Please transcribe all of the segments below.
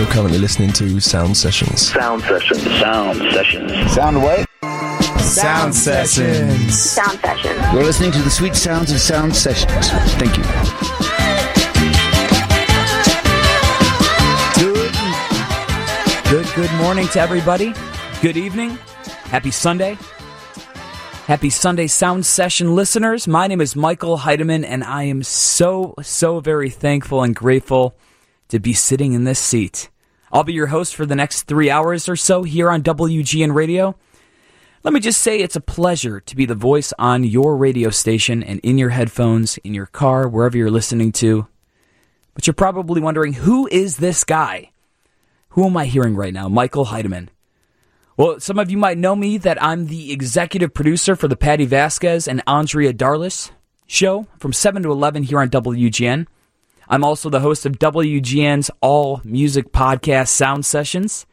You're currently listening to Sound Sessions. Sound Sessions. Sound Sessions. Sound what? Sound Sessions. Sound Sessions. You're listening to the sweet sounds of Sound Sessions. Thank you. Good morning to everybody. Good evening. Happy Sunday. Happy Sunday Sound Session listeners. My name is Michael Heidemann, and I am so very thankful and grateful to be sitting in this seat. I'll be your host for the next 3 hours or so here on WGN Radio. Let me just say it's a pleasure to be the voice on your radio station and in your headphones, in your car, wherever you're listening to. But you're probably wondering, who is this guy? Who am I hearing right now? Michael Heidemann. Well, some of you might know me that I'm the executive producer for the Patty Vasquez and Andrea Darlis show from 7 to 11 here on WGN. I'm also the host of WGN's all-music podcast Sound Sessions.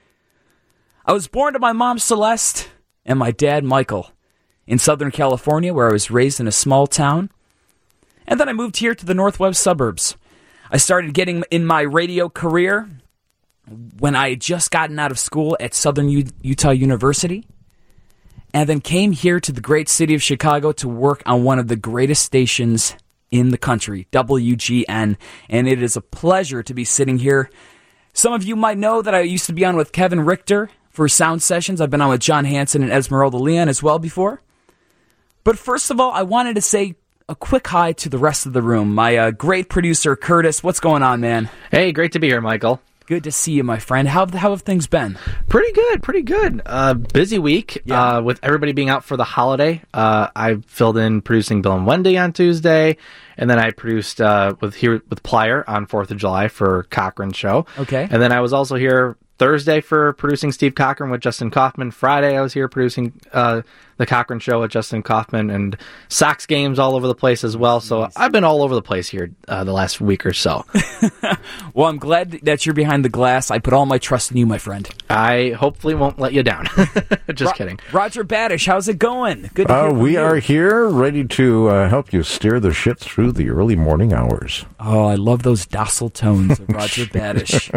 I was born to my mom, Celeste, and my dad, Michael, in Southern California, where I was raised in a small town. And then I moved here to the northwest suburbs. I started getting in my radio career when I had just gotten out of school at Southern Utah University, and then came here to the great city of Chicago to work on one of the greatest stations in the country, WGN, and it is a pleasure to be sitting here. Some of you might know that I used to be on with Kevin Richter for Sound Sessions. I've been on with John Hansen and Esmeralda Leon as well before. But first of all, I wanted to say a quick hi to the rest of the room. My great producer, Curtis. What's going on, man? Hey, great to be here, Michael. Good to see you, my friend. How have things been? Pretty good. Busy week with everybody being out for the holiday. I filled in producing Bill and Wendy on Tuesday, and then I produced with Plier on 4th of July for Cochran Show. Okay. And then I was also here Thursday for producing Steve Cochran with Justin Kaufman. Friday I was here producing the Cochran Show with Justin Kaufman, and Sox games all over the place as well. So nice. I've been all over the place here the last week or so. Well, I'm glad that you're behind the glass. I put all my trust in you, my friend. I hopefully won't let you down. Just kidding. Roger Badish, how's it going? Good to hear from we you. are here ready to help you steer the ship through the early morning hours. Oh, I love those docile tones of Roger Badish.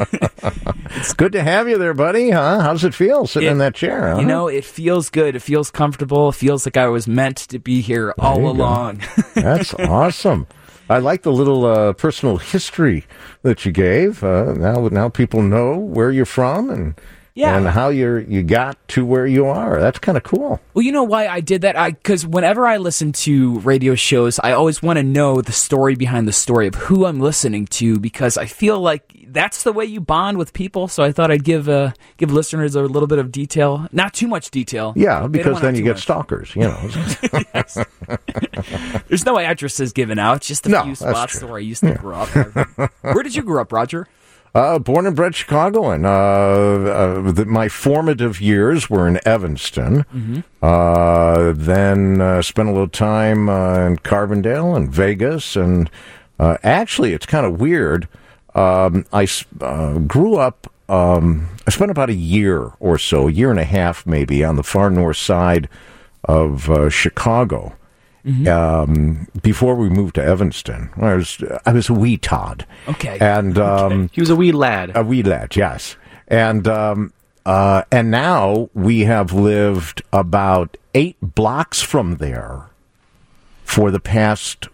It's good to have you there, buddy. Huh? How does it feel sitting in that chair? Huh? You know, it feels good. It feels comfortable. It feels like I was meant to be here all along. That's awesome. I like the little personal history that you gave. Now people know where you're from and how you got to where you are. That's kind of cool. Well, you know why I did that? Because whenever I listen to radio shows, I always want to know the story behind the story of who I'm listening to, because I feel like that's the way you bond with people. So I thought I'd give listeners a little bit of detail, not too much detail. Yeah, because then you get stalkers, you know. There's no addresses given out, just a few spots where I used to grow up. Where did you grow up, Roger? Born and bred Chicagoan. My formative years were in Evanston. Mm-hmm. Then spent a little time in Carbondale and Vegas. And actually, it's kind of weird. I grew up, I spent about a year or so, a year and a half maybe, on the far north side of Chicago. Mm-hmm. Before we moved to Evanston, I was a wee Todd. Okay. And he was a wee lad. A wee lad, yes. And now we have lived about 8 blocks from there for the past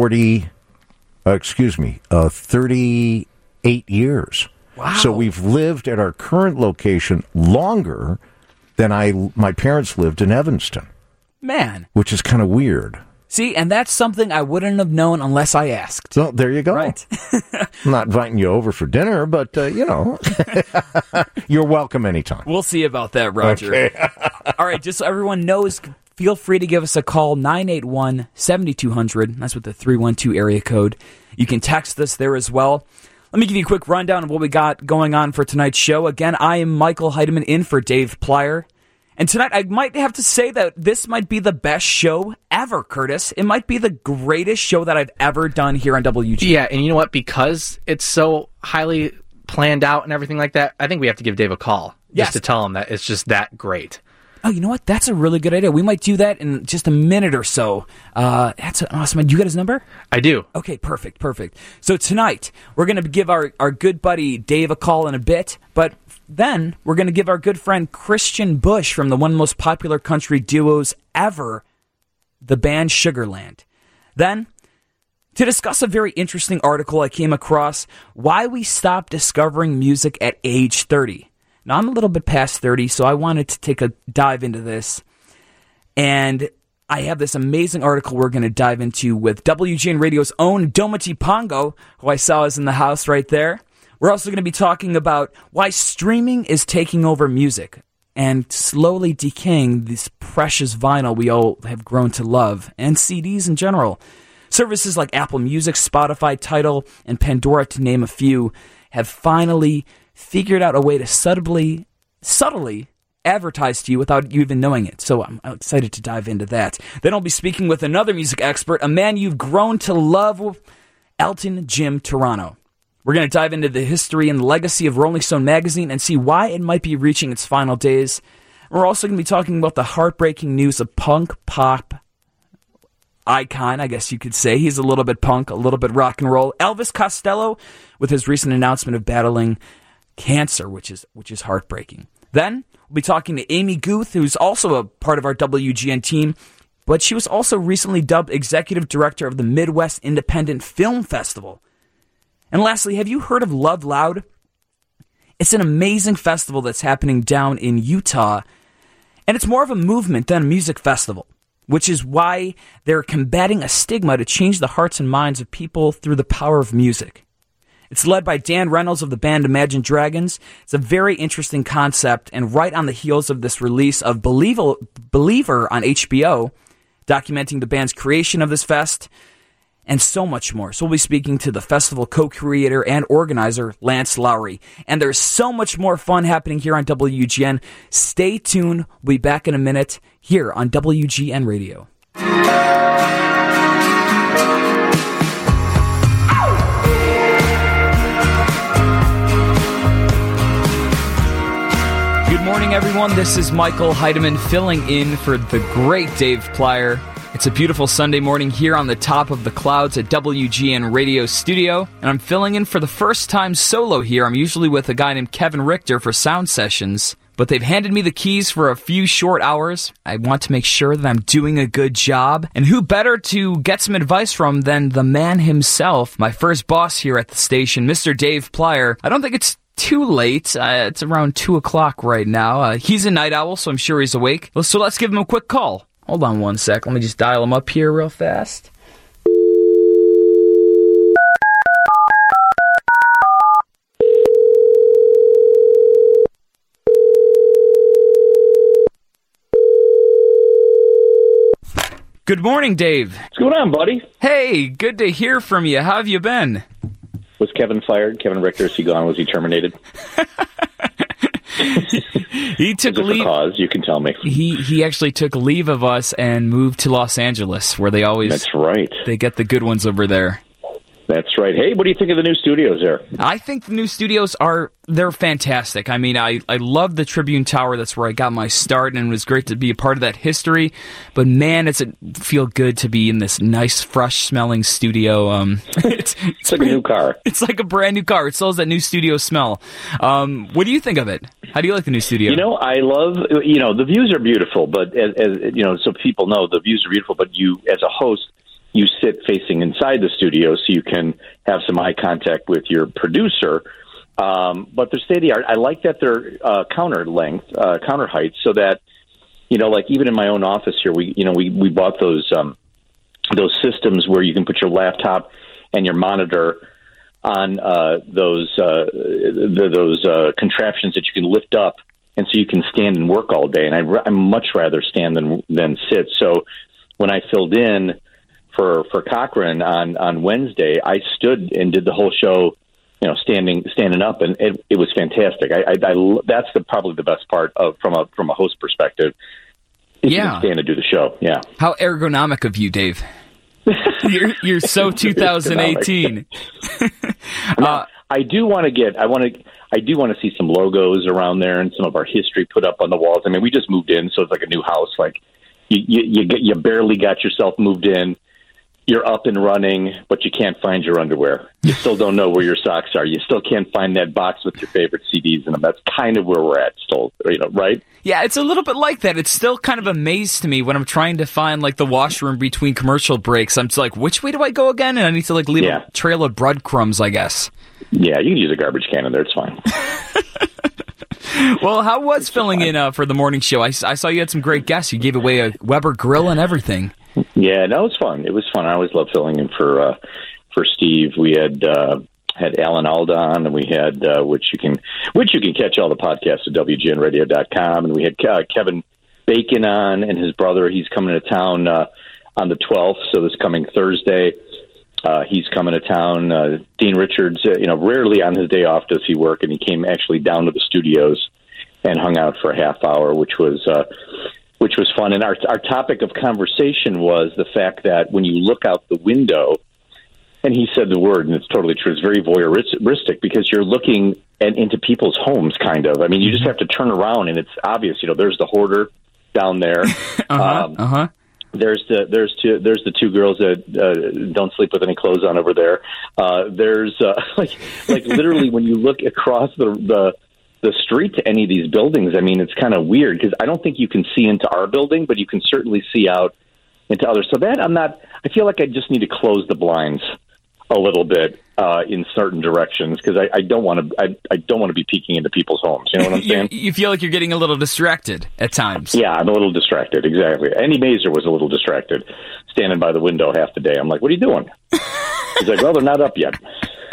38 years. Wow. So we've lived at our current location longer than my parents lived in Evanston. Man. Which is kind of weird. See, and that's something I wouldn't have known unless I asked. So there you go. Right. I'm not inviting you over for dinner, but, you're welcome anytime. We'll see about that, Roger. Okay. All right, just so everyone knows, feel free to give us a call, 981-7200. That's with the 312 area code. You can text us there as well. Let me give you a quick rundown of what we got going on for tonight's show. Again, I am Michael Heidemann in for Dave Plier. And tonight, I might have to say that this might be the best show ever, Curtis. It might be the greatest show that I've ever done here on WG. Yeah, and you know what? Because it's so highly planned out and everything like that, I think we have to give Dave a call just to tell him that it's just that great. Oh, you know what? That's a really good idea. We might do that in just a minute or so. That's awesome. Do you got his number? I do. Okay, perfect. So tonight, we're going to give our good buddy Dave a call in a bit, but then we're going to give our good friend Christian Bush from the one of the most popular country duos ever, the band Sugarland. Then, to discuss a very interesting article I came across, Why We Stop Discovering Music at Age 30. Now, I'm a little bit past 30, so I wanted to take a dive into this. And I have this amazing article we're going to dive into with WGN Radio's own Domity Pongo, who I saw is in the house right there. We're also going to be talking about why streaming is taking over music and slowly decaying this precious vinyl we all have grown to love, and CDs in general. Services like Apple Music, Spotify, Tidal, and Pandora, to name a few, have finally figured out a way to subtly advertise to you without you even knowing it. So I'm excited to dive into that. Then I'll be speaking with another music expert, a man you've grown to love, Elton Jim Turano. We're going to dive into the history and legacy of Rolling Stone magazine and see why it might be reaching its final days. We're also going to be talking about the heartbreaking news of punk pop icon, I guess you could say. He's a little bit punk, a little bit rock and roll. Elvis Costello, with his recent announcement of battling cancer, which is heartbreaking. Then we'll be talking to Amy Guth, who's also a part of our WGN team, but she was also recently dubbed executive director of the Midwest Independent Film Festival. And lastly, have you heard of Love Loud? It's an amazing festival that's happening down in Utah, and it's more of a movement than a music festival, which is why they're combating a stigma to change the hearts and minds of people through the power of music. It's led by Dan Reynolds of the band Imagine Dragons. It's a very interesting concept, and right on the heels of this release of Believer on HBO, documenting the band's creation of this fest, and so much more. So we'll be speaking to the festival co-creator and organizer, Lance Lowry. And there's so much more fun happening here on WGN. Stay tuned. We'll be back in a minute here on WGN Radio. Good morning, everyone. This is Michael Heidemann filling in for the great Dave Plyer. It's a beautiful Sunday morning here on the top of the clouds at WGN Radio Studio, and I'm filling in for the first time solo here. I'm usually with a guy named Kevin Richter for sound sessions, but they've handed me the keys for a few short hours. I want to make sure that I'm doing a good job, and who better to get some advice from than the man himself, my first boss here at the station, Mr. Dave Plyer. I don't think it's too late. It's around 2 o'clock right now. He's a night owl, so I'm sure he's awake. So let's give him a quick call. Hold on one sec. Let me just dial him up here real fast. Good morning, Dave. What's going on, buddy? Hey, good to hear from you. How have you been? Was Kevin fired? Kevin Richter, is he gone? Was he terminated? He took leave. Cause, you can tell me. He actually took leave of us and moved to Los Angeles, where they always. That's right. They get the good ones over there. That's right. Hey, what do you think of the new studios there? I think the new studios they're fantastic. I mean, I love the Tribune Tower. That's where I got my start, and it was great to be a part of that history. But man, it's feel good to be in this nice, fresh-smelling studio. It's like a new car. It's like a brand new car. It still has that new studio smell. What do you think of it? How do you like the new studio? You know, I love, the views are beautiful, but as so people know, the views are beautiful, but you, as a host, you sit facing inside the studio so you can have some eye contact with your producer. But they're state-of-the-art. I like that they're counter height, so that, like even in my own office here, we bought those systems where you can put your laptop and your monitor on those contraptions that you can lift up, and so you can stand and work all day. And I much rather stand than sit. So when I filled in for Cochran on Wednesday, I stood and did the whole show, standing up, and it was fantastic. That's probably the best part from a host perspective. You can stand and do the show. Yeah. How ergonomic of you, Dave. You're so 2018. I do want to I do want to see some logos around there and some of our history put up on the walls. I mean, we just moved in, so it's like a new house. Like you barely got yourself moved in. You're up and running, but you can't find your underwear. You still don't know where your socks are. You still can't find that box with your favorite CDs in them. That's kind of where we're at still, right? Yeah, it's a little bit like that. It's still kind of a maze to me when I'm trying to find, like, the washroom between commercial breaks. I'm just like, which way do I go again? And I need to, like, leave a trail of breadcrumbs, I guess. Yeah, you can use a garbage can in there. It's fine. Well, how was filling in for the morning show? I saw you had some great guests. You gave away a Weber grill and everything. Yeah, no, it was fun. It was fun. I always love filling in for Steve. We had Alan Alda on, and we had which you can catch all the podcasts at WGNradio.com, and we had Kevin Bacon on and his brother. He's coming to town on the 12th, so this coming Thursday. He's coming to town. Dean Richards, rarely on his day off does he work, and he came actually down to the studios and hung out for a half hour, which was fun. And our topic of conversation was the fact that when you look out the window, and he said the word, and it's totally true, it's very voyeuristic because you're looking into people's homes, kind of. I mean, you just have to turn around, and it's obvious. There's the hoarder down there. There's the two girls that don't sleep with any clothes on over there. There's like literally when you look across the street to any of these buildings, I mean, it's kind of weird because I don't think you can see into our building, but you can certainly see out into others. So that I feel like I just need to close the blinds a little bit in certain directions because I don't want to be peeking into people's homes. You know what I'm saying? You feel like you're getting a little distracted at times. Yeah, I'm a little distracted. Exactly. Andy Mazer was a little distracted, standing by the window half the day. I'm like, "What are you doing?" He's like, "Well, they're not up yet."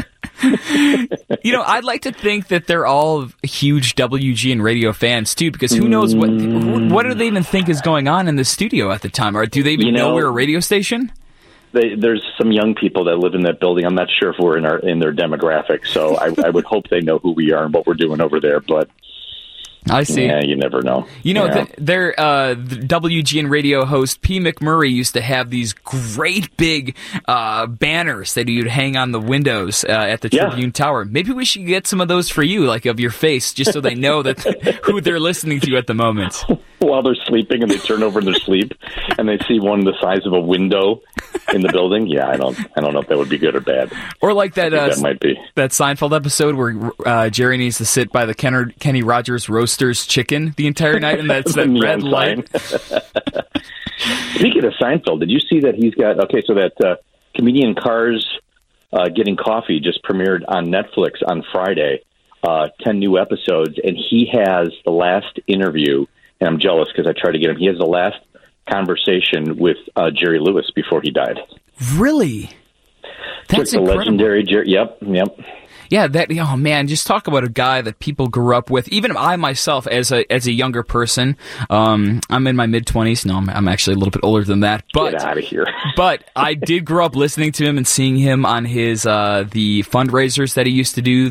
I'd like to think that they're all huge WGN radio fans too, because who knows what do they even think is going on in the studio at the time, or do they even know we're a radio station? There's some young people that live in that building. I'm not sure if we're in their demographic, so I would hope they know who we are and what we're doing over there. But I see. Yeah, you never know. The WGN radio host P. McMurray used to have these great big banners that you'd hang on the windows at the Tribune Tower. Maybe we should get some of those for you, like of your face, just so they know that who they're listening to at the moment. While they're sleeping and they turn over in their sleep and they see one the size of a window in the building. Yeah, I don't know if that would be good or bad. Or like that that might be that Seinfeld episode where Jerry needs to sit by the Kenny Rogers Roasters chicken the entire night, and that's that red light. Speaking of Seinfeld, did you see that he's got that comedian Cars Getting Coffee just premiered on Netflix on Friday, 10 new episodes, and he has the last interview. And I'm jealous because I tried to get him. He has the last conversation with Jerry Lewis before he died. Really? That's the legendary Jerry. Yep. Yeah, oh man, just talk about a guy that people grew up with. Even I myself, as a younger person, I'm in my mid-20s. No, I'm actually a little bit older than that. But, get out of here. But I did grow up listening to him and seeing him on his the fundraisers that he used to do.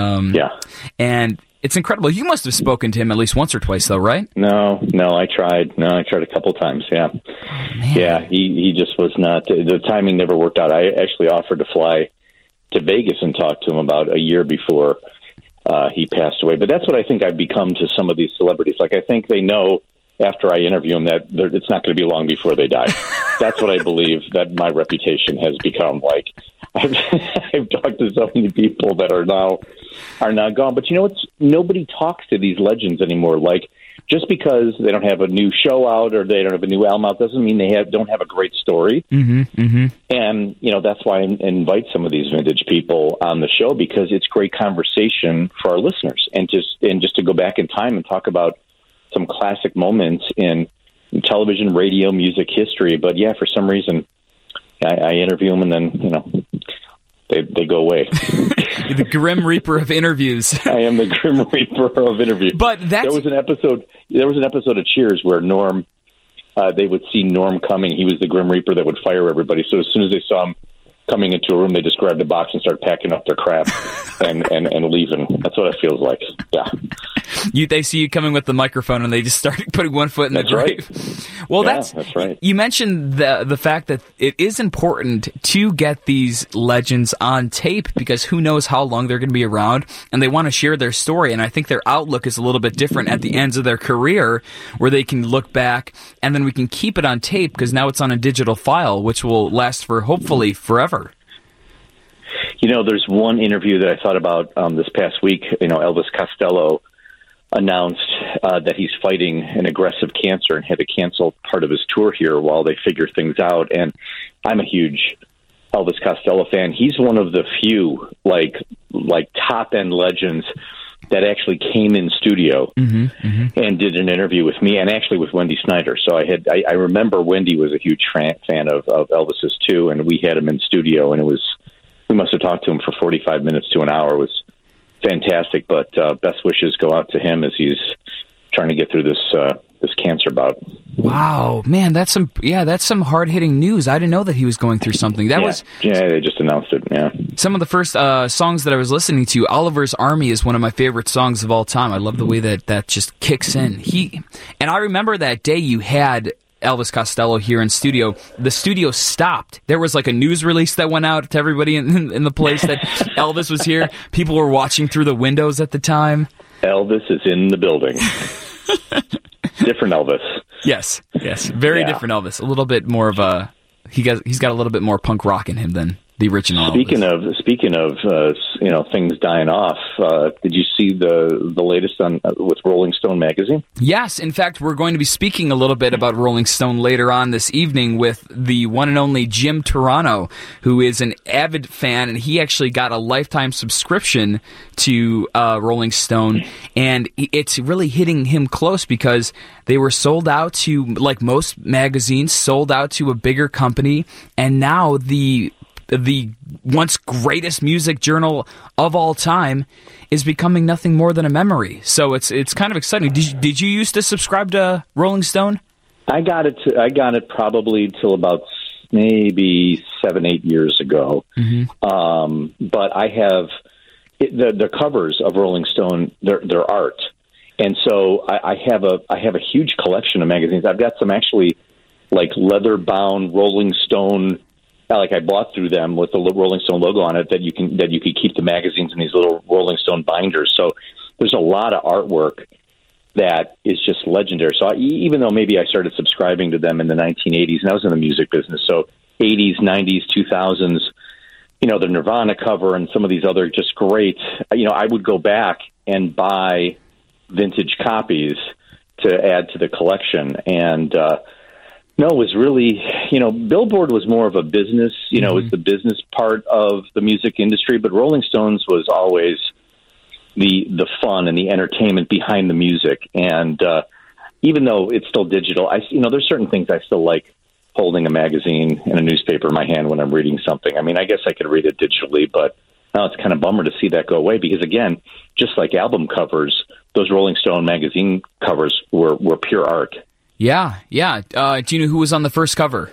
And it's incredible. You must have spoken to him at least once or twice, though, right? No, I tried. I tried a couple times, yeah. Yeah, he just was not... The timing never worked out. I actually offered to fly to Vegas and talk to him about a year before he passed away. But that's what I think I've become to some of these celebrities. Like, I think they know after I interview them that it's not going to be long before they die. That's what I believe that my reputation has become. Like, I've talked to so many people that are now gone. But you know what? Nobody talks to these legends anymore. Like, just because they don't have a new show out or they don't have a new album out doesn't mean they don't have a great story. And, that's why I invite some of these vintage people on the show, because it's great conversation for our listeners. And just to go back in time and talk about some classic moments in television, radio, music history. But, yeah, for some reason, I interview them and then, they go away. The Grim Reaper of interviews. I am the Grim Reaper of interviews. But there was an episode of Cheers where Norm, they would see Norm coming. He was the Grim Reaper that would fire everybody. So as soon as they saw him coming into a room, they just grabbed a box and started packing up their crap and leaving. That's what it feels like. Yeah. They see you coming with the microphone, and they just start putting one foot in the grave. Right. Well, that's right. You mentioned the fact that it is important to get these legends on tape because who knows how long they're going to be around, and they want to share their story. And I think their outlook is a little bit different at the ends of their career, where they can look back, and then we can keep it on tape because now it's on a digital file, which will last for hopefully forever. There's one interview that I thought about this past week. Elvis Costello announced that he's fighting an aggressive cancer and had to cancel part of his tour here while they figure things out. And I'm a huge Elvis Costello fan. He's one of the few like top end legends that actually came in studio and did an interview with me and actually with Wendy Snyder. So I remember Wendy was a huge fan of Elvis's too, and we had him in studio, and we must have talked to him for 45 minutes to an hour. It was fantastic, but best wishes go out to him as he's trying to get through this cancer bout. Wow, man, that's some hard-hitting news. I didn't know that he was going through something. Yeah, they just announced it, yeah. Some of the first songs that I was listening to, Oliver's Army is one of my favorite songs of all time. I love the way that just kicks in. And I remember that day you had Elvis Costello here in studio. The studio stopped. There was like a news release that went out to everybody in the place that Elvis was here. People were watching through the windows at the time. Elvis is in the building. Different Elvis. Yes, very different Elvis. A little bit more of he's got a little bit more punk rock in him than the original. Speaking of things dying off, did you see the latest with Rolling Stone magazine? Yes, in fact, we're going to be speaking a little bit about Rolling Stone later on this evening with the one and only Jim Turano, who is an avid fan, and he actually got a lifetime subscription to Rolling Stone, and it's really hitting him close because they were sold out to, like most magazines, sold out to a bigger company, and now the once greatest music journal of all time is becoming nothing more than a memory. So it's kind of exciting. Did you used to subscribe to Rolling Stone? I got it probably till about maybe 7-8 years ago. But I have the covers of Rolling Stone. They're art, and so I have a huge collection of magazines. I've got some actually like leather bound Rolling Stone. Like I bought through them with the Rolling Stone logo on it that you could keep the magazines in these little Rolling Stone binders. So there's a lot of artwork that is just legendary. So even though maybe I started subscribing to them in the 1980s, and I was in the music business, so 80s, 90s, 2000s, the Nirvana cover and some of these other just great, I would go back and buy vintage copies to add to the collection. And, no, it was really, Billboard was more of a business, it was the business part of the music industry, but Rolling Stones was always the fun and the entertainment behind the music. And even though it's still digital, there's certain things I still like holding a magazine and a newspaper in my hand when I'm reading something. I mean, I guess I could read it digitally, but now it's kind of a bummer to see that go away because, again, just like album covers, those Rolling Stone magazine covers were pure art. Yeah. Do you know who was on the first cover?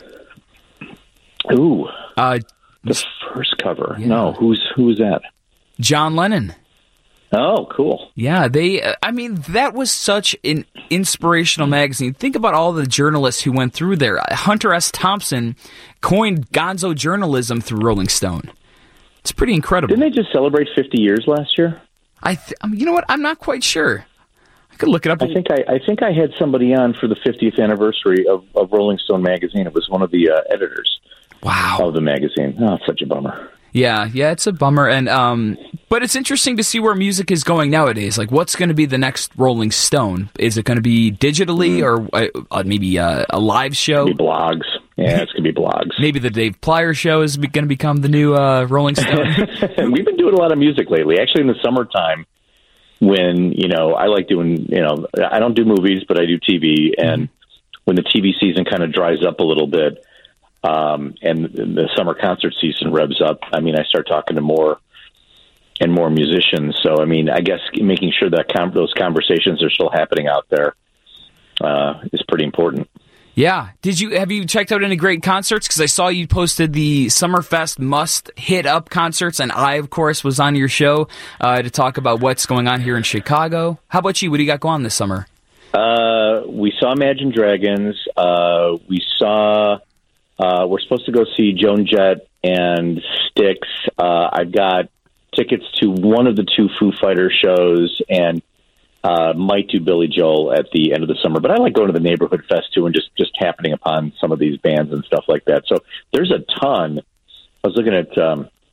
Ooh, the first cover. Yeah. No, who was that? John Lennon. Oh, cool. Yeah, that was such an inspirational magazine. Think about all the journalists who went through there. Hunter S. Thompson coined gonzo journalism through Rolling Stone. It's pretty incredible. Didn't they just celebrate 50 years last year? You know what? I'm not quite sure. Could look it up. I think I had somebody on for the 50th anniversary of Rolling Stone magazine. It was one of the editors. Wow. Of the magazine. Oh, it's such a bummer. Yeah, it's a bummer, and but it's interesting to see where music is going nowadays. Like, what's going to be the next Rolling Stone? Is it going to be digitally or maybe a live show? It's going to be blogs. Yeah, it's going to be blogs. Maybe the Dave Plyer show is going to become the new Rolling Stone. We've been doing a lot of music lately. Actually, in the summertime, when I like doing I don't do movies, but I do TV, and when the TV season kind of dries up a little bit. And the summer concert season revs up. I mean, I start talking to more and more musicians. So, I mean, I guess making sure that those conversations are still happening out there is pretty important. Yeah. Have you checked out any great concerts? Because I saw you posted the Summerfest must hit up concerts, and I, of course, was on your show to talk about what's going on here in Chicago. How about you? What do you got going on this summer? We saw Imagine Dragons. We saw. We're supposed to go see Joan Jett and Styx. I've got tickets to one of the two Foo Fighters shows, and might do Billy Joel at the end of the summer. But I like going to the Neighborhood Fest too, and just happening upon some of these bands and stuff like that. So there's a ton. I was looking at.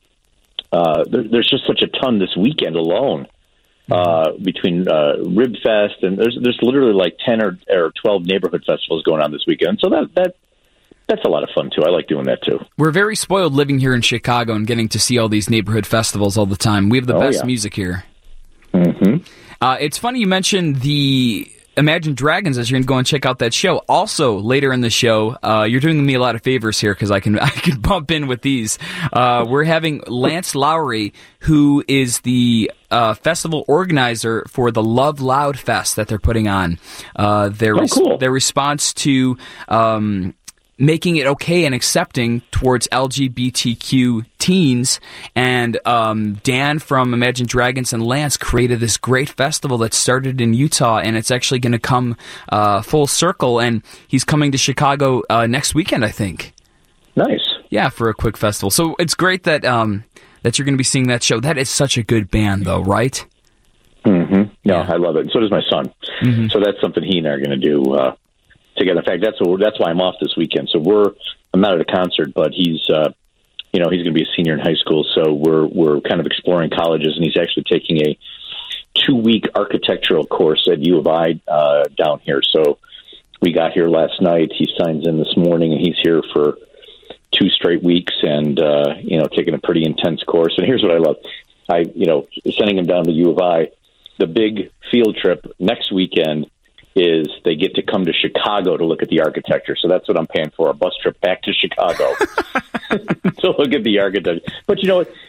There's just such a ton this weekend alone. Between Rib Fest and there's literally like 10 or 12 neighborhood festivals going on this weekend. So that's a lot of fun too. I like doing that too. We're very spoiled living here in Chicago and getting to see all these neighborhood festivals all the time. We have the best music here. Mm-hmm. It's funny you mentioned the Imagine Dragons as you're going to go and check out that show. Also, later in the show, you're doing me a lot of favors here because I can bump in with these. We're having Lance Lowry, who is the festival organizer for the Love Loud Fest that they're putting on. Cool. Their response to making it okay and accepting towards LGBTQ teens. And Dan from Imagine Dragons and Lance created this great festival that started in Utah, and it's actually going to come full circle. And he's coming to Chicago next weekend, I think. Nice. Yeah, for a quick festival. So it's great that that you're going to be seeing that show. That is such a good band, though, right? Mm-hmm. Yeah, I love it. And so does my son. Mm-hmm. So that's something he and I are going to do together. In fact, that's why I'm off this weekend. So I'm not at a concert, but he's going to be a senior in high school. So we're kind of exploring colleges, and he's actually taking a 2-week architectural course at U of I down here. So we got here last night. He signs in this morning, and he's here for 2 straight weeks, and taking a pretty intense course. And here's what I love: sending him down to U of I. The big field trip next weekend is they get to come to Chicago to look at the architecture. So that's what I'm paying for, a bus trip back to Chicago to look at the architecture. But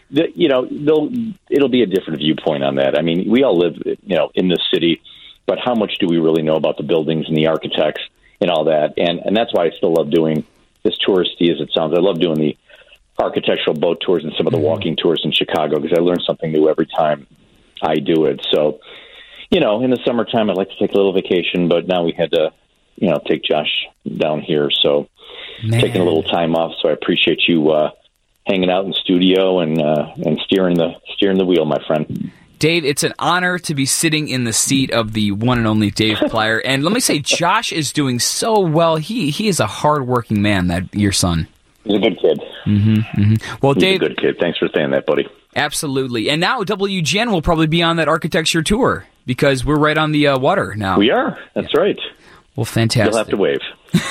it'll be a different viewpoint on that. I mean, we all live, in this city, but how much do we really know about the buildings and the architects and all that? And that's why I still love doing, as touristy as it sounds, I love doing the architectural boat tours and some of the walking tours in Chicago, because I learn something new every time I do it. So, in the summertime, I'd like to take a little vacation, but now we had to, take Josh down here. So taking a little time off. So I appreciate you hanging out in the studio and steering the wheel, my friend. Dave, it's an honor to be sitting in the seat of the one and only Dave Plyer. And let me say, Josh is doing so well. He is a hardworking man, your son. He's a good kid. Mm-hmm, mm-hmm. Well, He's Dave, a good kid. Thanks for saying that, buddy. Absolutely. And now WGN will probably be on that architecture tour because we're right on the water now. We are. That's right. Well, fantastic. You'll have to wave.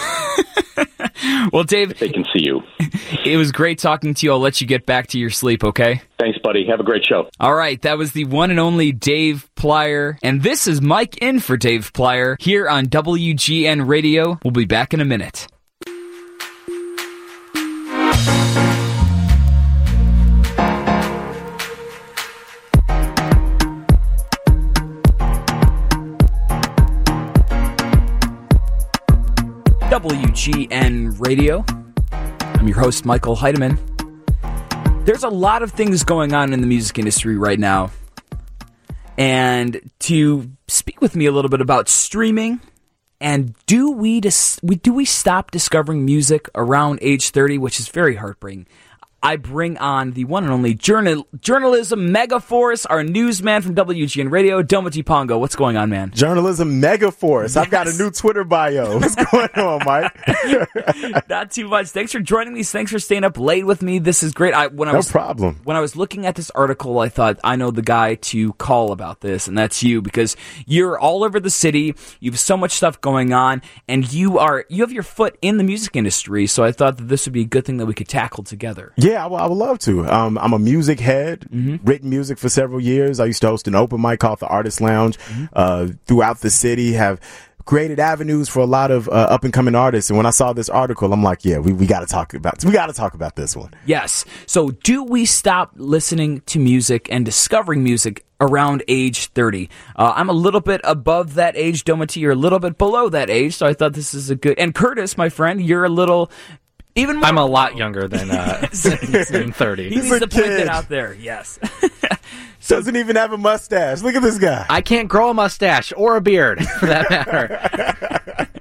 Well, Dave, if they can see you. It was great talking to you. I'll let you get back to your sleep, okay? Thanks, buddy. Have a great show. All right. That was the one and only Dave Plyer. And this is Mike in for Dave Plyer here on WGN Radio. We'll be back in a minute. WGN Radio. I'm your host, Michael Heidemann. There's a lot of things going on in the music industry right now. And to speak with me a little bit about streaming, and do we stop discovering music around age 30, which is very heartbreaking. I bring on the one and only journalism megaforce, our newsman from WGN Radio, Domity Pongo. What's going on, man? Journalism megaforce. Yes. I've got a new Twitter bio. What's going on, Mike? Not too much. Thanks for joining me. Thanks for staying up late with me. This is great. No problem. When I was looking at this article, I thought, I know the guy to call about this, and that's you, because you're all over the city. You have so much stuff going on, and you have your foot in the music industry, so I thought that this would be a good thing that we could tackle together. Yeah, I would love to. I'm a music head, written music for several years. I used to host an open mic called the Artist Lounge throughout the city, have created avenues for a lot of up and coming artists. And when I saw this article, I'm like, yeah, we got to talk about this one. Yes. So do we stop listening to music and discovering music around age 30. I'm a little bit above that age. Domity, you're a little bit below that age, so I thought this is a good... And Curtis, my friend, you're a little... Even more... I'm a lot younger than 30. He needs to point that out there, yes. Doesn't even have a mustache. Look at this guy. I can't grow a mustache or a beard, for that matter.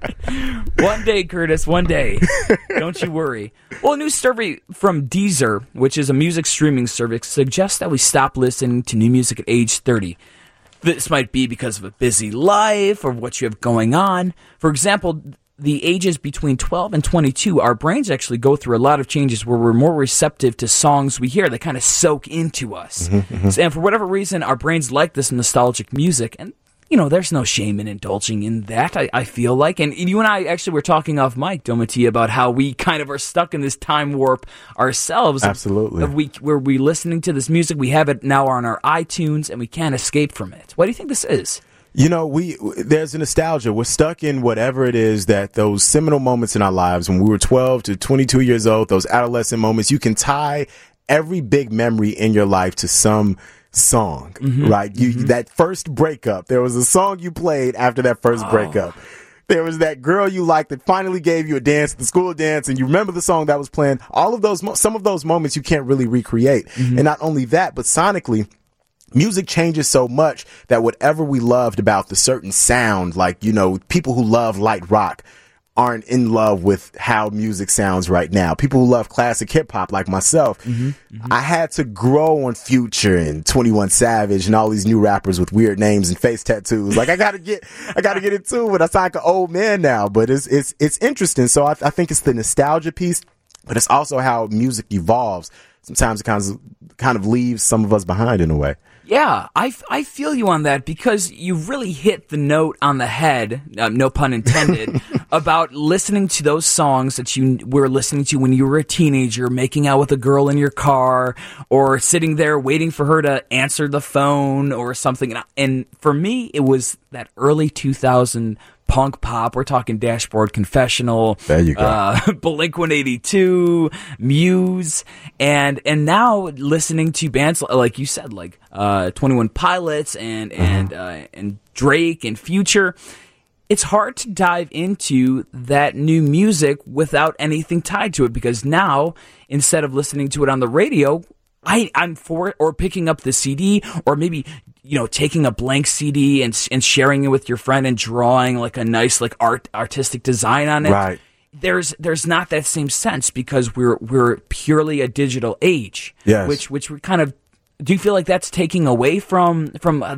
One day, Curtis, one day. Don't you worry. Well, a new survey from Deezer, which is a music streaming service, suggests that we stop listening to new music at age 30. This might be because of a busy life or what you have going on. For example, the ages between 12 and 22, our brains actually go through a lot of changes where we're more receptive to songs we hear. They kind of soak into us. And for whatever reason, our brains like this nostalgic music. And, you know, there's no shame in indulging in that, I feel like. And you and I actually were talking off mic, Domity, about how we kind of are stuck in this time warp ourselves. Absolutely. Where we listening to this music, we have it now on our iTunes, and we can't escape from it. What do you think this is? You know, there's a nostalgia. We're stuck in whatever it is that those seminal moments in our lives when we were 12 to 22 years old, those adolescent moments, you can tie every big memory in your life to some song, right? That first breakup, there was a song you played after that first breakup. There was that girl you liked that finally gave you a dance at the school dance, and you remember the song that was playing. All of those, some of those moments you can't really recreate. And not only that, but sonically, music changes so much that whatever we loved about the certain sound, like, you know, people who love light rock aren't in love with how music sounds right now. People who love classic hip hop like myself, I had to grow on Future and 21 Savage and all these new rappers with weird names and face tattoos. Like I gotta get into it. I sound like an old man now, but it's interesting. So I think it's the nostalgia piece, but it's also how music evolves. Sometimes it kind of leaves some of us behind in a way. Yeah, I feel you on that because you really hit the note on the head, no pun intended, about listening to those songs that you were listening to when you were a teenager, making out with a girl in your car, or sitting there waiting for her to answer the phone or something. And for me, it was that early 2000 punk pop. We're talking Dashboard Confessional. There you go. Blink-182, Muse, and now listening to bands like you said, like 21 Pilots and Drake and Future. It's hard to dive into that new music without anything tied to it because now, instead of listening to it on the radio, I'm for it, or picking up the CD, or maybe, you know, taking a blank CD and sharing it with your friend and drawing like a nice like artistic design on it. Right. There's not that same sense because we're purely a digital age. Yes. Which we kind of, do you feel like that's taking away from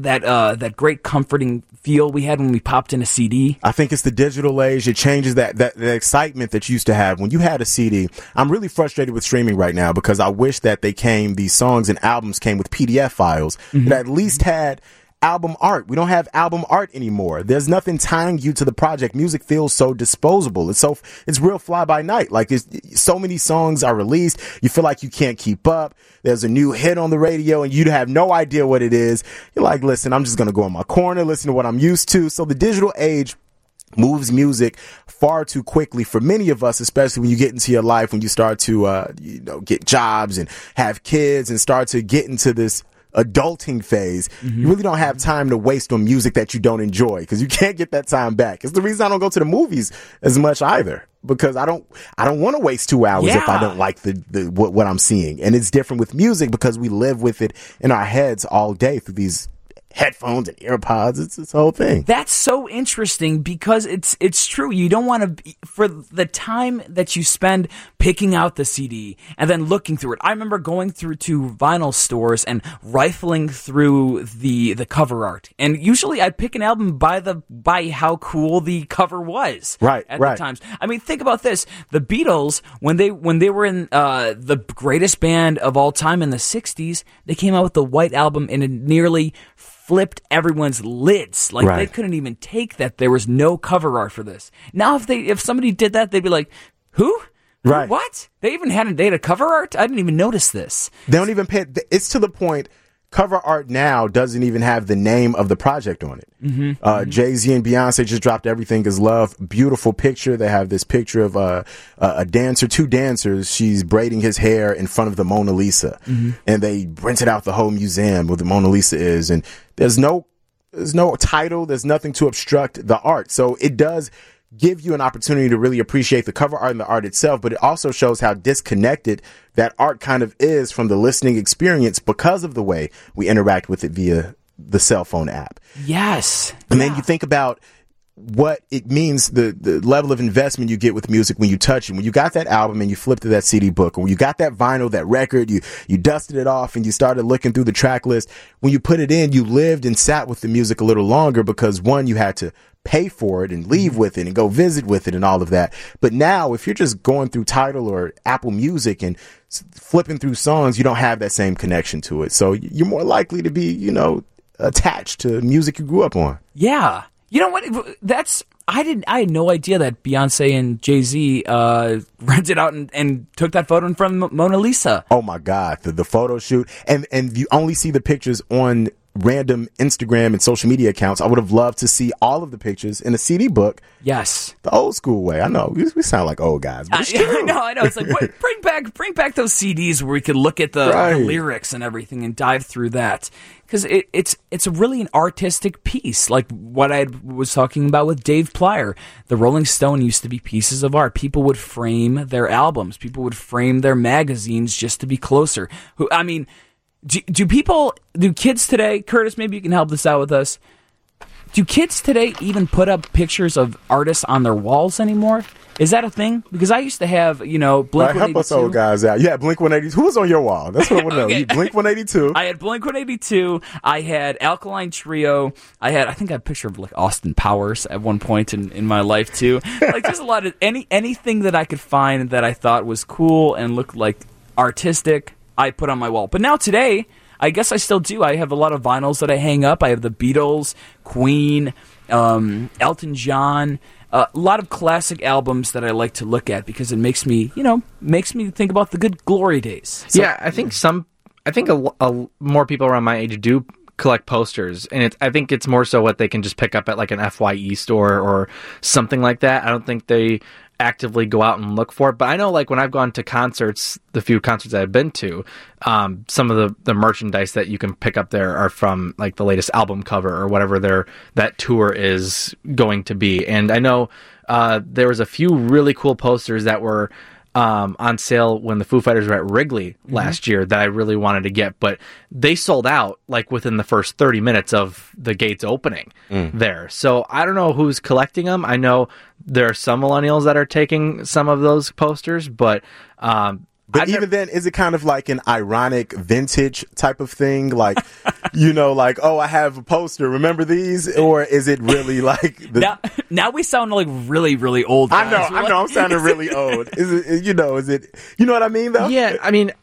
that great comforting feel we had when we popped in a CD? I think it's the digital age. It changes that excitement that you used to have when you had a CD. I'm really frustrated with streaming right now because I wish that these songs and albums came with PDF files that at least had album art. We don't have album art anymore. There's nothing tying you to the project. Music feels so disposable. It's real fly by night. Like so many songs are released. You feel like you can't keep up. There's a new hit on the radio and you have no idea what it is. You're like, listen, I'm just going to go in my corner, listen to what I'm used to. So the digital age moves music far too quickly for many of us, especially when you get into your life, when you start to, get jobs and have kids and start to get into this adulting phase. You really don't have time to waste on music that you don't enjoy because you can't get that time back. It's the reason I don't go to the movies as much either, because I don't want to waste 2 hours if I don't like what I'm seeing. And it's different with music because we live with it in our heads all day through these headphones and AirPods. It's this whole thing. That's so interesting because it's true. You don't want to, for the time that you spend picking out the CD and then looking through it. I remember going through to vinyl stores and rifling through the cover art. And usually I'd pick an album by how cool the cover was. Right. At the times. I mean, think about this. The Beatles, when they were in the greatest band of all time in the 60s, they came out with the White Album and it nearly flipped everyone's lids. Like they couldn't even take that there was no cover art for this. Now if somebody did that, they'd be like, who? Right. What? They had a cover art? I didn't even notice this. They don't even pay. It's to the point cover art now doesn't even have the name of the project on it. Jay-Z and Beyonce just dropped Everything Is Love. Beautiful picture. They have this picture of a dancer, two dancers. She's braiding his hair in front of the Mona Lisa. And they rented out the whole museum where the Mona Lisa is. And there's no title. There's nothing to obstruct the art. So it does give you an opportunity to really appreciate the cover art and the art itself, but it also shows how disconnected that art kind of is from the listening experience because of the way we interact with it via the cell phone app. Yes. And then you think about what it means, the level of investment you get with music when you touch it. When you got that album and you flipped to that CD book, or when you got that vinyl, that record, you dusted it off and you started looking through the track list. When you put it in, you lived and sat with the music a little longer because, one, you had to pay for it and leave with it and go visit with it and all of that. But now, if you're just going through Tidal or Apple Music and flipping through songs, you don't have that same connection to it. So you're more likely to be, attached to music you grew up on. Yeah. You know what? I had no idea that Beyonce and Jay-Z rented out and took that photo in front of Mona Lisa. Oh my God, the photo shoot, and you only see the pictures on random Instagram and social media accounts. I would have loved to see all of the pictures in a CD book. Yes, the old school way. I know we sound like old guys, but it's true. I know. It's like bring back those CDs where we could look at the lyrics and everything and dive through that. Because it's really an artistic piece, like what I was talking about with Dave Plyer. The Rolling Stone used to be pieces of art. People would frame their albums. People would frame their magazines just to be closer. Do kids today, Curtis, maybe you can help this out with us. Do kids today even put up pictures of artists on their walls anymore? Is that a thing? Because I used to have, Blink-182. Help us old guys out. You had Blink-182. Who was on your wall? That's what I want to know. Okay. Blink-182. I had Blink-182. I had Alkaline Trio. I think I had a picture of like Austin Powers at one point in my life too. Like there's a lot of anything that I could find that I thought was cool and looked like artistic, I put on my wall. But now today, I guess I still do. I have a lot of vinyls that I hang up. I have the Beatles, Queen, Elton John. A lot of classic albums that I like to look at because it makes me think about the good glory days. So, yeah, I think more people around my age do collect posters, and I think it's more so what they can just pick up at like an FYE store or something like that. I don't think they actively go out and look for it. But I know, like, when I've gone to concerts, the few concerts I've been to, some of the merchandise that you can pick up there are from, like, the latest album cover or whatever that tour is going to be. And I know there was a few really cool posters that were on sale when the Foo Fighters were at Wrigley last year that I really wanted to get, but they sold out like within the first 30 minutes of the gates opening there. So I don't know who's collecting them. I know there are some millennials that are taking some of those posters, but even then, is it kind of like an ironic vintage type of thing? Like, like, oh, I have a poster. Remember these? Or is it really like now we sound like really, really old guys. I know. I'm sounding really old. Is it, is it, you know what I mean, though? Yeah. I mean,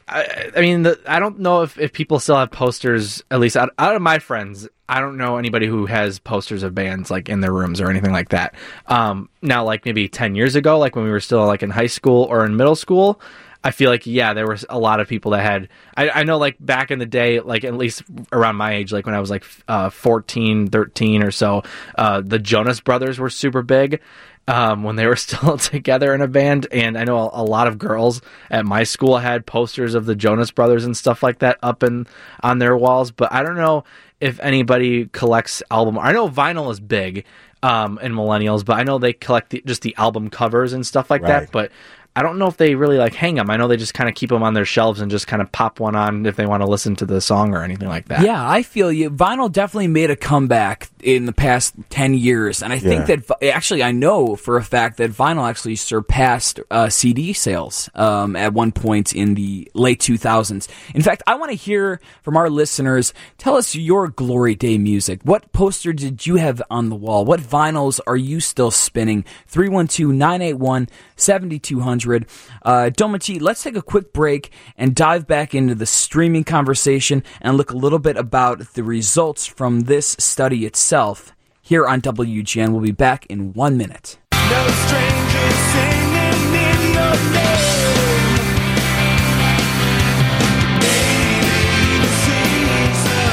I don't know if people still have posters, at least out of my friends. I don't know anybody who has posters of bands like in their rooms or anything like that. Now, like maybe 10 years ago, like when we were still like in high school or in middle school, I feel like, yeah, there was a lot of people that had, I know like back in the day, like at least around my age, like when I was like 14, 13 or so, the Jonas Brothers were super big when they were still together in a band. And I know a lot of girls at my school had posters of the Jonas Brothers and stuff like that up on their walls. But I don't know if anybody collects album. I know vinyl is big in millennials, but I know they collect just the album covers and stuff like that. But I don't know if they really like hang them. I know they just kind of keep them on their shelves and just kind of pop one on if they want to listen to the song or anything like that. Yeah, I feel you. Vinyl definitely made a comeback in the past 10 years. And I think that, actually, I know for a fact that vinyl actually surpassed CD sales at one point in the late 2000s. In fact, I want to hear from our listeners. Tell us your glory day music. What poster did you have on the wall? What vinyls are you still spinning? 312-981-7200. Domiti, let's take a quick break and dive back into the streaming conversation and look a little bit about the results from this study itself here on WGN. We'll be back in 1 minute. No stranger singing in your name. Maybe the seas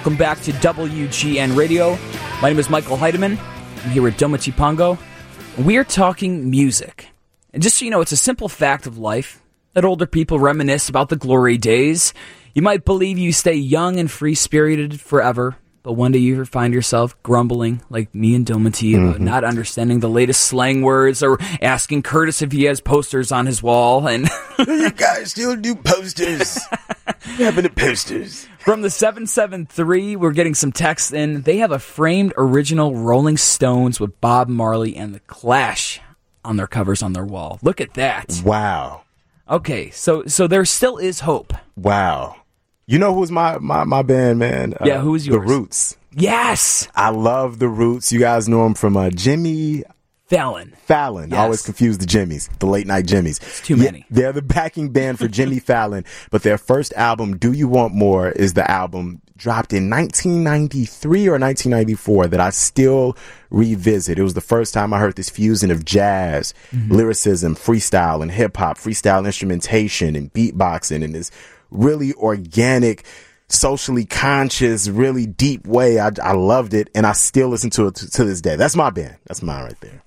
Welcome back to WGN Radio. My name is Michael Heidemann. I'm here with Doma Chipango. We're talking music. And just so you know, it's a simple fact of life that older people reminisce about the glory days. You might believe you stay young and free-spirited forever, but one day you find yourself grumbling, like me and Domity, about not understanding the latest slang words or asking Curtis if he has posters on his wall. And You guys still do posters. What happened to posters? from the 773, we're getting some text in. They have a framed original Rolling Stones with Bob Marley and The Clash on their covers on their wall. Look at that. Wow. Okay, so there still is hope. Wow. You know who's my band, man? Yeah, who is yours? The Roots. Yes! I love The Roots. You guys know them from Jimmy Fallon. Fallon. Yes. I always confuse the Jimmys, the late night Jimmys. It's too many. They're the backing band for Jimmy Fallon, but their first album, Do You Want More, is the album dropped in 1993 or 1994 that I still revisit. It was the first time I heard this fusion of jazz, lyricism, freestyle, and hip hop, freestyle instrumentation and beatboxing, and this really organic, socially conscious, really deep way. I loved it, and I still listen to it to this day. That's my band. That's mine right there.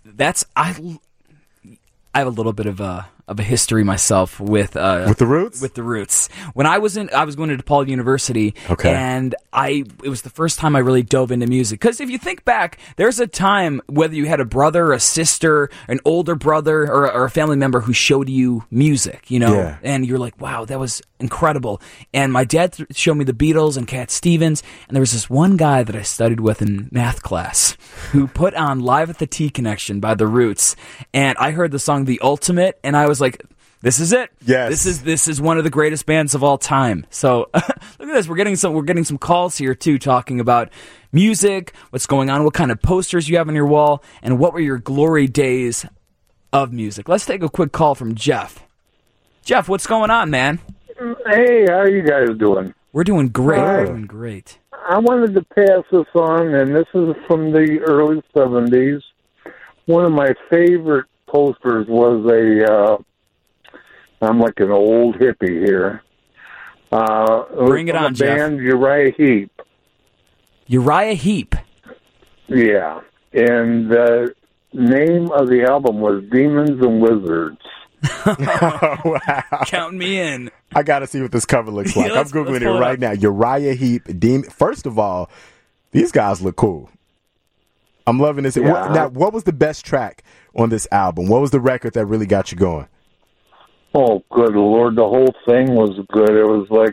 I have a little bit of a history myself with The Roots? With The Roots. When I was going to DePaul University, Okay. and it was the first time I really dove into music. Because if you think back, there's a time, whether you had a brother, a sister, an older brother, or a family member who showed you music, you know, Yeah. and you're like, wow, that was incredible. And my dad showed me the Beatles and Cat Stevens, and there was this one guy that I studied with in math class who put on Live at the T-Connection by The Roots, and I heard the song The Ultimate, and I was like, this is it. Yes. This is one of the greatest bands of all time. So look at this. We're getting some calls here too, talking about music, what's going on, what kind of posters you have on your wall, and what were your glory days of music. Let's take a quick call from Jeff. Jeff, what's going on, man? Hey, how are you guys doing? We're doing great. Hi. We're doing great. I wanted to pass this on, and this is from the early 70s. One of my favorite posters was I'm like an old hippie here. Bring it on, the band Uriah Heep. Uriah Heep. Yeah. And the name of the album was Demons and Wizards. Oh, wow. Count me in. I got to see what this cover looks like. Yeah, I'm let's Googling pull it it right up. now. Uriah Heep. First of all, these guys look cool. I'm loving this. Yeah. Now, what was the best track on this album? What was the record that really got you going? Oh, good Lord. The whole thing was good. It was like,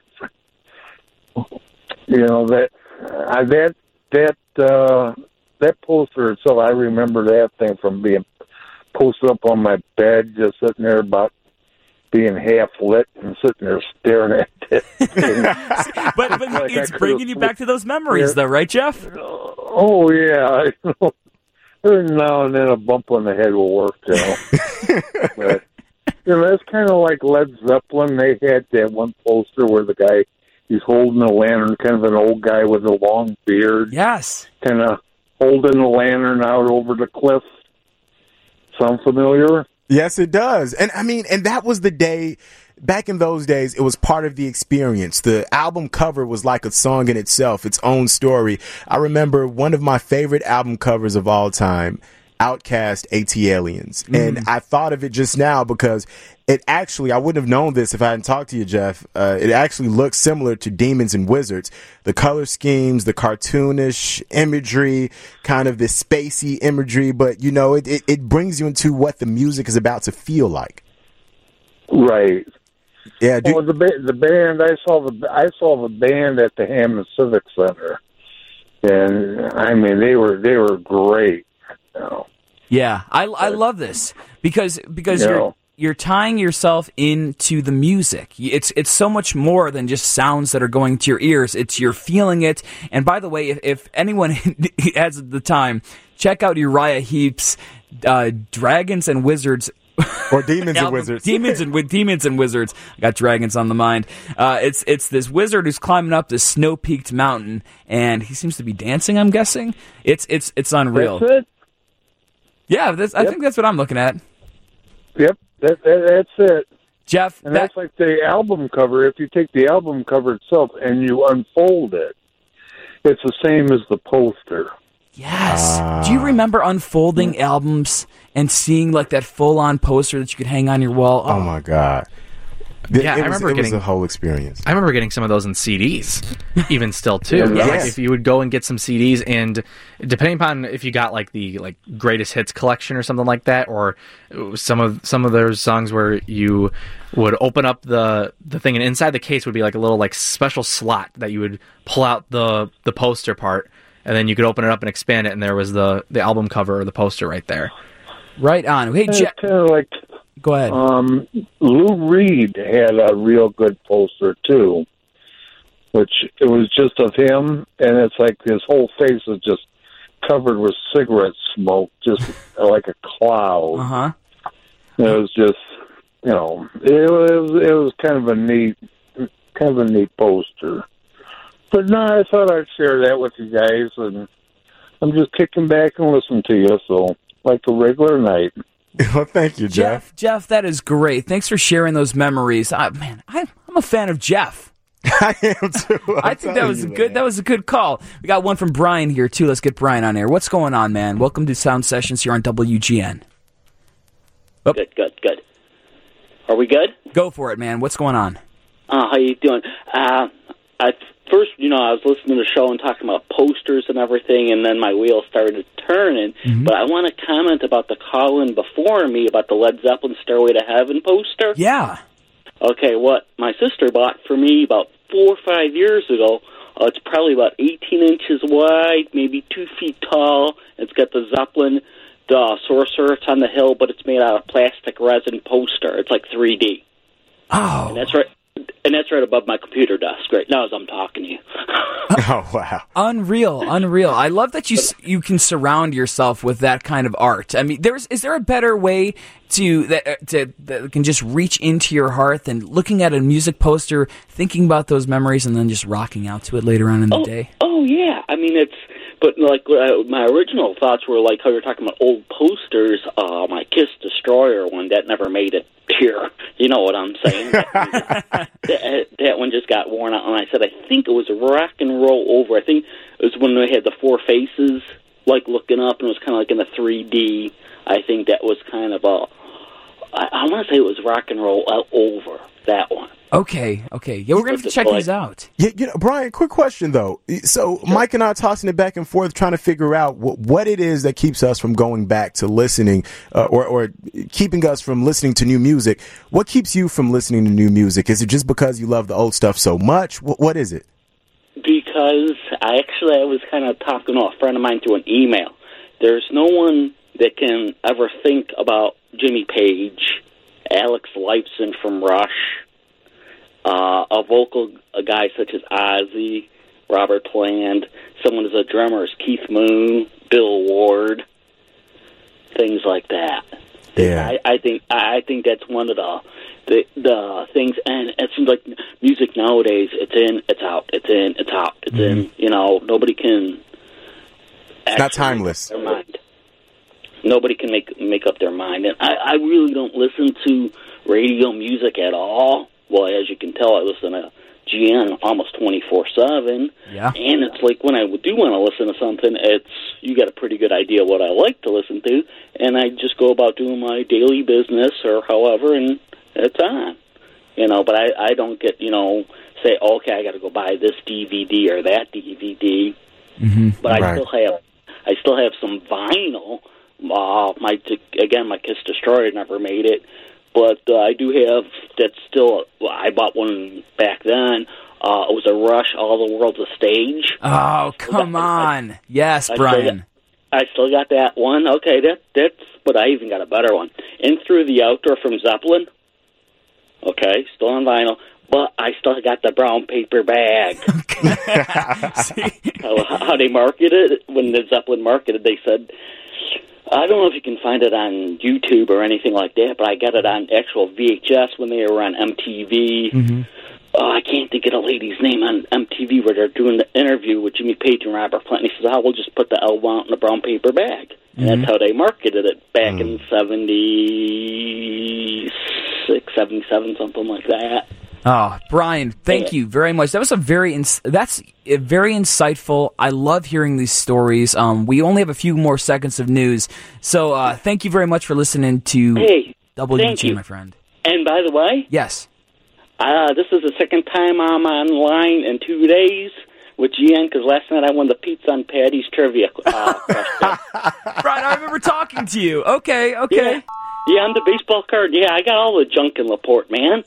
that poster itself, I remember that thing from being posted up on my bed, just sitting there about being half lit and sitting there staring at it. But Like it's I bringing you back to those memories, though, right, Jeff? Oh, yeah. Every now and then a bump on the head will work, But, that's kind of like Led Zeppelin. They had that one poster where the guy, he's holding a lantern, kind of an old guy with a long beard, Yes. kind of holding the lantern out over the cliff. Sound familiar? Yes, it does. And I mean, and that was the day, back in those days, it was part of the experience. The album cover was like a song in itself, its own story. I remember one of my favorite album covers of all time, Outkast, AT-Aliens. And I thought of it just now because it actually, I wouldn't have known this if I hadn't talked to you, Jeff. It actually looks similar to Demons and Wizards. The color schemes, the cartoonish imagery, kind of this spacey imagery, but it brings you into what the music is about to feel like. Right. Yeah, Oh, the band, I saw the band at the Hammond Civic Center. And, I mean, they were great. Yeah, I love this because Yeah. you're tying yourself into the music. It's so much more than just sounds that are going to your ears. You're feeling it. And by the way, if anyone has the time, check out Uriah Heep's Dragons and Wizards. or Demons and album. Wizards. Demons and Wizards. I got dragons on the mind. It's this wizard who's climbing up this snow-peaked mountain, and he seems to be dancing. I'm guessing it's unreal. That's it? Yeah, I think that's what I'm looking at. Yep, that's it. Jeff, And that's like the album cover. If you take the album cover itself and you unfold it, it's the same as the poster. Yes. Do you remember unfolding albums and seeing like that full-on poster that you could hang on your wall? Oh my God. Yeah, I remember it was getting the whole experience. I remember getting some of those in CDs, even still too. Yeah. Like if you would go and get some CDs, and depending upon if you got like the greatest hits collection or something like that, or some of those songs where you would open up the thing, and inside the case would be like a little like special slot that you would pull out the poster part, and then you could open it up and expand it, and there was the album cover or the poster right there. Right on. Hey, It's Jeff. kind of like Go ahead. Lou Reed had a real good poster too, which it was just of him, and it's like his whole face was just covered with cigarette smoke, just like a cloud. Uh-huh. It was just, it was kind of a neat poster. But no, I thought I'd share that with you guys, and I'm just kicking back and listening to you, so like a regular night. Well, thank you, Jeff. Jeff, that is great. Thanks for sharing those memories. I'm a fan of Jeff. I am too. I think that was a good call. We got one from Brian here too. Let's get Brian on air. What's going on, man? Welcome to Sound Sessions here on WGN. Oh. Good. Are we good? Go for it, man. What's going on? How you doing? At first, I was listening to the show and talking about posters and everything, and then my wheels started turning. Mm-hmm. But I want to comment about the call-in before me about the Led Zeppelin Stairway to Heaven poster. Yeah. Okay, what my sister bought for me about 4 or 5 years ago, it's probably about 18 inches wide, maybe 2 feet tall. It's got the Zeppelin, the Sorcerer. It's on the hill, but it's made out of plastic resin poster. It's like 3D. Oh. And that's right. And that's right above my computer desk right now as I'm talking to you. Oh, wow. Unreal. I love that you can surround yourself with that kind of art. I mean, is there a better way that can just reach into your heart than looking at a music poster, thinking about those memories, and then just rocking out to it later on in the day? Oh, yeah. I mean, but like my original thoughts were like how you're talking about old posters. My Kiss Destroyer one that never made it here. You know what I'm saying? That one just got worn out, and I said I think it was Rock and Roll Over. I think it was when they had the four faces like looking up, and it was kind of like in the 3D. I think that was kind of I want to say it was Rock and Roll Over, that one. Okay. Yeah, we're going to have to check these out. Yeah, Brian, quick question, though. So Mike and I are tossing it back and forth, trying to figure out what it is that keeps us from going back to listening or keeping us from listening to new music. What keeps you from listening to new music? Is it just because you love the old stuff so much? What is it? Because I was kind of talking to a friend of mine through an email. There's no one that can ever think about Jimmy Page, Alex Lifeson from Rush, a guy such as Ozzy, Robert Plant, someone as a drummer as Keith Moon, Bill Ward, things like that. Yeah, I think that's one of the things, and it seems like music nowadays, it's in, it's out, it's in, it's out, it's in. Nobody can. It's not timeless. Their mind. Nobody can make up their mind, and I really don't listen to radio music at all. Well, as you can tell, I listen to GN almost 24/7. Yeah. And it's like when I do want to listen to something, you got a pretty good idea what I like to listen to, and I just go about doing my daily business or however, and it's on. But I don't get, say, okay, I got to go buy this DVD or that DVD. Mm-hmm. But Right. I still have some vinyl. My Kiss Destroyer never made it. But I do have that's still. I bought one back then. It was a Rush, All the World's a Stage. Oh, come on! Yes, Brian. I still got that one. Okay, that's. But I even got a better one. In Through the Outdoor from Zeppelin. Okay, still on vinyl, but I still got the brown paper bag. How they marketed it when the Zeppelin marketed, they said. I don't know if you can find it on YouTube or anything like that, but I got it on actual VHS when they were on MTV. Mm-hmm. I can't think of the lady's name on MTV where they're doing the interview with Jimmy Page and Robert Plant. He says, we'll just put the album out in a brown paper bag. And that's how they marketed it back in 76, 77, something like that. Oh, Brian, thank you very much. That was very insightful. I love hearing these stories. We only have a few more seconds of news, so thank you very much for listening to WG, my friend. And by the way, yes, this is the second time I'm online in 2 days with GN, because last night I won the Pizza and Patty's trivia question. Right, I remember talking to you. Okay. Yeah, on the baseball card. Yeah, I got all the junk in LaPorte, man.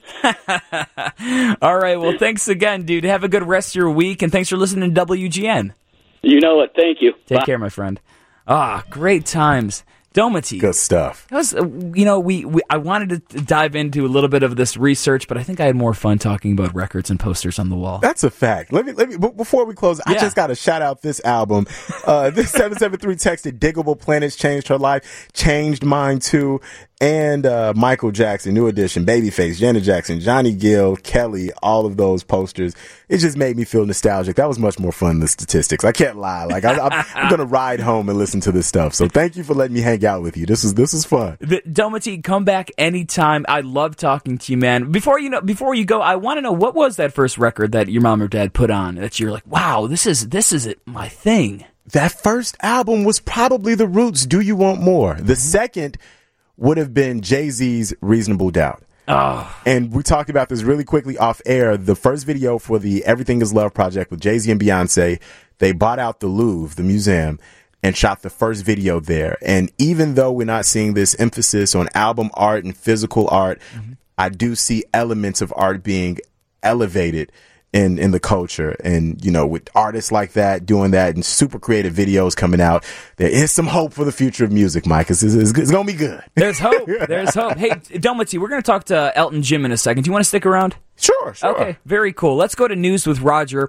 All right, well, thanks again, dude. Have a good rest of your week, and thanks for listening to WGN. You know it. Thank you. Take care, my friend. Great times. Domity. Good stuff. That was, I wanted to dive into a little bit of this research, but I think I had more fun talking about records and posters on the wall. That's a fact. Let me. Before we close, I just got to shout out this album. This 773 texted, "Diggable Planets changed her life, changed mine too." And Michael Jackson, New Edition, Babyface, Janet Jackson, Johnny Gill, Kelly, all of those posters. It just made me feel nostalgic. That was much more fun than statistics. I can't lie. Like I'm gonna ride home and listen to this stuff. So thank you for letting me hang out with you. This is fun. Domity, come back anytime. I love talking to you, man. Before you go, I want to know, what was that first record that your mom or dad put on that you're like, wow, this is my thing? That first album was probably The Roots' Do You Want More? The second would have been Jay-Z's Reasonable Doubt. Oh. And we talked about this really quickly off air. The first video for the Everything Is Love project with Jay-Z and Beyonce, they bought out the Louvre, the museum, and shot the first video there. And even though we're not seeing this emphasis on album art and physical art, I do see elements of art being elevated in the culture. And, with artists like that doing that and super creative videos coming out, there is some hope for the future of music, Mike. It's going to be good. There's hope. There's hope. Hey, Domity, we're going to talk to Elton Jim in a second. Do you want to stick around? Sure. Okay, very cool. Let's go to News with Roger.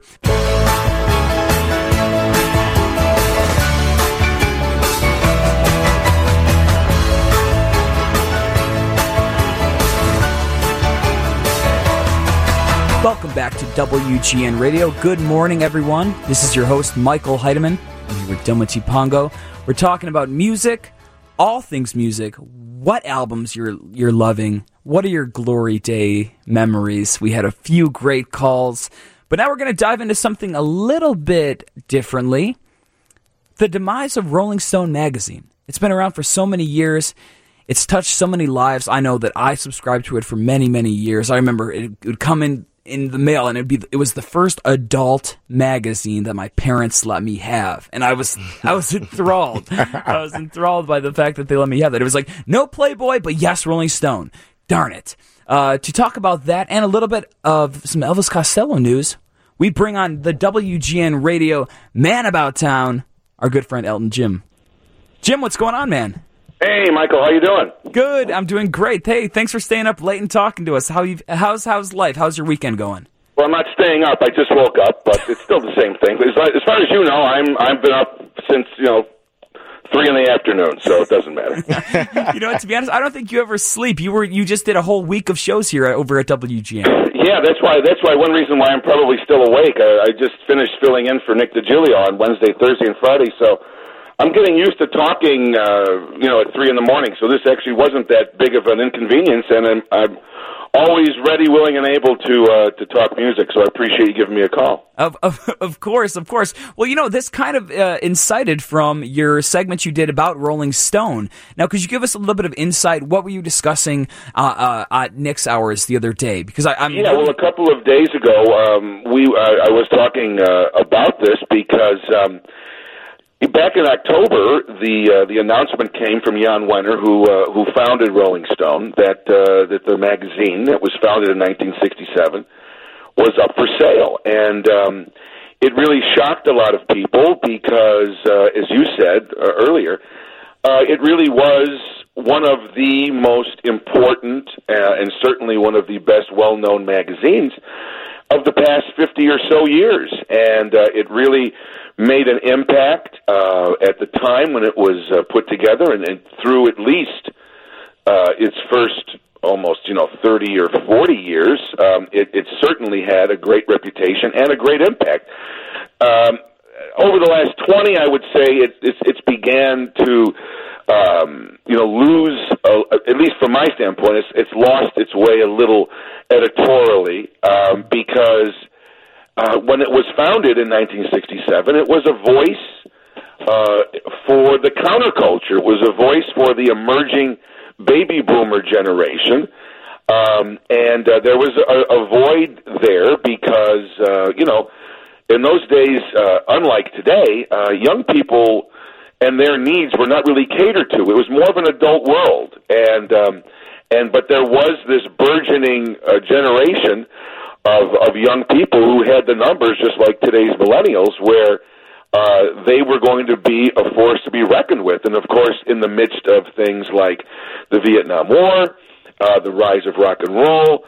Welcome back to WGN Radio. Good morning, everyone. This is your host, Michael Heidemann. I'm here with Domity Pongo. We're talking about music, all things music, what albums you're loving, what are your glory day memories. We had a few great calls, but now we're going to dive into something a little bit differently. The demise of Rolling Stone magazine. It's been around for so many years. It's touched so many lives. I know that I subscribed to it for many, many years. I remember it would come in the mail, and it was the first adult magazine that my parents let me have, and I was enthralled. I was enthralled by the fact that they let me have that. It was like, no Playboy, but yes, Rolling Stone. Darn it. To talk about that and a little bit of some Elvis Costello news, we bring on the WGN Radio man about town, our good friend Elton Jim. Jim, what's going on, man? Hey, Michael, how you doing? Good, I'm doing great. Hey, thanks for staying up late and talking to us. How's life? How's your weekend going? Well, I'm not staying up. I just woke up, but it's still the same thing. As far as you know, I've been up since 3 in the afternoon, so it doesn't matter. To be honest, I don't think you ever sleep. You just did a whole week of shows here over at WGN. Yeah, that's why. One reason why I'm probably still awake. I just finished filling in for Nick DiGilio on Wednesday, Thursday, and Friday, so I'm getting used to talking, at 3 in the morning, so this actually wasn't that big of an inconvenience, and I'm always ready, willing, and able to talk music, so I appreciate you giving me a call. Of course. Well, this kind of incited from your segment you did about Rolling Stone. Now, could you give us a little bit of insight? What were you discussing at Nick's Hours the other day? Because a couple of days ago, I was talking about this because back in October, the announcement came from Jan Wenner, who founded Rolling Stone, that the magazine that was founded in 1967 was up for sale, and it really shocked a lot of people because, as you said earlier, it really was one of the most important and certainly one of the best well-known magazines of the past 50 or so years, and it really made an impact at the time when it was put together, and through at least its first almost 30 or 40 years, it certainly had a great reputation and a great impact. Over the last 20, I would say it's began to lose, at least from my standpoint, it's lost its way a little editorially, because when it was founded in 1967, it was a voice for the counterculture. It was a voice for the emerging baby boomer generation. And there was a void there because, in those days, unlike today, young people and their needs were not really catered to. It was more of an adult world. But there was this burgeoning generation of young people who had the numbers just like today's millennials, where they were going to be a force to be reckoned with. And, of course, in the midst of things like the Vietnam War, the rise of rock and roll,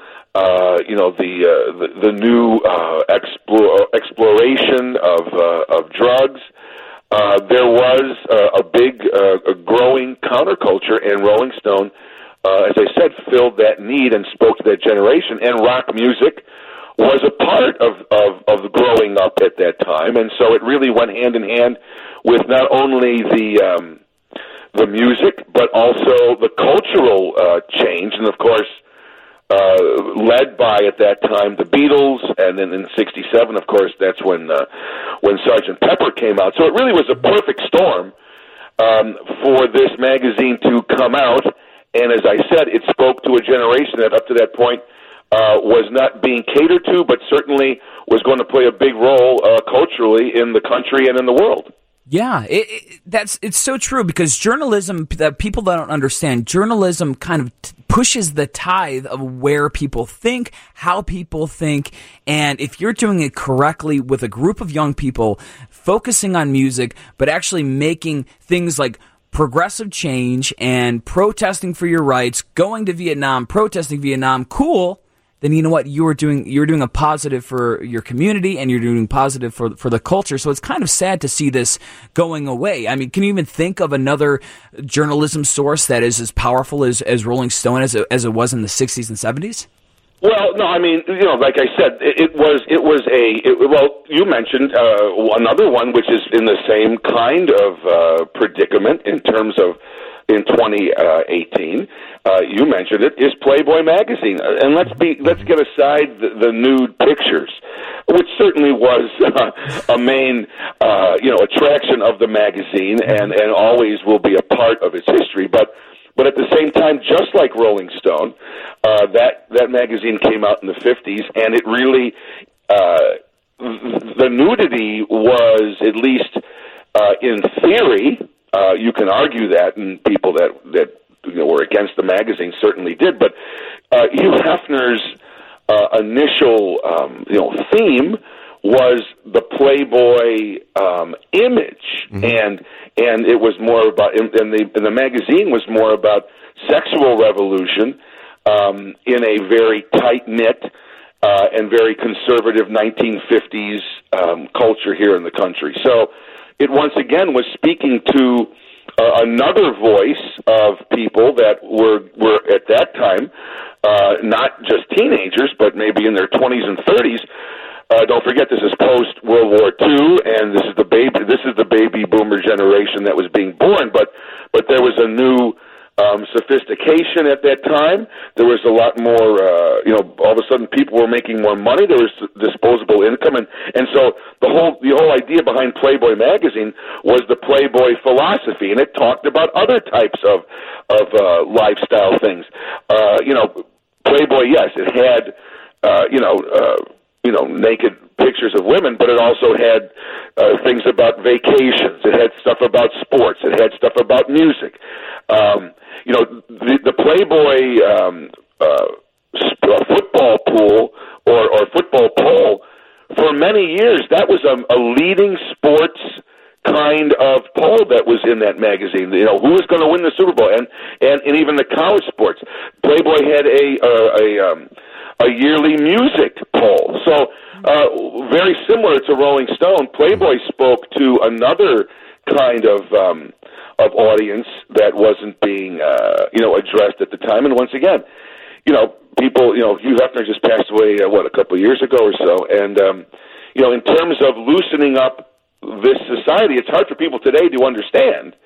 the new exploration of drugs, there was a big, growing counterculture, and Rolling Stone, as I said, filled that need and spoke to that generation. And rock music was a part of growing up at that time, and so it really went hand in hand with not only the music, but also the cultural change, and of course, led by at that time the Beatles, and then in '67, of course, that's when Sgt. Pepper came out. So it really was a perfect storm for this magazine to come out, and as I said, it spoke to a generation that up to that point was not being catered to, but certainly was going to play a big role culturally in the country and in the world. Yeah, it's so true, because journalism, that people that don't understand, journalism kind of pushes the tide of where people think, how people think, and if you're doing it correctly with a group of young people, focusing on music, but actually making things like progressive change and protesting for your rights, going to Vietnam, protesting Vietnam, cool, then you know what, you're doing a positive for your community, and you're doing positive for the culture. So it's kind of sad to see this going away. I mean, can you even think of another journalism source that is as powerful as Rolling Stone as it was in the 60s and 70s? Well, no, I mean, like I said, you mentioned another one which is in the same kind of predicament in terms of in 2018. You mentioned it, is Playboy magazine, and let's get aside the nude pictures, which certainly was a main attraction of the magazine, and always will be a part of its history, but at the same time, just like Rolling Stone, that magazine came out in the 50s, and it really the nudity was, at least in theory, you can argue that, and people that were against the magazine certainly did. But Hugh Hefner's initial theme was the Playboy image, and it was more about, and the magazine was more about sexual revolution in a very tight knit and very conservative 1950s culture here in the country. So it once again was speaking to another voice of people that were at that time not just teenagers, but maybe in their 20s and 30s. Don't forget, this is post World War II, and this is the baby boomer generation that was being born. But there was a new sophistication at that time. There was a lot more, all of a sudden people were making more money. There was disposable income. And so the whole idea behind Playboy magazine was the Playboy philosophy, and it talked about other types of lifestyle things. Playboy, yes, it had, naked pictures of women, but it also had things about vacations. It had stuff about sports. It had stuff about music. The Playboy football pool or football poll, for many years, that was a leading sports kind of poll that was in that magazine. Who was going to win the Super Bowl, and even the college sports. Playboy had a yearly music poll. So very similar to Rolling Stone, Playboy spoke to another kind of audience that wasn't being addressed at the time. And once again, people, Hugh Hefner just passed away a couple of years ago or so, and in terms of loosening up this society, it's hard for people today to understand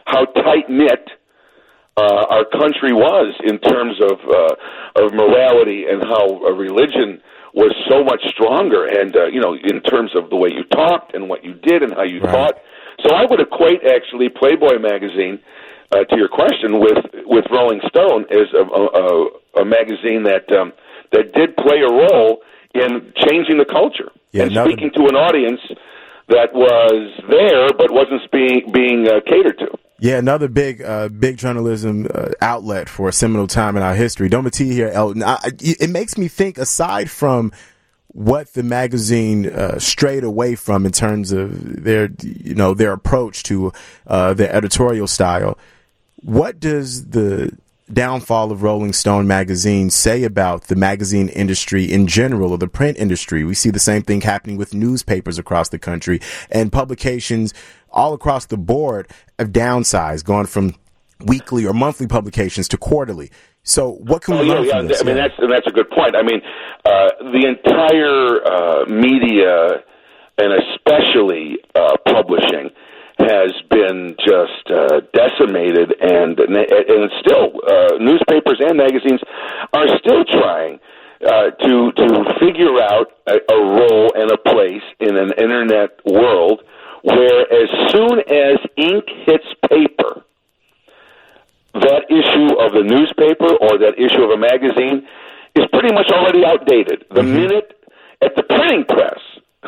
how tight knit our country was in terms of morality, and how a religion was so much stronger, and in terms of the way you talked and what you did and how you thought. So I would equate actually Playboy magazine, to your question, with Rolling Stone as a magazine that did play a role in changing the culture and speaking to an audience that was there but wasn't being catered to. Yeah, another big journalism outlet for a seminal time in our history. Domati here, Elton. It makes me think, aside from what the magazine strayed away from in terms of their approach to their editorial style, what does the downfall of Rolling Stone magazine say about the magazine industry in general, or the print industry? We see the same thing happening with newspapers across the country, and publications all across the board have downsized, gone from weekly or monthly publications to quarterly. So what can we learn from this? I mean, that's a good point. I mean, the entire media, and especially publishing, has been just decimated, and still newspapers and magazines are still trying to figure out a role and a place in an internet world where, as soon as ink hits paper, that issue of the newspaper or that issue of a magazine is pretty much already outdated. The minute at the printing press,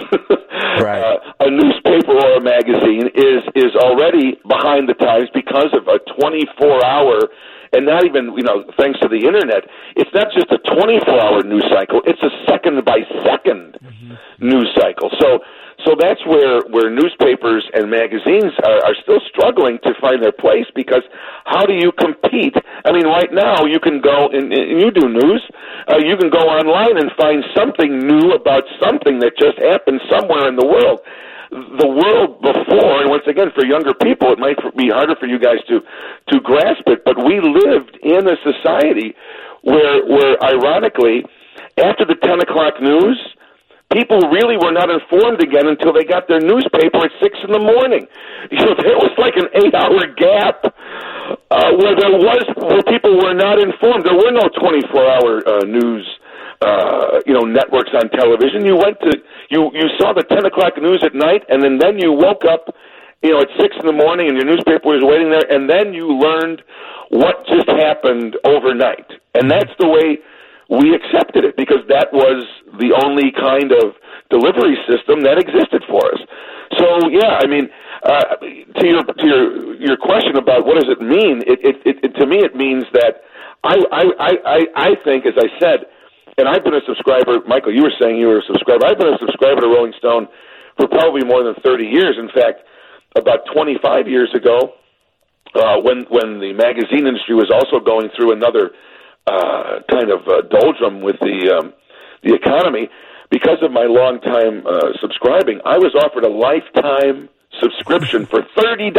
a newspaper or a magazine is already behind the times because of a 24-hour, and not even, thanks to the internet, it's not just a 24-hour news cycle, it's a second-by-second news cycle. So that's where newspapers and magazines are still struggling to find their place, because how do you compete? I mean, right now you can go, and you do news, you can go online and find something new about something that just happened somewhere in the world. The world before, and once again, for younger people, it might be harder for you guys to grasp it, but we lived in a society where ironically, after the 10 o'clock news, people really were not informed again until they got their newspaper at 6 in the morning. There was like an 8-hour gap where people were not informed. There were no 24-hour news networks on television. You saw the 10 o'clock news at night, and then you woke up, at 6 in the morning, and your newspaper was waiting there, and then you learned what just happened overnight. And that's the way we accepted it, because that was the only kind of delivery system that existed for us. So, yeah, I mean, to your question about what does it mean, to me it means that I think, as I said, and I've been a subscriber, Michael, you were saying you were a subscriber. I've been a subscriber to Rolling Stone for probably more than 30 years. In fact, about 25 years ago, when the magazine industry was also going through another kind of doldrum with the economy, because of my long time subscribing, I was offered a lifetime subscription for $30.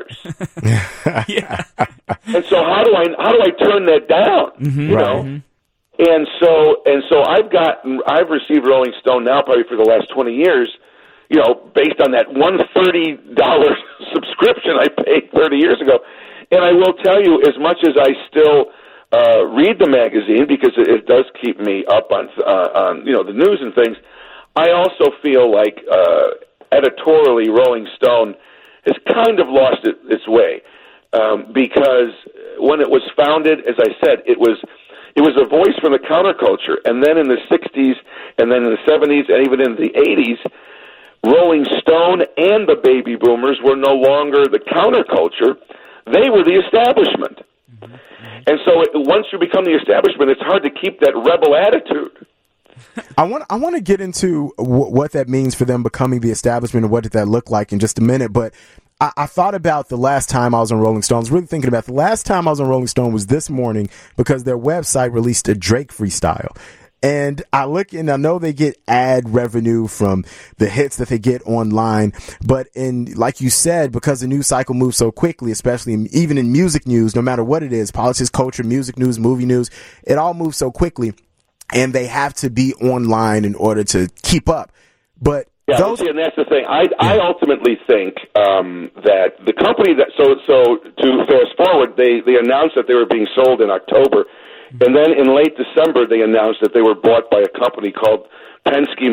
Yeah. And so how do I turn that down? You know? And so I've received Rolling Stone now probably for the last 20 years, based on that one $30 subscription I paid 30 years ago. And I will tell you, as much as I still read the magazine, because it does keep me up on the news and things, I also feel like editorially Rolling Stone has kind of lost its way, because when it was founded, as I said, it was a voice for the counterculture, and then in the 60s, and then in the 70s, and even in the 80s, Rolling Stone and the baby boomers were no longer the counterculture; they were the establishment. And so once you become the establishment, it's hard to keep that rebel attitude. I want to get into what that means for them becoming the establishment, and what did that look like in just a minute. But I thought about the last time I was on Rolling Stone. I was really thinking about the last time I was on Rolling Stone was this morning, because their website released a Drake freestyle. And I look, and I know they get ad revenue from the hits that they get online. But like you said, because the news cycle moves so quickly, especially even in music news, no matter what it is, politics, culture, music news, movie news, it all moves so quickly. And they have to be online in order to keep up. But Yeah, see, and that's the thing. I ultimately think that the company that so to fast forward, they announced that they were being sold in October, and then in late December they announced that they were bought by a company called Penske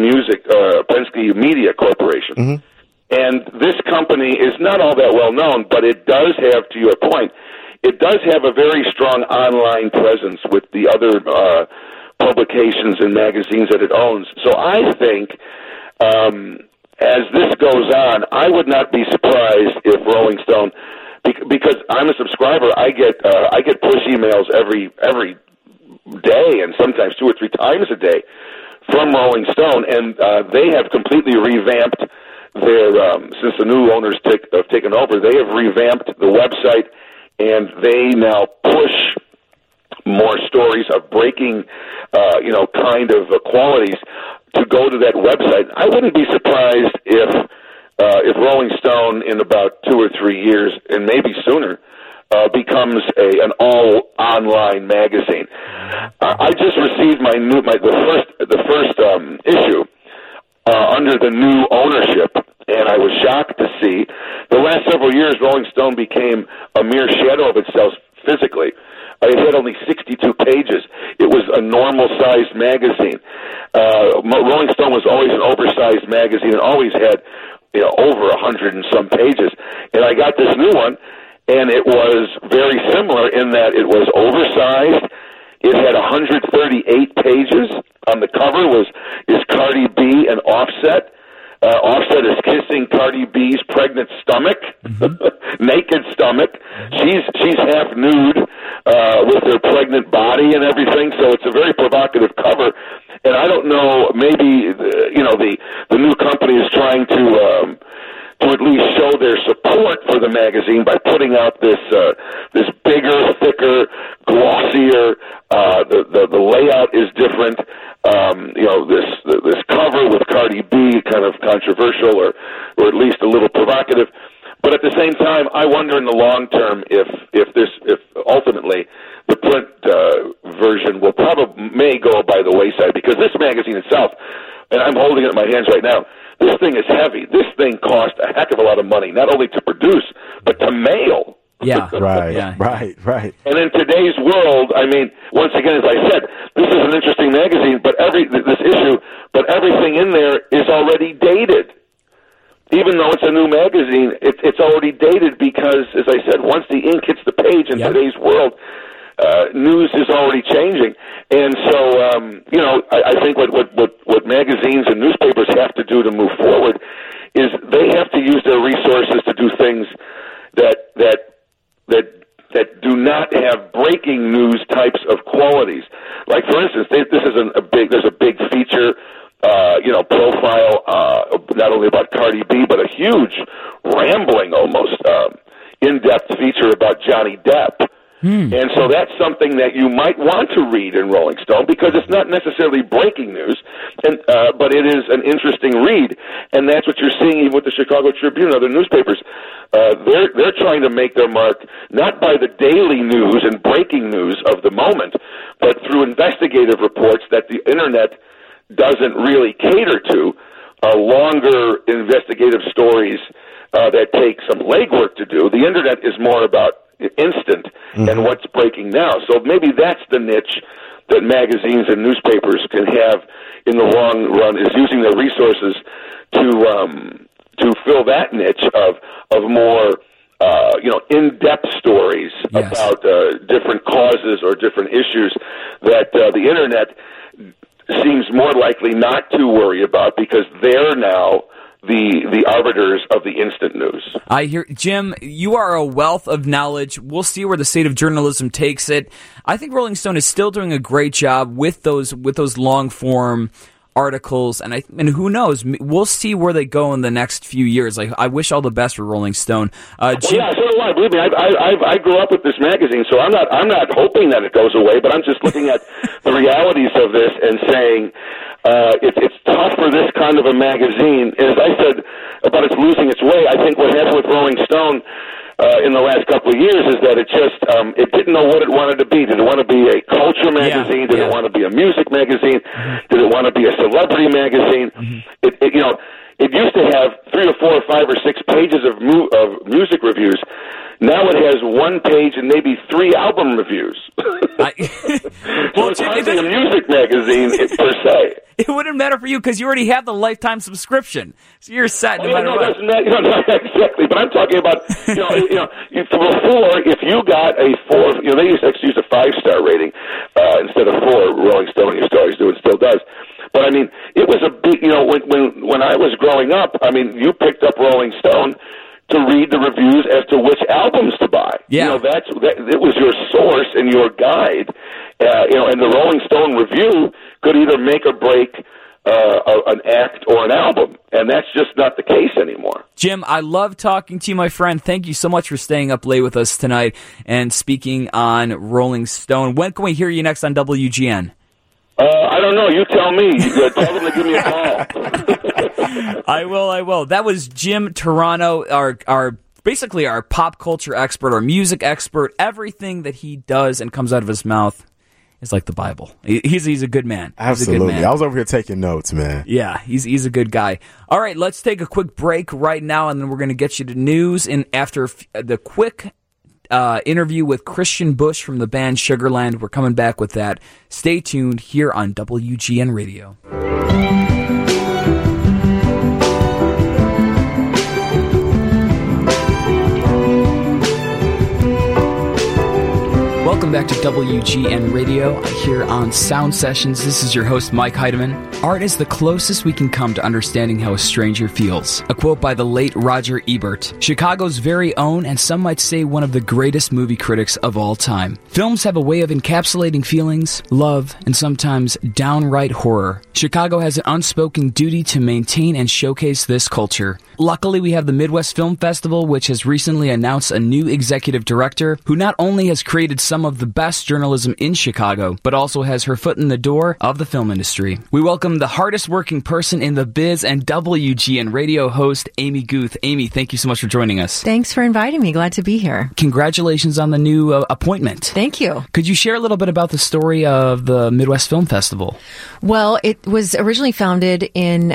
Media Corporation. Mm-hmm. And this company is not all that well known, but it does have, to your point, it does have a very strong online presence with the other publications and magazines that it owns. So I think, as this goes on, I would not be surprised if Rolling Stone, because I'm a subscriber, I get push emails every day, and sometimes 2 or 3 times a day from Rolling Stone, and they have completely revamped their since the new owners have taken over. They have revamped the website, and they now push more stories of breaking, kind of qualities to go to that website. I wouldn't be surprised if Rolling Stone in about 2 or 3 years, and maybe sooner, becomes an all online magazine. I just received the first issue under the new ownership, and I was shocked to see the last several years Rolling Stone became a mere shadow of itself physically. It had only 62 pages. It was a normal-sized magazine. Rolling Stone was always an oversized magazine and always had over 100 and some pages. And I got this new one, and it was very similar in that it was oversized. It had 138 pages. On the cover is Cardi B and Offset. Offset is kissing Cardi B's pregnant stomach, naked stomach. She's half nude with her pregnant body and everything. So it's a very provocative cover. And I don't know, maybe the new company is trying to at least show their support for the magazine by putting out this bigger, thicker, glossier. The layout is different. This cover with Cardi B, kind of controversial or at least a little provocative. But at the same time, I wonder in the long term if ultimately the print version may go by the wayside, because this magazine itself, and I'm holding it in my hands right now, this thing is heavy. This thing cost a heck of a lot of money, not only to produce, but to mail. Yeah. Right. And in today's world, I mean, once again, as I said, this is an interesting magazine, but everything in there is already dated. Even though it's a new magazine, it's already dated because, as I said, once the ink hits the page in today's world, news is already changing. And so, I think what magazines and newspapers have to do to move forward is they have to use their resources to do things that do not have breaking news types of qualities. Like, for instance, there's a big feature, profile, not only about Cardi B, but a huge, rambling almost, in-depth feature about Johnny Depp. And so that's something that you might want to read in Rolling Stone, because it's not necessarily breaking news, but it is an interesting read. And that's what you're seeing even with the Chicago Tribune and other newspapers. They're trying to make their mark not by the daily news and breaking news of the moment, but through investigative reports that the Internet doesn't really cater to, longer investigative stories that take some legwork to do. The Internet is more about instant and what's breaking now. So maybe that's the niche that magazines and newspapers can have in the long run, is using their resources to fill that niche of more in-depth stories about different causes or different issues that the Internet seems more likely not to worry about, because they're now the arbiters of the instant news. I hear, Jim, you are a wealth of knowledge. We'll see where the state of journalism takes it. I think Rolling Stone is still doing a great job with those long form articles, and who knows? We'll see where they go in the next few years. I wish all the best for Rolling Stone. Jim, so do I. Believe me, I grew up with this magazine, so I'm not hoping that it goes away, but I'm just looking at the realities of this and saying it's tough for this kind of a magazine. As I said about it's losing its way, I think what happened with Rolling Stone in the last couple of years is that it just it didn't know what it wanted to be. Did it want to be a culture magazine? Did it want to be a music magazine? Did it want to be a celebrity magazine? it used to have 3 or 4 or 5 or 6 pages of music reviews. Now it has 1 page and maybe 3 album reviews. Well, it's hardly a music magazine per se. It wouldn't matter for you because you already have the lifetime subscription, so you're set no matter what. Not exactly. But I'm talking about before, if you got a 4, they used to use a 5-star rating instead of 4. Rolling Stone used to always do, and still does. But I mean, it was a big. When I was growing up, I mean, you picked up Rolling Stone to read the reviews as to which albums to buy. Yeah. It was your source and your guide. And the Rolling Stone review could either make or break an act or an album, and that's just not the case anymore. Jim, I love talking to you, my friend. Thank you so much for staying up late with us tonight and speaking on Rolling Stone. When can we hear you next on WGN? I don't know. You tell me. Tell them to give me a call. I will. That was Jim Turano, our basically our pop culture expert, our music expert. Everything that he does and comes out of his mouth is like the Bible. He's a good man. Absolutely. He's a good man. I was over here taking notes, man. Yeah, he's a good guy. All right, let's take a quick break right now, and then we're going to get you to news. And after the quick interview with Christian Bush from the band Sugarland, we're coming back with that. Stay tuned here on WGN Radio. Welcome back to WGN Radio here on Sound Sessions. This is your host, Mike Heidemann. Art is the closest we can come to understanding how a stranger feels. A quote by the late Roger Ebert, Chicago's very own, and some might say one of the greatest movie critics of all time. Films have a way of encapsulating feelings, love, and sometimes downright horror. Chicago has an unspoken duty to maintain and showcase this culture. Luckily, we have the Midwest Film Festival, which has recently announced a new executive director who not only has created some of the best journalism in Chicago, but also has her foot in the door of the film industry. We welcome the hardest working person in the biz and WGN Radio host, Amy Guth. Amy, thank you so much for joining us. Thanks for inviting me. Glad to be here. Congratulations on the new appointment. Thank you. Could you share a little bit about the story of the Midwest Film Festival? Well, it was originally founded in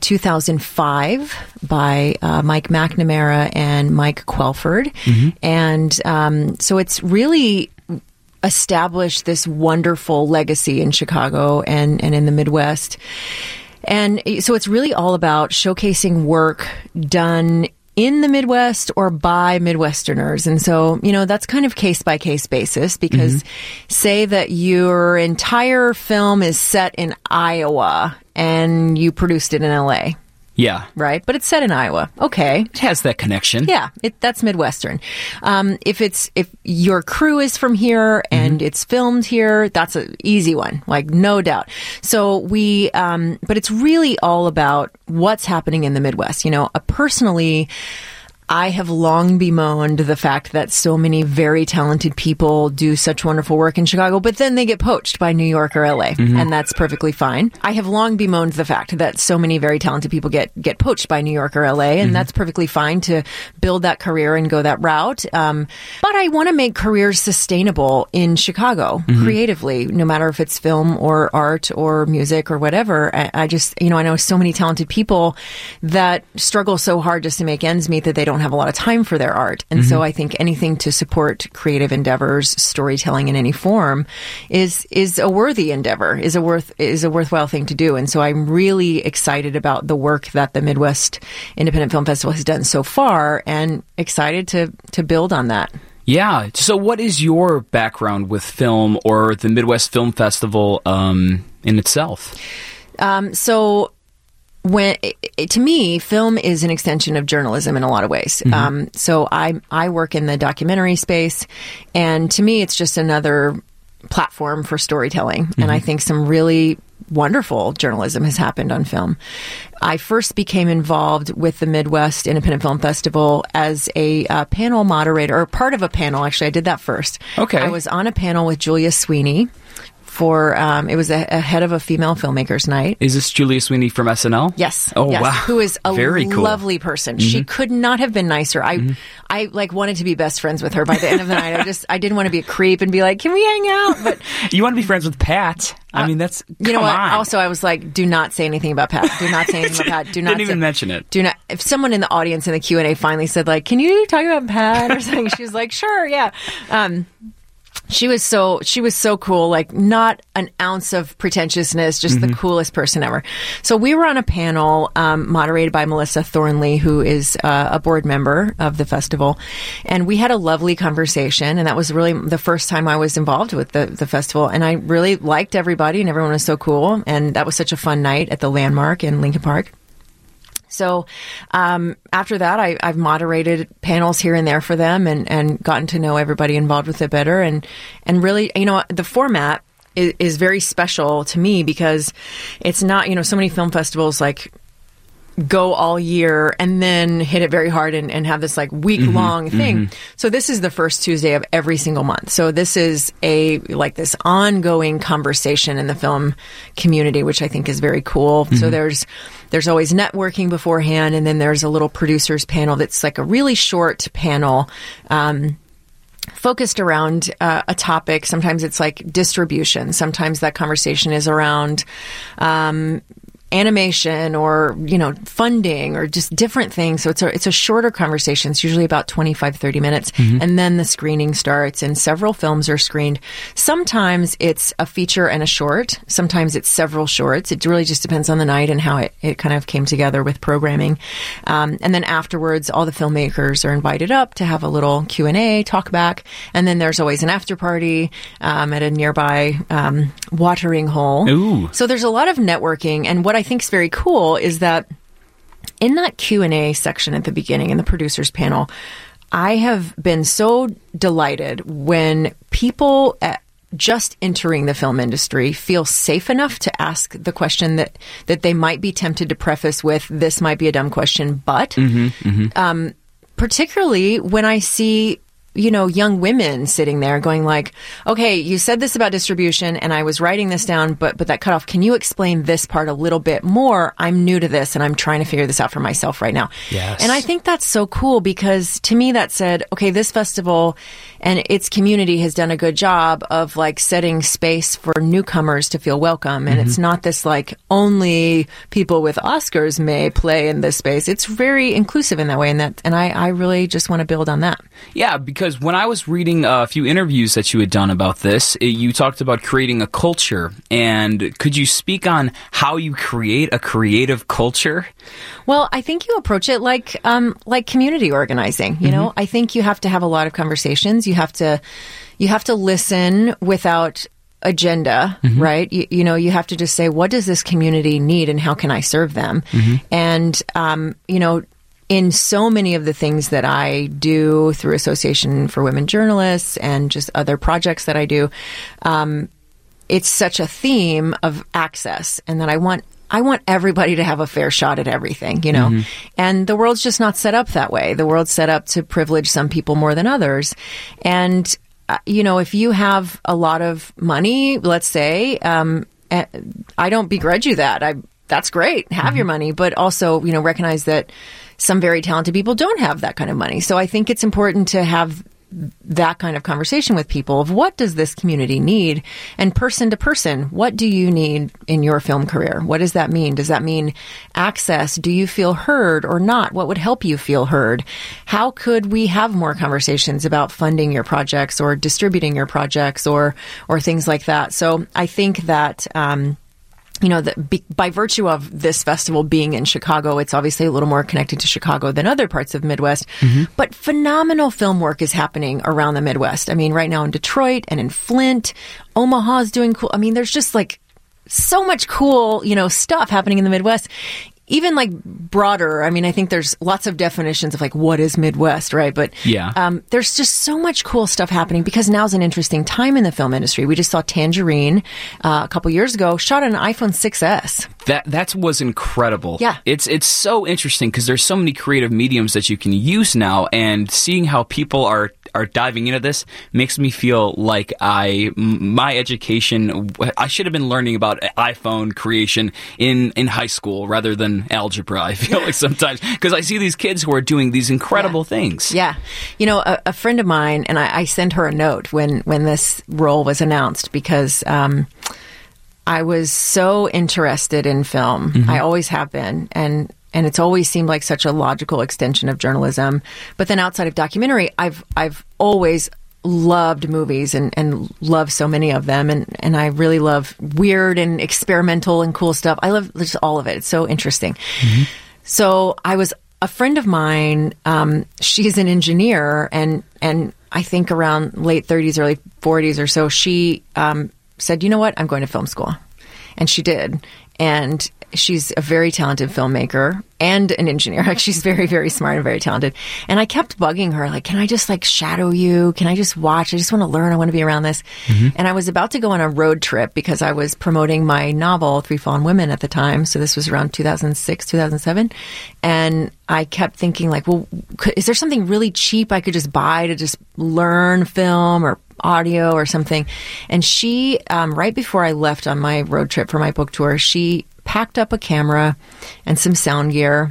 2005 by Mike McNamara and Mike Quelford. Mm-hmm. And so it's really established this wonderful legacy in Chicago and in the Midwest. And so it's really all about showcasing work done in the Midwest or by Midwesterners. And so, that's kind of case-by-case basis because say that your entire film is set in Iowa and you produced it in L.A., yeah. Right? But it's set in Iowa. Okay. It has that connection. Yeah. That's Midwestern. If your crew is from here and it's filmed here, that's an easy one. Like, no doubt. So but it's really all about what's happening in the Midwest. Personally, I have long bemoaned the fact that so many very talented people do such wonderful work in Chicago, but then they get poached by New York or LA, and that's perfectly fine. I have long bemoaned the fact that so many very talented people get poached by New York or LA, and that's perfectly fine to build that career and go that route. But I want to make careers sustainable in Chicago creatively, no matter if it's film or art or music or whatever. I just, I know so many talented people that struggle so hard just to make ends meet that they don't have a lot of time for their art. And so I think anything to support creative endeavors, storytelling in any form is a worthy endeavor, is a worthwhile thing to do. And so I'm really excited about the work that the Midwest Independent Film Festival has done so far and excited to build on that. Yeah. So what is your background with film or the Midwest Film Festival in itself? To me, film is an extension of journalism in a lot of ways. So I work in the documentary space, and to me, it's just another platform for storytelling. And I think some really wonderful journalism has happened on film. I first became involved with the Midwest Independent Film Festival as a panel moderator, or part of a panel. Actually, I did that first. Okay. I was on a panel with Julia Sweeney for it was ahead of a female filmmakers night. Is this Julia Sweeney from SNL? Yes. Oh, yes, wow. Who is a Very cool. lovely person. She could not have been nicer. I like wanted to be best friends with her by the end of the night. I didn't want to be a creep and be like, can we hang out? But You want to be friends with Pat. I mean, that's, you know come what? on. Also, I was like, do not say anything about Pat. Do not say anything about Pat. Do not Didn't even mention it. Do not. If someone in the audience in the Q&A finally said like, can you talk about Pat or something? She was like, sure, yeah. She was so cool, like not an ounce of pretentiousness, just the coolest person ever. So we were on a panel moderated by Melissa Thornley, who is a board member of the festival. And we had a lovely conversation. And that was really the first time I was involved with the festival. And I really liked everybody and everyone was so cool. And that was such a fun night at the Landmark in Lincoln Park. So after that, I've moderated panels here and there for them and gotten to know everybody involved with it better. And really, you know, the format is very special to me because it's not, you know, so many film festivals like go all year and then hit it very hard and have this like week-long thing. So this is the first Tuesday of every single month. So this is this ongoing conversation in the film community, which I think is very cool. So there's always networking beforehand, and then there's a little producers panel that's like a really short panel focused around a topic. Sometimes it's like distribution. Sometimes that conversation is around animation or, you know, funding or just different things. So it's a shorter conversation. It's usually about 25, 30 minutes. And then the screening starts and several films are screened. Sometimes it's a feature and a short. Sometimes it's several shorts. It really just depends on the night and how it kind of came together with programming. And then afterwards, all the filmmakers are invited up to have a little Q&A, talk back. And then there's always an after party at a nearby watering hole. Ooh. So there's a lot of networking. And what I think is very cool is that in that Q&A section at the beginning in the producers panel, I have been so delighted when people just entering the film industry feel safe enough to ask the question that they might be tempted to preface with, this might be a dumb question, but particularly when I see, you know, young women sitting there going like, okay, you said this about distribution and I was writing this down, but that cutoff, can you explain this part a little bit more? I'm new to this and I'm trying to figure this out for myself right now. Yes. And I think that's so cool because to me that said, okay, this festival and its community has done a good job of like setting space for newcomers to feel welcome. And it's not this like only people with Oscars may play in this space. It's very inclusive in that way. And I really just want to build on that. Yeah, because when I was reading a few interviews that you had done about this, you talked about creating a culture. And could you speak on how you create a creative culture? Well, I think you approach it like community organizing. You know, I think you have to have a lot of conversations. You have to listen without agenda, right? You know, you have to just say, what does this community need and how can I serve them? And, you know, in so many of the things that I do through Association for Women Journalists and just other projects that I do, it's such a theme of access and that I want everybody to have a fair shot at everything, you know, and the world's just not set up that way. The world's set up to privilege some people more than others. And, you know, if you have a lot of money, let's say, I don't begrudge you that. That's great. Have your money, but also, you know, recognize that some very talented people don't have that kind of money. So I think it's important to have that kind of conversation with people of what does this community need? And person to person, what do you need in your film career? What does that mean? Does that mean access? Do you feel heard or not? What would help you feel heard? How could we have more conversations about funding your projects or distributing your projects or things like that? So I think that, you know, by virtue of this festival being in Chicago, it's obviously a little more connected to Chicago than other parts of the Midwest. But phenomenal film work is happening around the Midwest. I mean, right now in Detroit and in Flint, Omaha's doing cool. I mean, there's just like so much cool, you know, stuff happening in the Midwest. Even like broader, I mean, I think there's lots of definitions of like what is Midwest, right? But there's just so much cool stuff happening because now's an interesting time in the film industry. We just saw Tangerine a couple years ago, shot on an iPhone 6S. That was incredible. Yeah. It's so interesting because there's so many creative mediums that you can use now, and seeing how people are are diving into this makes me feel like my education, I should have been learning about iPhone creation in high school rather than algebra. I feel like sometimes, because I see these kids who are doing these incredible things. Yeah. You know, a friend of mine, and I sent her a note when this role was announced, because I was so interested in film. Mm-hmm. I always have been. And it's always seemed like such a logical extension of journalism. But then outside of documentary, I've always loved movies and love so many of them. And I really love weird and experimental and cool stuff. I love just all of it. It's so interesting. Mm-hmm. So a friend of mine, she's an engineer, and I think around late 30s, early 40s or so, she said, you know what, I'm going to film school. And she did. And she's a very talented filmmaker and an engineer. Like, she's very, very smart and very talented. And I kept bugging her, like, can I just shadow you? Can I just watch? I just want to learn. I want to be around this. Mm-hmm. And I was about to go on a road trip because I was promoting my novel, Three Fallen Women, at the time. So this was around 2006, 2007. And I kept thinking, like, well, is there something really cheap I could just buy to just learn film or audio or something? And she, right before I left on my road trip for my book tour, she packed up a camera and some sound gear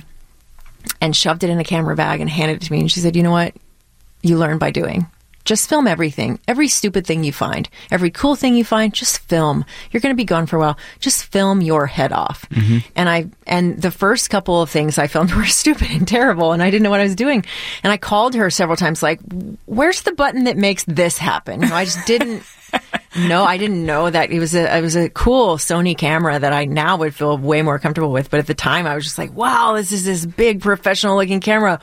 and shoved it in a camera bag and handed it to me. And she said, you know what? You learn by doing. Just film everything. Every stupid thing you find. Every cool thing you find, just film. You're going to be gone for a while. Just film your head off. Mm-hmm. And the first couple of things I filmed were stupid and terrible, and I didn't know what I was doing. And I called her several times, like, where's the button that makes this happen? You know, I just didn't know. I didn't know that it was a cool Sony camera that I now would feel way more comfortable with. But at the time, I was just like, wow, this is this big professional looking camera.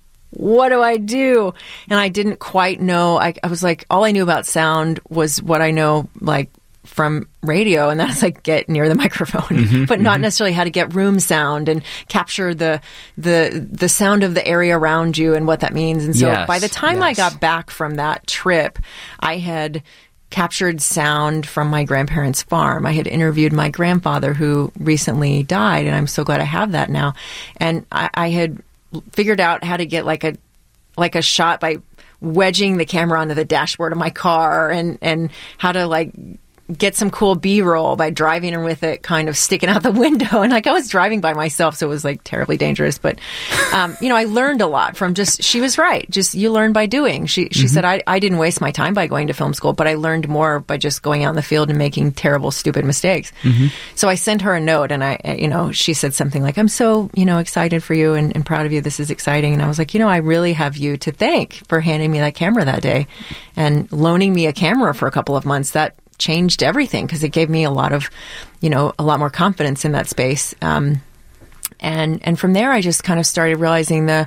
What do I do? And I didn't quite know. I was like, all I knew about sound was what I know, like, from radio, and that's like get near the microphone, mm-hmm, but not necessarily how to get room sound and capture the sound of the area around you and what that means. And so by the time I got back from that trip, I had captured sound from my grandparents' farm. I had interviewed my grandfather, who recently died, and I'm so glad I have that now. And I had figured out how to get like a shot by wedging the camera onto the dashboard of my car, and how to like get some cool B-roll by driving with it kind of sticking out the window. And like, I was driving by myself, so it was like terribly dangerous. But, you know, I learned a lot from she was right. Just, you learn by doing. She mm-hmm. said, I didn't waste my time by going to film school, but I learned more by just going out in the field and making terrible, stupid mistakes. Mm-hmm. So I sent her a note, and she said something like, I'm so, excited for you and proud of you. This is exciting. And I was like, I really have you to thank for handing me that camera that day and loaning me a camera for a couple of months. That changed everything, because it gave me a lot more confidence in that space. And from there, I just kind of started realizing when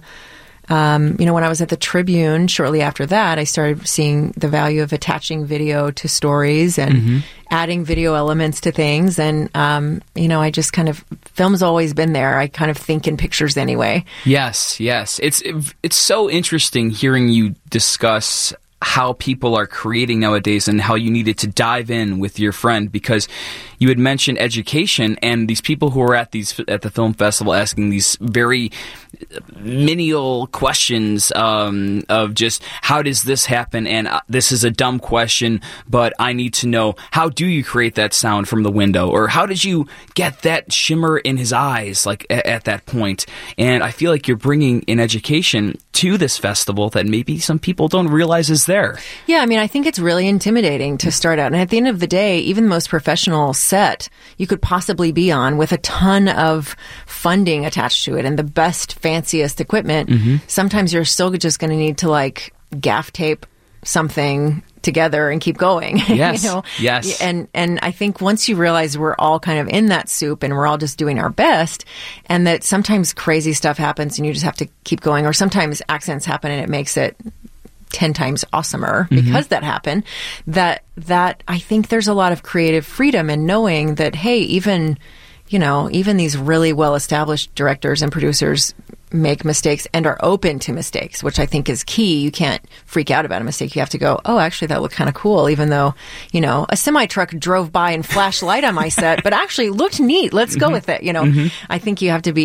I was at the Tribune, shortly after that, I started seeing the value of attaching video to stories and mm-hmm. adding video elements to things. And, I just kind of, film's always been there. I kind of think in pictures anyway. Yes. It's so interesting hearing you discuss how people are creating nowadays and how you needed to dive in with your friend, because you had mentioned education and these people who are at the film festival asking these very menial questions of just, how does this happen? And this is a dumb question, but I need to know, how do you create that sound from the window? Or how did you get that shimmer in his eyes, like at that point? And I feel like you're bringing an education to this festival that maybe some people don't realize is there. Yeah, I mean, I think it's really intimidating to start out. And at the end of the day, even the most professional set you could possibly be on, with a ton of funding attached to it and the best, fanciest equipment, mm-hmm. sometimes you're still just going to need to like gaff tape something together and keep going. Yes. Yes. And I think once you realize we're all kind of in that soup and we're all just doing our best, and that sometimes crazy stuff happens and you just have to keep going, or sometimes accidents happen and it makes it 10 times awesomer because mm-hmm. that happened, that I think there's a lot of creative freedom in knowing that, hey, even these really well-established directors and producers make mistakes and are open to mistakes, which I think is key. You can't freak out about a mistake. You have to go, oh, actually, that looked kind of cool, even though, a semi-truck drove by and flashed light on my set, but actually looked neat. Let's go with it. Mm-hmm. I think you have to be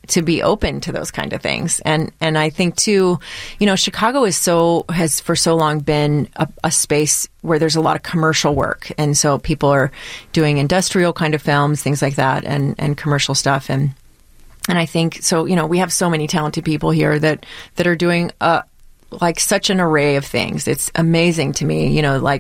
be open to those kind of things. And I think too, Chicago has for so long been a space where there's a lot of commercial work. And so people are doing industrial kind of films, things like that, and commercial stuff. And I think, so, we have so many talented people here that are doing, like such an array of things. It's amazing to me,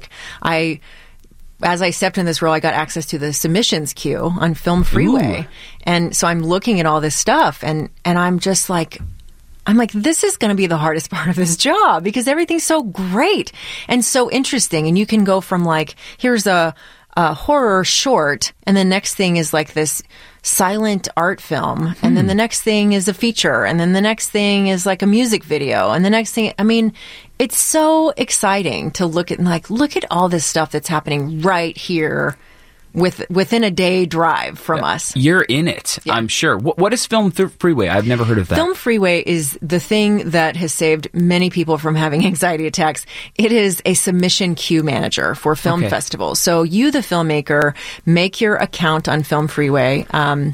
as I stepped in this role, I got access to the submissions queue on Film Freeway. Ooh. And so I'm looking at all this stuff and I'm just like, this is going to be the hardest part of this job because everything's so great and so interesting. And you can go from here's a horror short, and the next thing is like this silent art film, and then the next thing is a feature, and then the next thing is like a music video, and the next thing, it's so exciting to look at all this stuff that's happening right here within a day drive from us. You're in it, yeah. I'm sure. What is Film Freeway? I've never heard of that. Film Freeway is the thing that has saved many people from having anxiety attacks. It is a submission queue manager for film festivals. So you, the filmmaker, make your account on Film Freeway,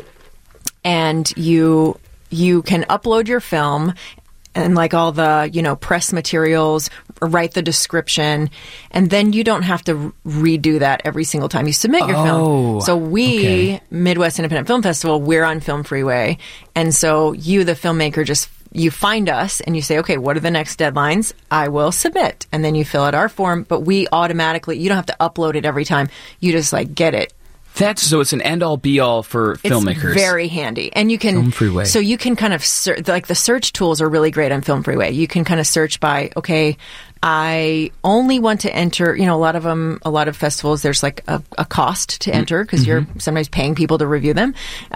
and you can upload your film and all the, press materials, write the description, and then you don't have to redo that every single time you submit your film. So we, Midwest Independent Film Festival, we're on Film Freeway. And so you, the filmmaker, you find us and you say, okay, what are the next deadlines? I will submit. And then you fill out our form, but we automatically, you don't have to upload it every time. You just get it. So it's an end-all, be-all for filmmakers. It's very handy. And you can... Film Freeway. So you can kind of... the search tools are really great on Film Freeway. You can kind of search by, okay, I only want to enter... a lot of festivals, there's a cost to enter because you're sometimes paying people to review them.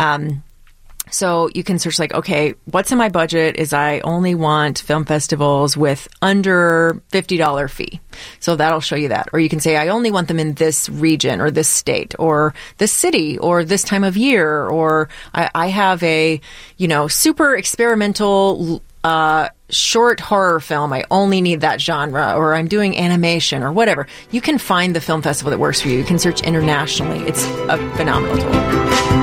So you can search okay, what's in my budget is I only want film festivals with under $50 fee. So that'll show you that. Or you can say, I only want them in this region or this state or this city or this time of year. Or I have a, super experimental short horror film. I only need that genre. Or I'm doing animation or whatever. You can find the film festival that works for you. You can search internationally. It's a phenomenal tool.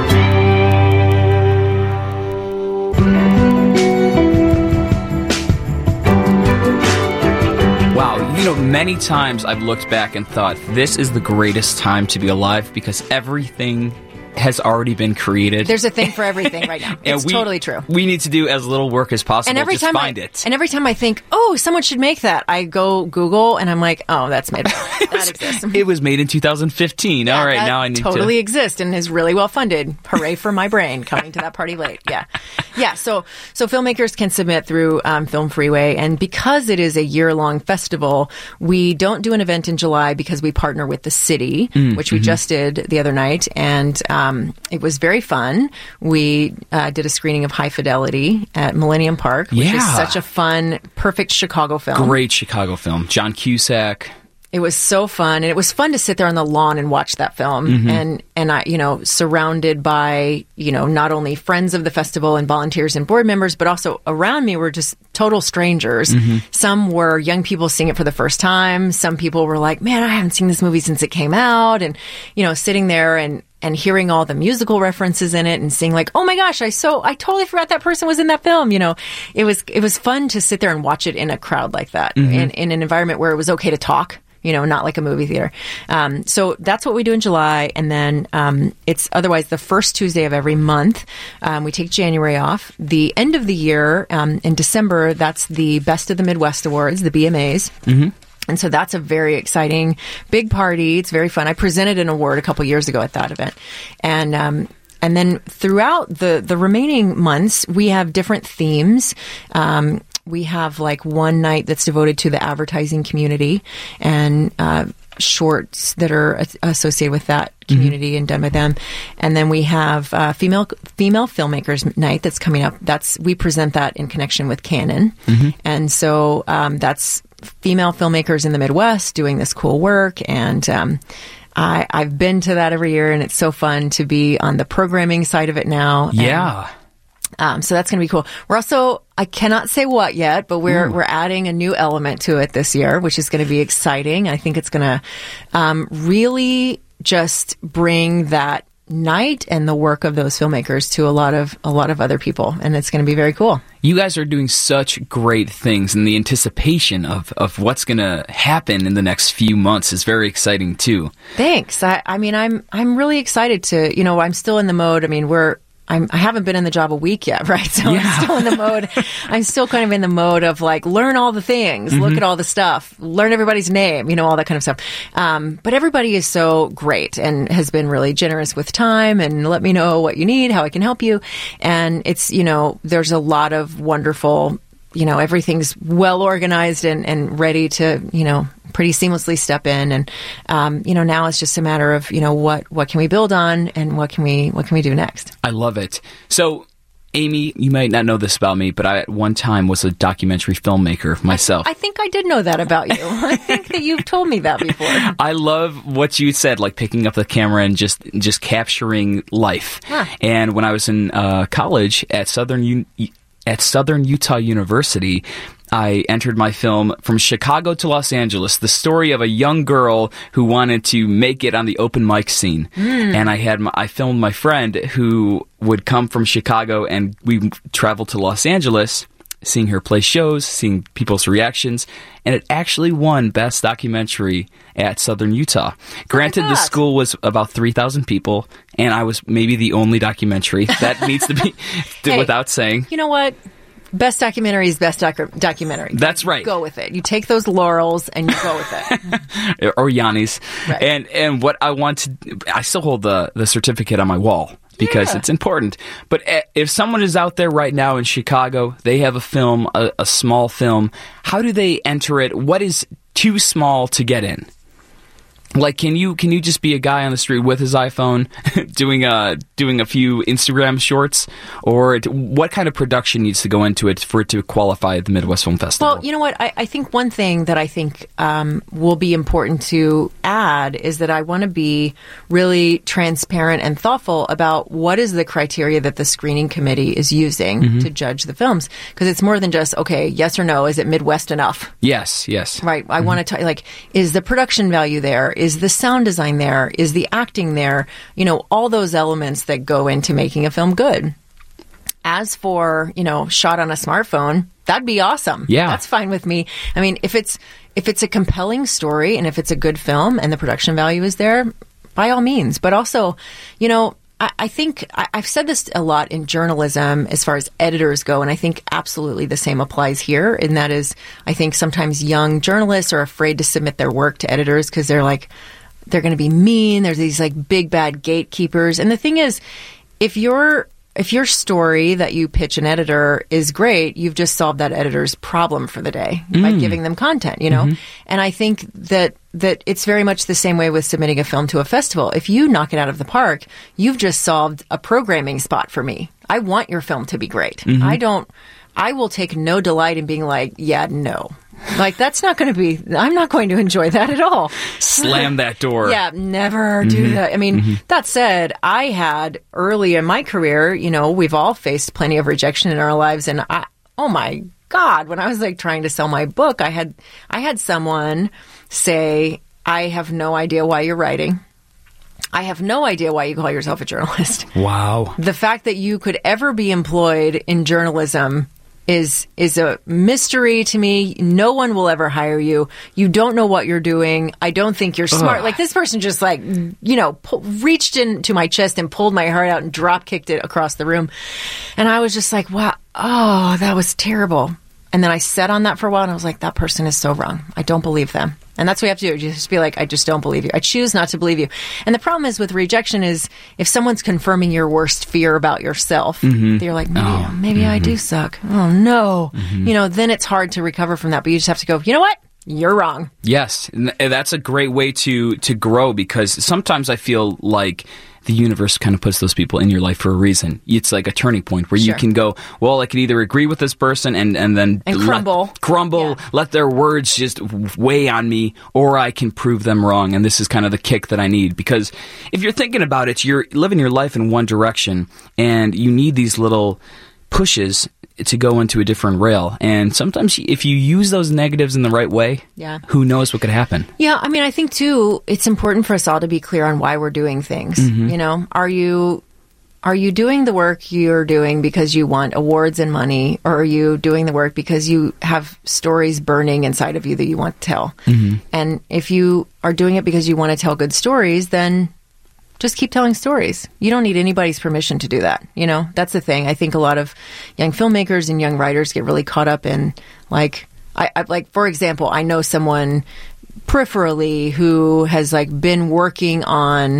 Wow, many times I've looked back and thought, this is the greatest time to be alive because everything has already been created. There's a thing for everything right now. It's totally true. We need to do as little work as possible. And every just find it. And every time I think, someone should make that, I go Google and I'm like, that's made. That exists. It was made in 2015. Yeah, all right, now I need totally exists and is really well funded. Hooray for my brain coming to that party late. Yeah. Yeah. So filmmakers can submit through Film Freeway, and because it is a year-long festival, we don't do an event in July because we partner with the city, which we just did the other night, and it was very fun. We did a screening of High Fidelity at Millennium Park, which is such a fun, perfect Chicago film. Great Chicago film. John Cusack. It was so fun, and it was fun to sit there on the lawn and watch that film, and I, surrounded by, not only friends of the festival and volunteers and board members, but also around me were just total strangers. Some were young people seeing it for the first time. Some people were like, man, I haven't seen this movie since it came out, and, sitting there and hearing all the musical references in it and seeing oh my gosh, I totally forgot that person was in that film. It was fun to sit there and watch it in a crowd like that, in an environment where it was okay to talk. Not like a movie theater. So that's what we do in July. And then it's otherwise the first Tuesday of every month. We take January off. The end of the year, in December, that's the Best of the Midwest Awards, the BMAs. And so that's a very exciting, big party. It's very fun. I presented an award a couple years ago at that event. And then throughout the remaining months, we have different themes. We have one night that's devoted to the advertising community and shorts that are associated with that community and done by them. And then we have female filmmakers night that's coming up. We present that in connection with Canon. And so that's female filmmakers in the Midwest doing this cool work. And I've been to that every year, and it's so fun to be on the programming side of it now. Yeah. So that's going to be cool. We're also, I cannot say what yet, but we're adding a new element to it this year, which is going to be exciting. I think it's going to really just bring that night and the work of those filmmakers to a lot of other people, and it's going to be very cool. You guys are doing such great things, and the anticipation of what's going to happen in the next few months is very exciting too. Thanks. I mean, I'm really excited to, I'm still in the mode. I mean, I haven't been in the job a week yet, right? So Yeah. I'm still in the mode. I'm still kind of in the mode of like, learn all the things, look at all the stuff, learn everybody's name, all that kind of stuff. But everybody is so great and has been really generous with time and let me know what you need, how I can help you. And it's, there's a lot of wonderful, everything's well organized and ready to, pretty seamlessly step in. And, now it's just a matter of, what can we build on and what can we do next? I love it. So, Amy, you might not know this about me, but I at one time was a documentary filmmaker myself. I think I did know that about you. I think that you've told me that before. I love what you said, like picking up the camera and just capturing life. Huh. And when I was in college at Southern Utah University, I entered my film From Chicago to Los Angeles, the story of a young girl who wanted to make it on the open mic scene. And I filmed my friend who would come from Chicago, and we traveled to Los Angeles, seeing her play shows, seeing people's reactions, and it actually won Best Documentary at Southern Utah. Granted, the school was about 3,000 people, and I was maybe the only documentary. That needs to be without saying. You know what? Best documentary is best documentary. That's right. Go with it. You take those laurels and you go with it. Or Yanni's. Right. And what I want to... I still hold the certificate on my wall because it's important. But if someone is out there right now in Chicago, they have a film, a small film, how do they enter it? What is too small to get in? Like, can you just be a guy on the street with his iPhone doing a few Instagram shorts, or what kind of production needs to go into it for it to qualify at the Midwest Film Festival? Well, you know what? I think one thing that I think will be important to add is that I want to be really transparent and thoughtful about what is the criteria that the screening committee is using to judge the films, because it's more than just, okay, yes or no, is it Midwest enough? Yes. Right. I want to like, is the production value there? Is the sound design there? Is the acting there? All those elements that go into making a film good. As for, shot on a smartphone, that'd be awesome. Yeah. That's fine with me. I mean, if it's a compelling story and if it's a good film and the production value is there, by all means. But also, I think I've said this a lot in journalism as far as editors go, and I think absolutely the same applies here. And that is, I think sometimes young journalists are afraid to submit their work to editors because they're like, they're going to be mean. There's these like big bad gatekeepers. And the thing is, if your story that you pitch an editor is great, you've just solved that editor's problem for the day by giving them content, And I think that it's very much the same way with submitting a film to a festival. If you knock it out of the park, you've just solved a programming spot for me. I want your film to be great. I will take no delight in being like, yeah, no. Like, that's not going to be, I'm not going to enjoy that at all. Slam that door. Yeah, never do that. I mean, that said, I had early in my career, we've all faced plenty of rejection in our lives. And oh my God, when I was like trying to sell my book, I had someone say, I have no idea why you're writing. I have no idea why you call yourself a journalist. Wow. The fact that you could ever be employed in journalism is a mystery to me. No one will ever hire you. You don't know what you're doing. I don't think you're smart. Like, this person just like, reached into my chest and pulled my heart out and drop kicked it across the room. And I was just like, wow, that was terrible. And then I sat on that for a while and I was like, that person is so wrong. I don't believe them. And that's what you have to do. You just be like, I just don't believe you. I choose not to believe you. And the problem is with rejection is if someone's confirming your worst fear about yourself, you're like, maybe I do suck. Oh, no. Then it's hard to recover from that. But you just have to go, you know what? You're wrong. Yes. And that's a great way to grow, because sometimes I feel like the universe kind of puts those people in your life for a reason. It's like a turning point where you can go, well, I can either agree with this person and then crumble, let their words just weigh on me, or I can prove them wrong. And this is kind of the kick that I need, because if you're thinking about it, you're living your life in one direction and you need these little pushes to go into a different rail. And sometimes if you use those negatives in the right way, who knows what could happen. Yeah, I mean, I think, too, it's important for us all to be clear on why we're doing things. Mm-hmm. You know, are you doing the work you're doing because you want awards and money, or are you doing the work because you have stories burning inside of you that you want to tell? Mm-hmm. And if you are doing it because you want to tell good stories, then just keep telling stories. You don't need anybody's permission to do that. You know, that's the thing. I think a lot of young filmmakers and young writers get really caught up in, like, like, for example, I know someone peripherally who has, like, been working on,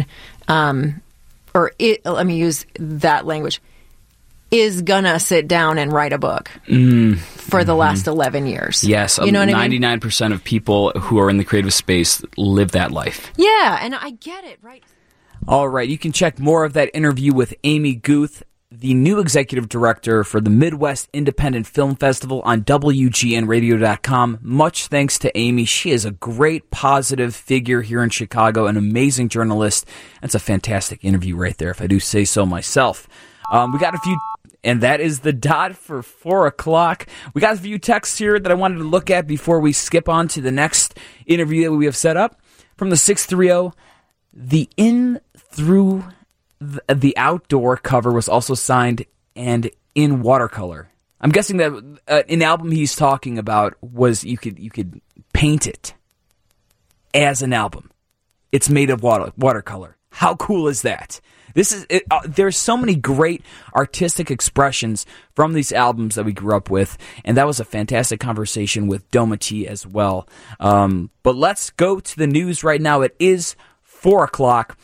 let me use that language, is gonna sit down and write a book for the last 11 years. Yes, you know what 99% I mean? of people who are in the creative space live that life. Yeah, and I get it, right? All right, you can check more of that interview with Amy Guth, the new executive director for the Midwest Independent Film Festival, on WGNradio.com. Much thanks to Amy. She is a great, positive figure here in Chicago, an amazing journalist. That's a fantastic interview right there, if I do say so myself. We got a few, and that is the dot for 4 o'clock. We got a few texts here that I wanted to look at before we skip on to the next interview that we have set up. From the 630, the In Through the Outdoor cover was also signed and in watercolor. I'm guessing that an album he's talking about was you could paint it as an album. It's made of watercolor. How cool is that? This is there's so many great artistic expressions from these albums that we grew up with, and that was a fantastic conversation with Doma T as well. But let's go to the news right now. It is 4 o'clock.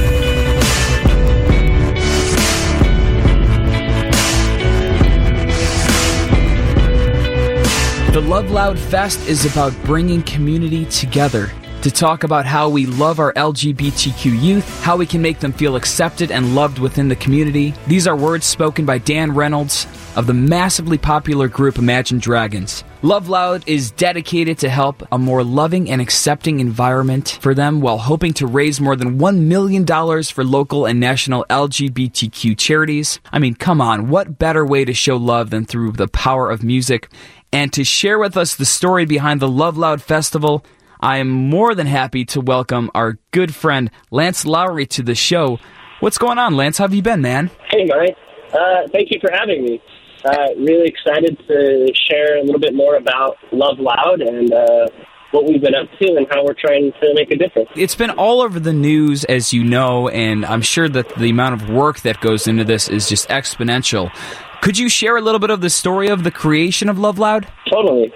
The Love Loud Fest is about bringing community together to talk about how we love our LGBTQ youth, how we can make them feel accepted and loved within the community. These are words spoken by Dan Reynolds of the massively popular group Imagine Dragons. Love Loud is dedicated to help a more loving and accepting environment for them while hoping to raise more than $1 million for local and national LGBTQ charities. I mean, come on, what better way to show love than through the power of music? And to share with us the story behind the Love Loud Festival, I am more than happy to welcome our good friend Lance Lowry to the show. What's going on, Lance? How have you been, man? Hey, Mike. Thank you for having me. Really excited to share a little bit more about Love Loud and what we've been up to and how we're trying to make a difference. It's been all over the news, as you know, and I'm sure that the amount of work that goes into this is just exponential. Could you share a little bit of the story of the creation of Love Loud? Totally.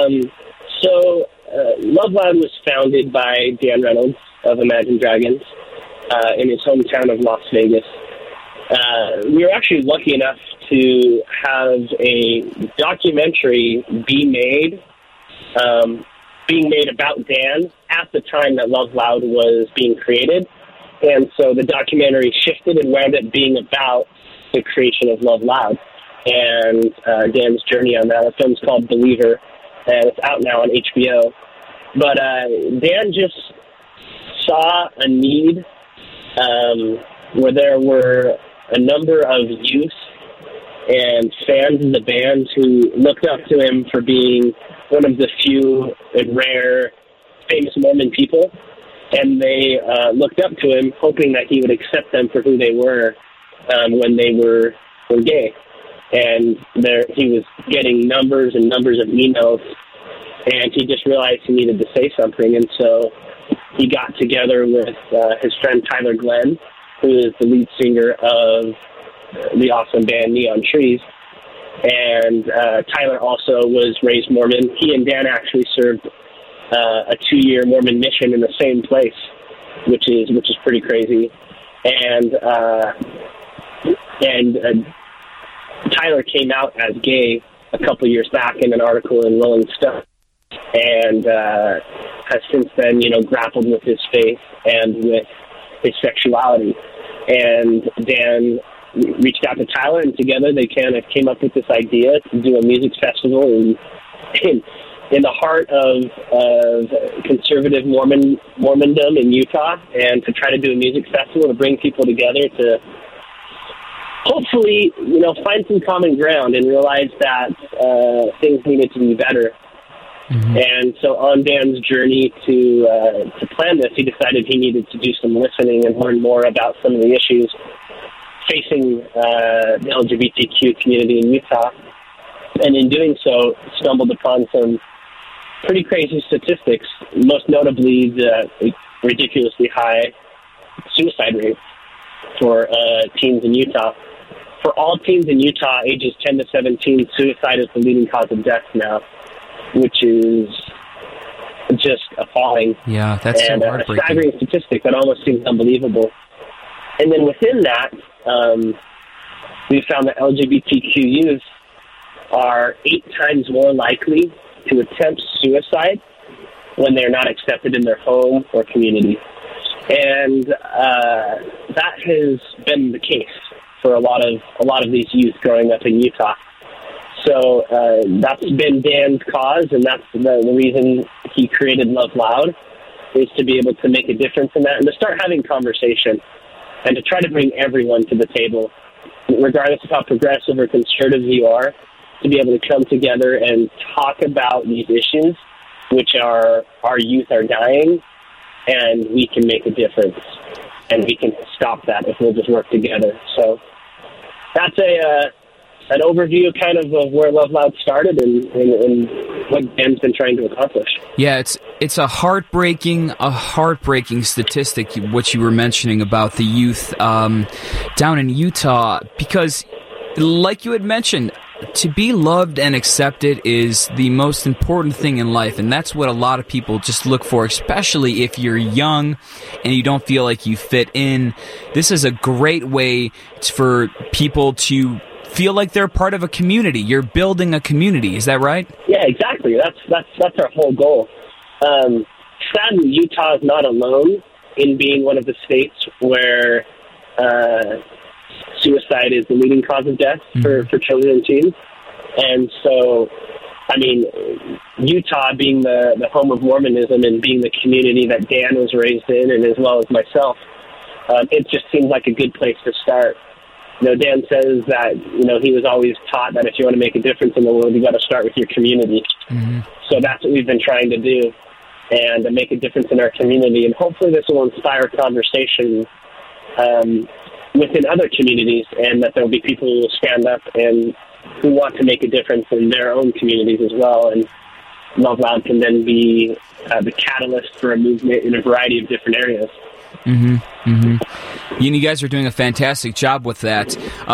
Love Loud was founded by Dan Reynolds of Imagine Dragons in his hometown of Las Vegas. We were actually lucky enough to have a documentary being made about Dan at the time that Love Loud was being created. And so the documentary shifted and wound up being about the creation of Love Loud and Dan's journey on that. The film's called Believer, and it's out now on HBO. But Dan just saw a need where there were a number of youth and fans in the band who looked up to him for being one of the few and rare famous Mormon people. And they looked up to him hoping that he would accept them for who they were when they were gay. And he was getting numbers and numbers of emails, and he just realized he needed to say something. And so he got together with his friend Tyler Glenn, who is the lead singer of the awesome band Neon Trees. And Tyler also was raised Mormon. He and Dan actually served a 2-year Mormon mission in the same place, which is pretty crazy. And Tyler came out as gay a couple years back in an article in Rolling Stone, and has since then, grappled with his faith and with his sexuality. And Dan reached out to Tyler, and together they kind of came up with this idea to do a music festival in the heart of conservative Mormondom in Utah, and to try to do a music festival to bring people together to hopefully, find some common ground and realize that things needed to be better. Mm-hmm. And so on Dan's journey to plan this, he decided he needed to do some listening and learn more about some of the issues facing the LGBTQ community in Utah. And in doing so, stumbled upon some pretty crazy statistics, most notably the ridiculously high suicide rate for teens in Utah. For all teens in Utah, ages 10 to 17, suicide is the leading cause of death now, which is just appalling. Yeah, that's and so heartbreaking. A staggering statistic that almost seems unbelievable. And then within that, we found that LGBTQ youth are 8 times more likely to attempt suicide when they're not accepted in their home or community. And that has been the case for a lot of these youth growing up in Utah. So that's been Dan's cause, and that's the reason he created Love Loud, is to be able to make a difference in that and to start having conversation and to try to bring everyone to the table, regardless of how progressive or conservative you are, to be able to come together and talk about these issues, which are our youth are dying, and we can make a difference, and we can stop that if we'll just work together. So that's an overview kind of where Love Loud started and what Dan's been trying to accomplish. Yeah, it's a heartbreaking statistic, what you were mentioning about the youth down in Utah, because like you had mentioned, to be loved and accepted is the most important thing in life, and that's what a lot of people just look for, especially if you're young and you don't feel like you fit in. This is a great way for people to feel like they're part of a community. You're building a community, is that right? Yeah, exactly. That's our whole goal. Sadly, Utah is not alone in being one of the states where suicide is the leading cause of death for children and teens. And so, I mean, Utah being the home of Mormonism and being the community that Dan was raised in, and as well as myself, it just seems like a good place to start. Dan says that, he was always taught that if you want to make a difference in the world, you got to start with your community. Mm-hmm. So that's what we've been trying to do, and to make a difference in our community. And hopefully this will inspire conversation within other communities, and that there will be people who will stand up and who want to make a difference in their own communities as well. And Love Loud can then be the catalyst for a movement in a variety of different areas. Mm-hmm. Mm-hmm. You guys are doing a fantastic job with that.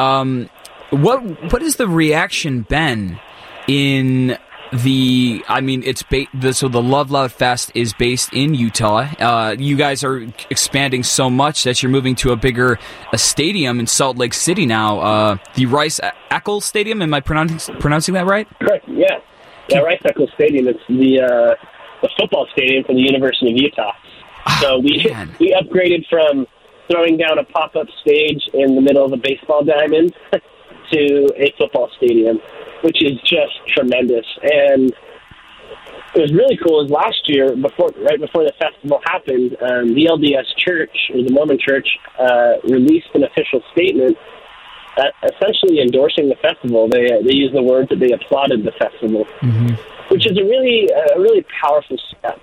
What has the reaction been in the? I mean, so the Love Loud Fest is based in Utah. You guys are expanding so much that you're moving to a stadium in Salt Lake City now. The Rice-Eccles Stadium. Am I pronouncing that right? Correct. Yeah. Rice-Eccles Stadium. It's the football stadium for the University of Utah. So we upgraded from throwing down a pop-up stage in the middle of a baseball diamond to a football stadium, which is just tremendous. And it was really cool. Is last year, right before the festival happened, the LDS Church, or the Mormon Church, released an official statement essentially endorsing the festival. They used the words that they applauded the festival, which is a really powerful step.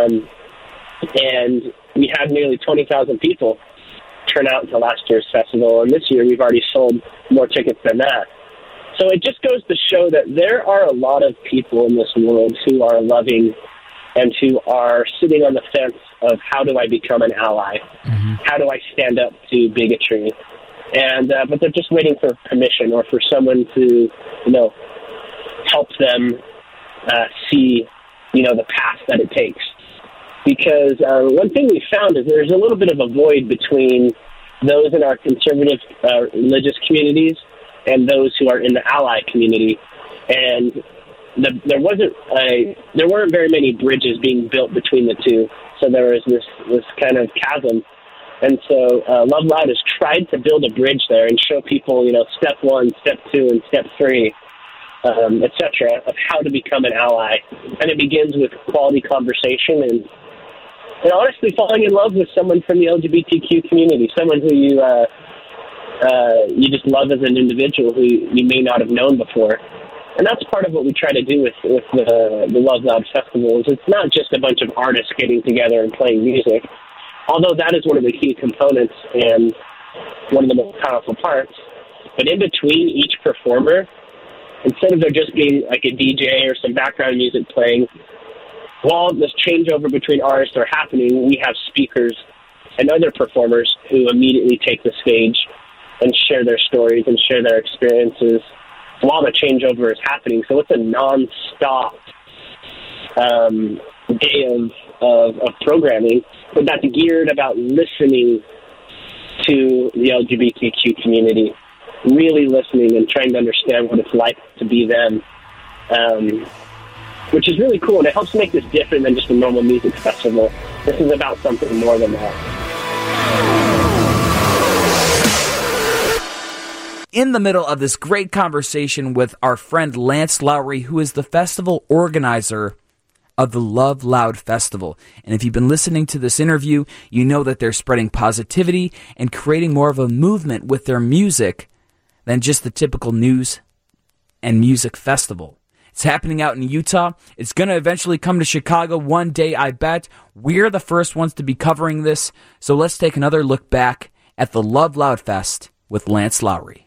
And we had nearly 20,000 people turn out to last year's festival, and this year we've already sold more tickets than that. So it just goes to show that there are a lot of people in this world who are loving and who are sitting on the fence of how do I become an ally? How do I stand up to bigotry? And but they're just waiting for permission or for someone to, help them see, the path that it takes. Because one thing we found is there's a little bit of a void between those in our conservative religious communities and those who are in the ally community. And there weren't very many bridges being built between the two. So there was this kind of chasm. And so Love Loud has tried to build a bridge there and show people, step 1, step 2, and step 3, etc., of how to become an ally. And it begins with quality conversation and honestly falling in love with someone from the LGBTQ community, someone who you you just love as an individual who you may not have known before. And that's part of what we try to do with the Love Loud Festival. Is it's not just a bunch of artists getting together and playing music, although that is one of the key components and one of the most powerful parts. But in between each performer, instead of there just being like a DJ or some background music playing, while this changeover between artists are happening, we have speakers and other performers who immediately take the stage and share their stories and share their experiences while the changeover is happening. So it's a non-stop day of programming, but that's geared about listening to the LGBTQ community, really listening and trying to understand what it's like to be them, which is really cool, and it helps make this different than just a normal music festival. This is about something more than that. In the middle of this great conversation with our friend Lance Lowry, who is the festival organizer of the Love Loud Festival. And if you've been listening to this interview, you know that they're spreading positivity and creating more of a movement with their music than just the typical news and music festival. It's happening out in Utah. It's going to eventually come to Chicago one day, I bet. We're the first ones to be covering this. So let's take another look back at the Love Loud Fest with Lance Lowry.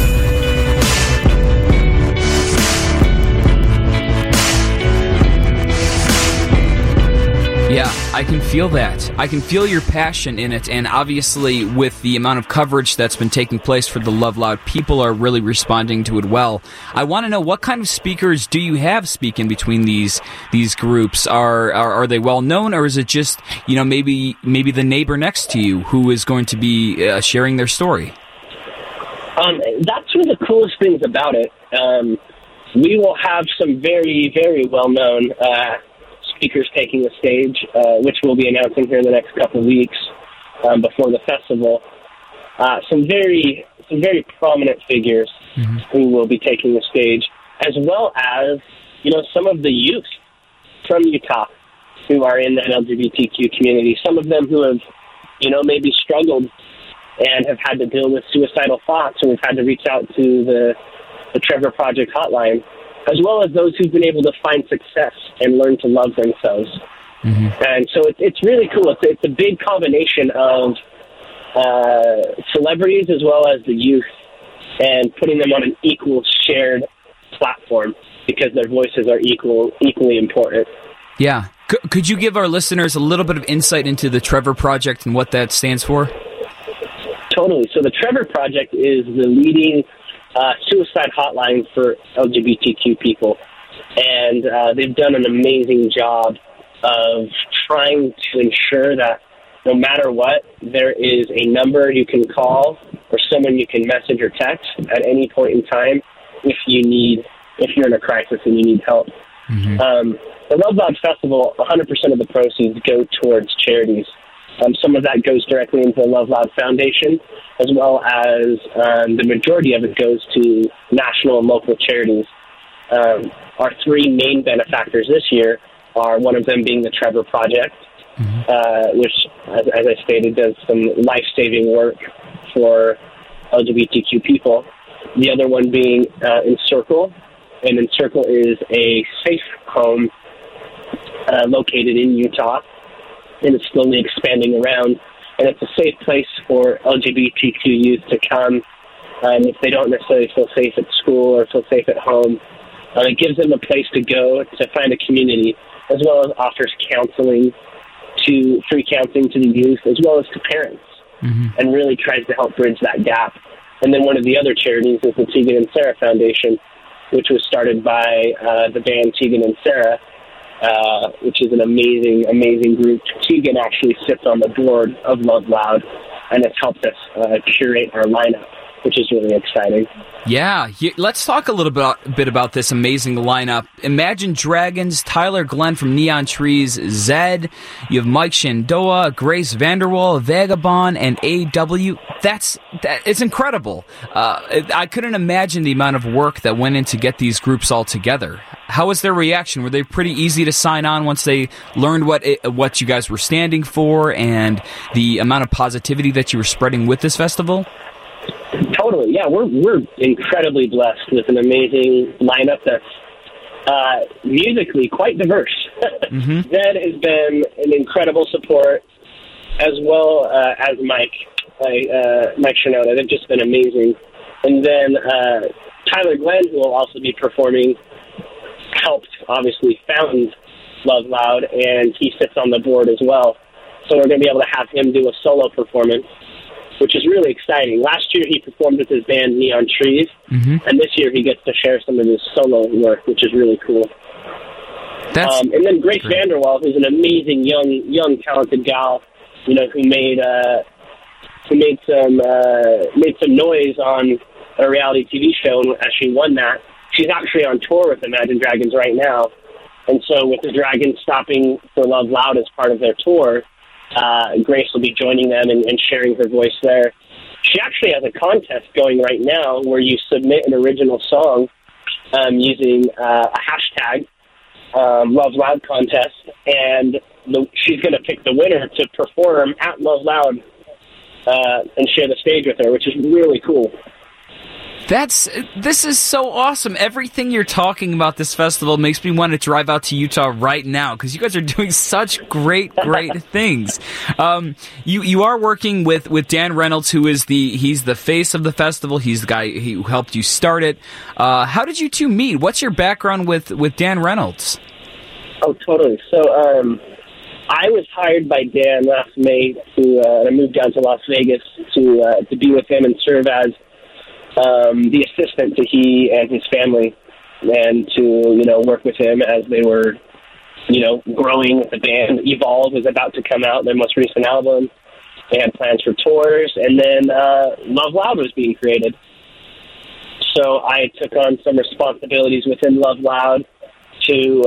Yeah, I can feel that. I can feel your passion in it, and obviously with the amount of coverage that's been taking place for the Love Loud, people are really responding to it well. I want to know, what kind of speakers do you have speaking between these groups? Are they well known, or is it just, maybe the neighbor next to you who is going to be sharing their story? That's one of the coolest things about it. We will have some very, very well-known speakers taking the stage, which we'll be announcing here in the next couple of weeks before the festival. Some very prominent figures who will be taking the stage, as well as some of the youth from Utah who are in that LGBTQ community. Some of them who have maybe struggled and have had to deal with suicidal thoughts, and we've had to reach out to the Trevor Project hotline, as well as those who've been able to find success and learn to love themselves. And so it's really cool. It's a big combination of celebrities as well as the youth, and putting them on an equal shared platform because their voices are equally important. Yeah. Could you give our listeners a little bit of insight into the Trevor Project and what that stands for? Totally. So the Trevor Project is the leading suicide hotline for LGBTQ people. And they've done an amazing job of trying to ensure that no matter what, there is a number you can call or someone you can message or text at any point in time if you're in a crisis and you need help. The Love Loud Festival, 100% of the proceeds go towards charities. Some of that goes directly into the Love Loud Foundation, as well as the majority of it goes to national and local charities. Our three main benefactors this year are, one of them being the Trevor Project, which, as I stated, does some life-saving work for LGBTQ people. The other one being Encircle, and Encircle is a safe home located in Utah, and it's slowly expanding around. And it's a safe place for LGBTQ youth to come, and if they don't necessarily feel safe at school or feel safe at home, it gives them a place to go to find a community, as well as offers free counseling to the youth, as well as to parents, and really tries to help bridge that gap. And then one of the other charities is the Tegan and Sarah Foundation, which was started by the band Tegan and Sarah, which is an amazing, amazing group. Tegan actually sits on the board of Love Loud and has helped us curate our lineup, which is really exciting. Yeah, let's talk a little bit about this amazing lineup. Imagine Dragons, Tyler Glenn from Neon Trees, Zed, you have Mike Shandoa, Grace Vanderwall, Vagabond, and A.W. It's incredible. I couldn't imagine the amount of work that went in to get these groups all together. How was their reaction? Were they pretty easy to sign on once they learned what you guys were standing for and the amount of positivity that you were spreading with this festival? Totally, yeah. We're incredibly blessed with an amazing lineup that's musically quite diverse. Zed has been an incredible support, as well as Mike Shinoda. They've just been amazing. And then Tyler Glenn, who will also be performing, helped obviously found Love Loud, and he sits on the board as well. So we're going to be able to have him do a solo performance, which is really exciting. Last year he performed with his band Neon Trees, and this year he gets to share some of his solo work, which is really cool. And then Grace Vanderwall, who's an amazing young talented gal, who made some noise on a reality TV show, and as she won that, she's actually on tour with Imagine Dragons right now. And so with the Dragons stopping for Love Loud as part of their tour, Grace will be joining them and sharing her voice there. She actually has a contest going right now where you submit an original song using a hashtag, Love Loud contest, and she's going to pick the winner to perform at Love Loud and share the stage with her, which is really cool. This is so awesome. Everything you're talking about this festival makes me want to drive out to Utah right now, because you guys are doing such great things. You are working with Dan Reynolds, he's the face of the festival. He's the guy who helped you start it. How did you two meet? What's your background with Dan Reynolds? Oh, totally. So I was hired by Dan last May I moved down to Las Vegas to be with him and serve as the assistant to he and his family, and to work with him as they were growing with the band. Evolve was about to come out, their most recent album. They had plans for tours, and then Love Loud was being created. So I took on some responsibilities within Love Loud to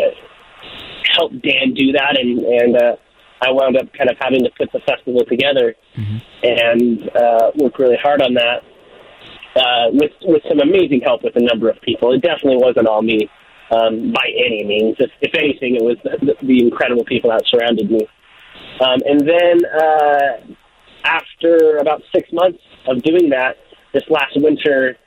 help Dan do that, and I wound up kind of having to put the festival together and work really hard on that. With some amazing help with a number of people. It definitely wasn't all me by any means. If anything, it was the incredible people that surrounded me. And then after about 6 months of doing that, this last winter,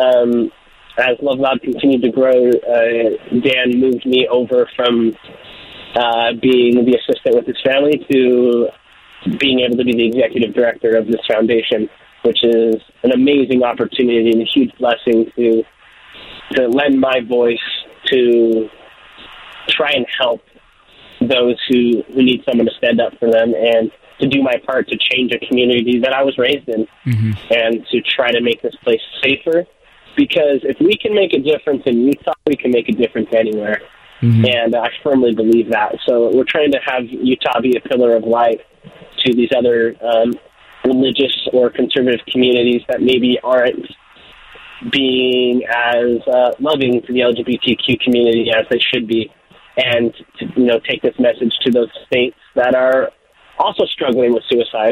as Love Loud continued to grow, Dan moved me over from being the assistant with his family to being able to be the executive director of this foundation, which is an amazing opportunity and a huge blessing to lend my voice to try and help those who need someone to stand up for them, and to do my part to change a community that I was raised in, and to try to make this place safer. Because if we can make a difference in Utah, we can make a difference anywhere. And I firmly believe that. So we're trying to have Utah be a pillar of light to these other religious or conservative communities that maybe aren't being as loving to the LGBTQ community as they should be, and to take this message to those states that are also struggling with suicide.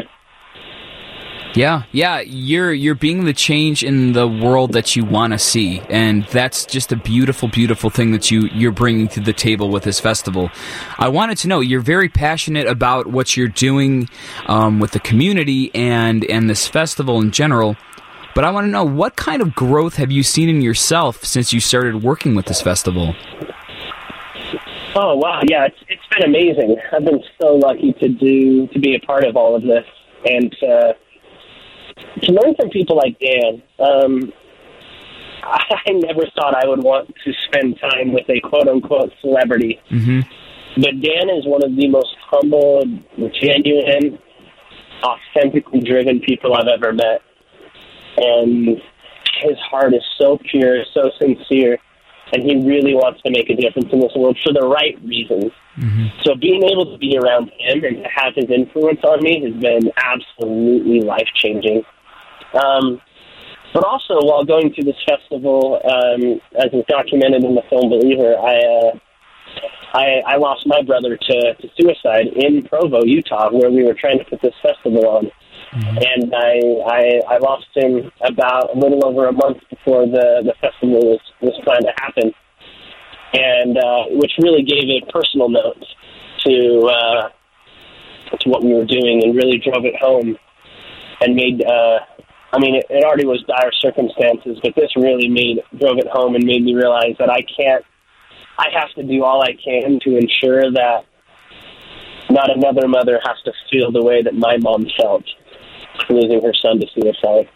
Yeah, you're being the change in the world that you want to see, and that's just a beautiful, beautiful thing that you're bringing to the table with this festival. I wanted to know, you're very passionate about what you're doing with the community and this festival in general, but I want to know, what kind of growth have you seen in yourself since you started working with this festival? Oh, wow, yeah, it's been amazing. I've been so lucky to be a part of all of this, and to learn from people like Dan. I never thought I would want to spend time with a quote-unquote celebrity. But Dan is one of the most humble, genuine, authentically driven people I've ever met. And his heart is so pure, so sincere, and he really wants to make a difference in this world for the right reasons. So being able to be around him and to have his influence on me has been absolutely life-changing. But also, while going through this festival, as is documented in the film Believer, I lost my brother to suicide in Provo, Utah, where we were trying to put this festival on. And I lost him about a little over a month before the festival was planned to happen, and which really gave a personal note to what we were doing, and really drove it home, and made I mean, it already was dire circumstances, but this really drove it home and made me realize that I have to do all I can to ensure that not another mother has to feel the way that my mom felt losing her son to suicide.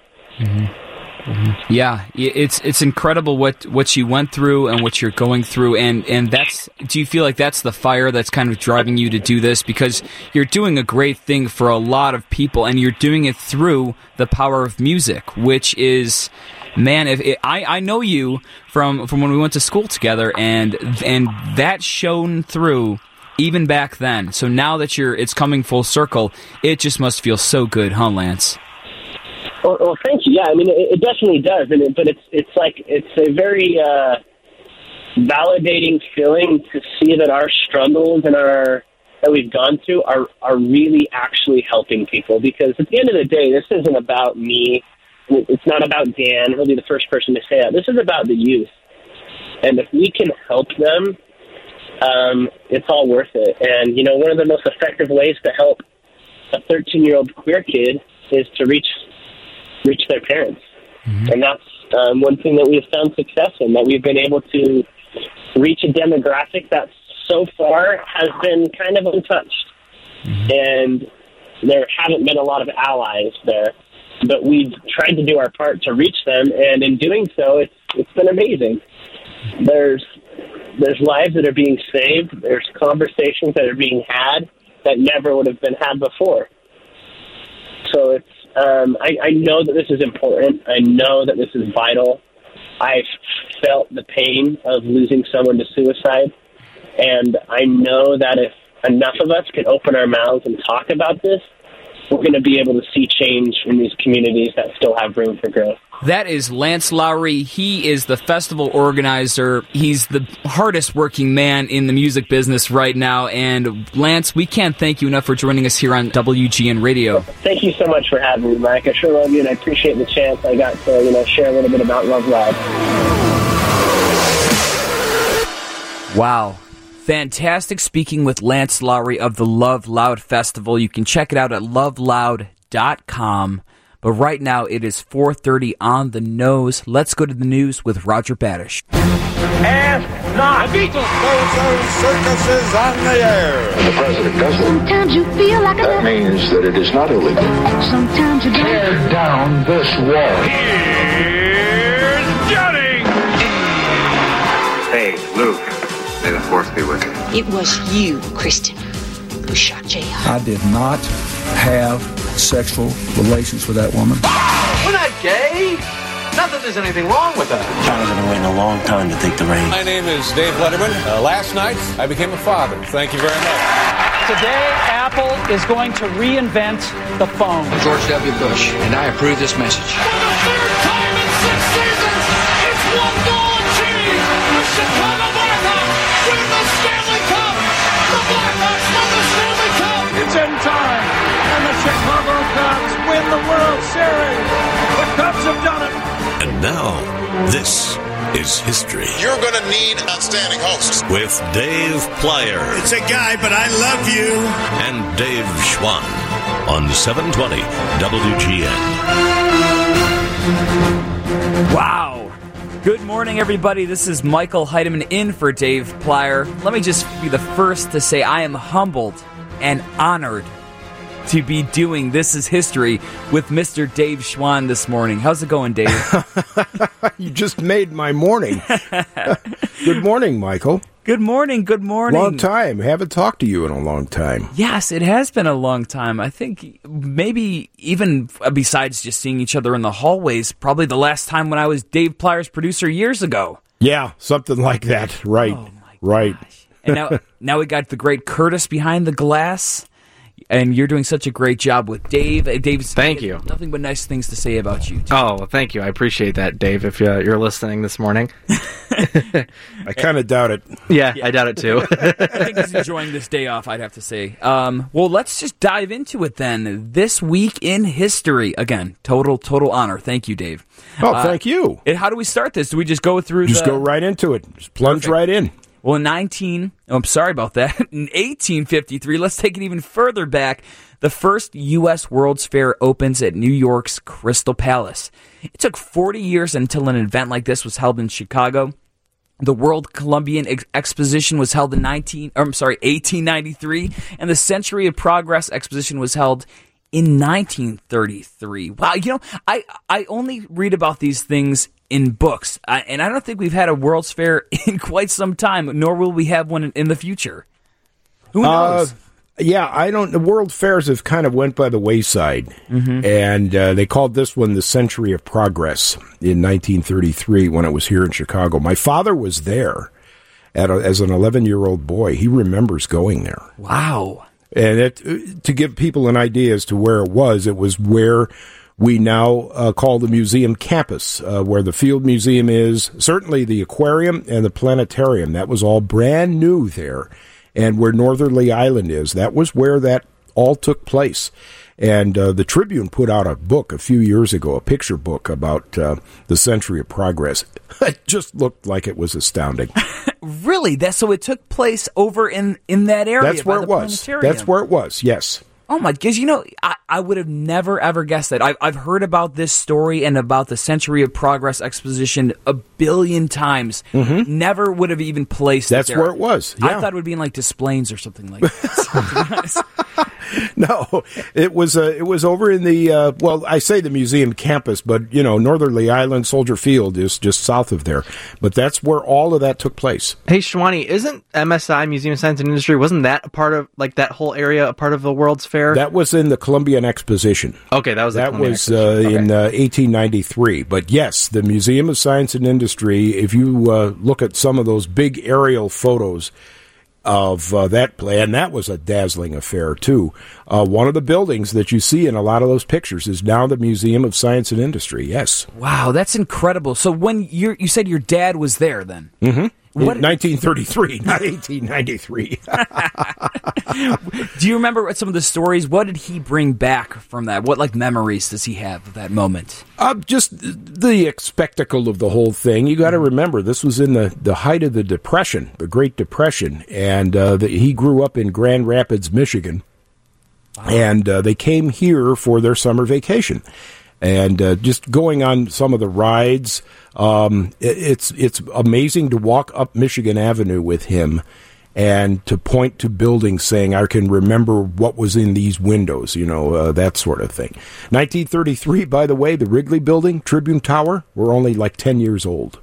Yeah, it's incredible what you went through and what you're going through, and do you feel like that's the fire that's kind of driving you to do this? Because you're doing a great thing for a lot of people, and you're doing it through the power of music, which is, man, I know you from when we went to school together, and that shone through even back then. So now that it's coming full circle, it just must feel so good, huh, Lance? Well, thank you. Yeah, I mean, it definitely does, but it's a very validating feeling to see that our struggles and that we've gone through are really actually helping people. Because at the end of the day, this isn't about me. It's not about Dan. He'll be the first person to say that. This is about the youth, and if we can help them, it's all worth it. And one of the most effective ways to help a 13-year-old queer kid is to reach their parents. And that's one thing that we've found success in, that we've been able to reach a demographic that so far has been kind of untouched. And there haven't been a lot of allies there, but we've tried to do our part to reach them, and in doing so, it's been amazing. There's lives that are being saved, there's conversations that are being had that never would have been had before. So it's I know that this is important. I know that this is vital. I've felt the pain of losing someone to suicide, and I know that if enough of us can open our mouths and talk about this, we're going to be able to see change in these communities that still have room for growth. That is Lance Lowry. He is the festival organizer. He's the hardest working man in the music business right now. And Lance, we can't thank you enough for joining us here on WGN Radio. Thank you so much for having me, Mike. I sure love you, and I appreciate the chance I got to share a little bit about Love Loud. Wow. Fantastic speaking with Lance Lowry of the Love Loud Festival. You can check it out at loveloud.com. But right now, it is 4:30 on the nose. Let's go to the news with Roger Badish. Ask not. The Beatles. Those circuses on the air. The president does it. Sometimes you feel like that means that it is not illegal. Sometimes you tear down this wall. Here's Johnny. Hey, Luke. May the force be with you. It was you, Kristen, who shot J.R. I did not have sexual relations with that woman. We're not gay. Not that there's anything wrong with that. Charles has been waiting a long time to take the reins. My name is Dave Letterman. Last night, I became a father. Thank you very much. Today, Apple is going to reinvent the phone. George W. Bush, and I approve this message. For the third time in 6 seasons, it's one goal achieved. The Chicago Blackhawks win the Stanley Cup. The Blackhawks win the Stanley Cup. It's in time, and the Chicago Cubs win the World Series. The Cubs have done it. And now, this is history. You're going to need outstanding hosts. With Dave Plyer. It's a guy, but I love you. And Dave Schwann on 720 WGN. Wow. Good morning, everybody. This is Michael Heidemann in for Dave Plyer. Let me just be the first to say I am humbled and honored to be doing This Is History with Mr. Dave Schwann this morning. How's it going, Dave? You just made my morning. Good morning, Michael. Good morning, good morning. Long time. Haven't talked to you in a long time. Yes, it has been a long time. I think maybe even besides just seeing each other in the hallways, probably the last time when I was Dave Plyer's producer years ago. Yeah, something like that. Right. Oh my right. Gosh. And now we got the great Curtis behind the glass. And you're doing such a great job with Dave. Dave's thank you. Nothing but nice things to say about you, too. Oh, well, thank you. I appreciate that, Dave, if you're listening this morning. I kind of doubt it. Yeah, I doubt it, too. I think he's enjoying this day off, I'd have to say. Well, let's just dive into it, then. This week in history. Again, total honor. Thank you, Dave. Oh, thank you. How do we start this? Do we just go through Just go right into it. Just plunge right in. Well, in 1853, let's take it even further back. The first U.S. World's Fair opens at New York's Crystal Palace. It took 40 years until an event like this was held in Chicago. The World Columbian Exposition was held in 1893, and the Century of Progress Exposition was held in 1933. Wow, I only read about these things in books, and I don't think we've had a World's Fair in quite some time, nor will we have one in the future. Who knows? The World Fairs have kind of went by the wayside, and they called this one the Century of Progress in 1933 when it was here in Chicago. My father was there as an 11-year-old boy. He remembers going there. Wow. And to give people an idea as to where it was where we now call the museum campus, where the Field Museum is, certainly the aquarium and the planetarium. That was all brand new there. And where Northerly Island is, that was where that all took place. And the Tribune put out a book a few years ago, a picture book about the Century of Progress. It just looked like it was astounding. Really? So it took place over in that area? That's where it was. That's where it was, yes. Oh my gosh, I would have never ever guessed that. I've heard about this story and about the Century of Progress Exposition a billion times. Never would have even placed That's it there. Where it was. Yeah. I thought it would be in like Des Plaines or something like that. No, it was over in the I say the museum campus, but Northerly Island, Soldier Field is just south of there. But that's where all of that took place. Hey, Shwani, isn't MSI, Museum of Science and Industry, wasn't that a part of that whole area, a part of the World's Fair? That was in the Columbian Exposition. Okay, that was in 1893. But yes, the Museum of Science and Industry. If you look at some of those big aerial photos of that play, and that was a dazzling affair too. One of the buildings that you see in a lot of those pictures is now the Museum of Science and Industry. Yes. Wow, that's incredible. So when you said your dad was there, then. In 1933, not 1893. Do you remember some of the stories? What did he bring back from that? What memories does he have of that moment? Just the spectacle of the whole thing. You got to remember, this was in the height of the Depression, the Great Depression, and he grew up in Grand Rapids, Michigan, and they came here for their summer vacation. And just going on some of the rides, it's amazing to walk up Michigan Avenue with him and to point to buildings saying, I can remember what was in these windows, that sort of thing. 1933, by the way, the Wrigley Building, Tribune Tower, we're only like 10 years old.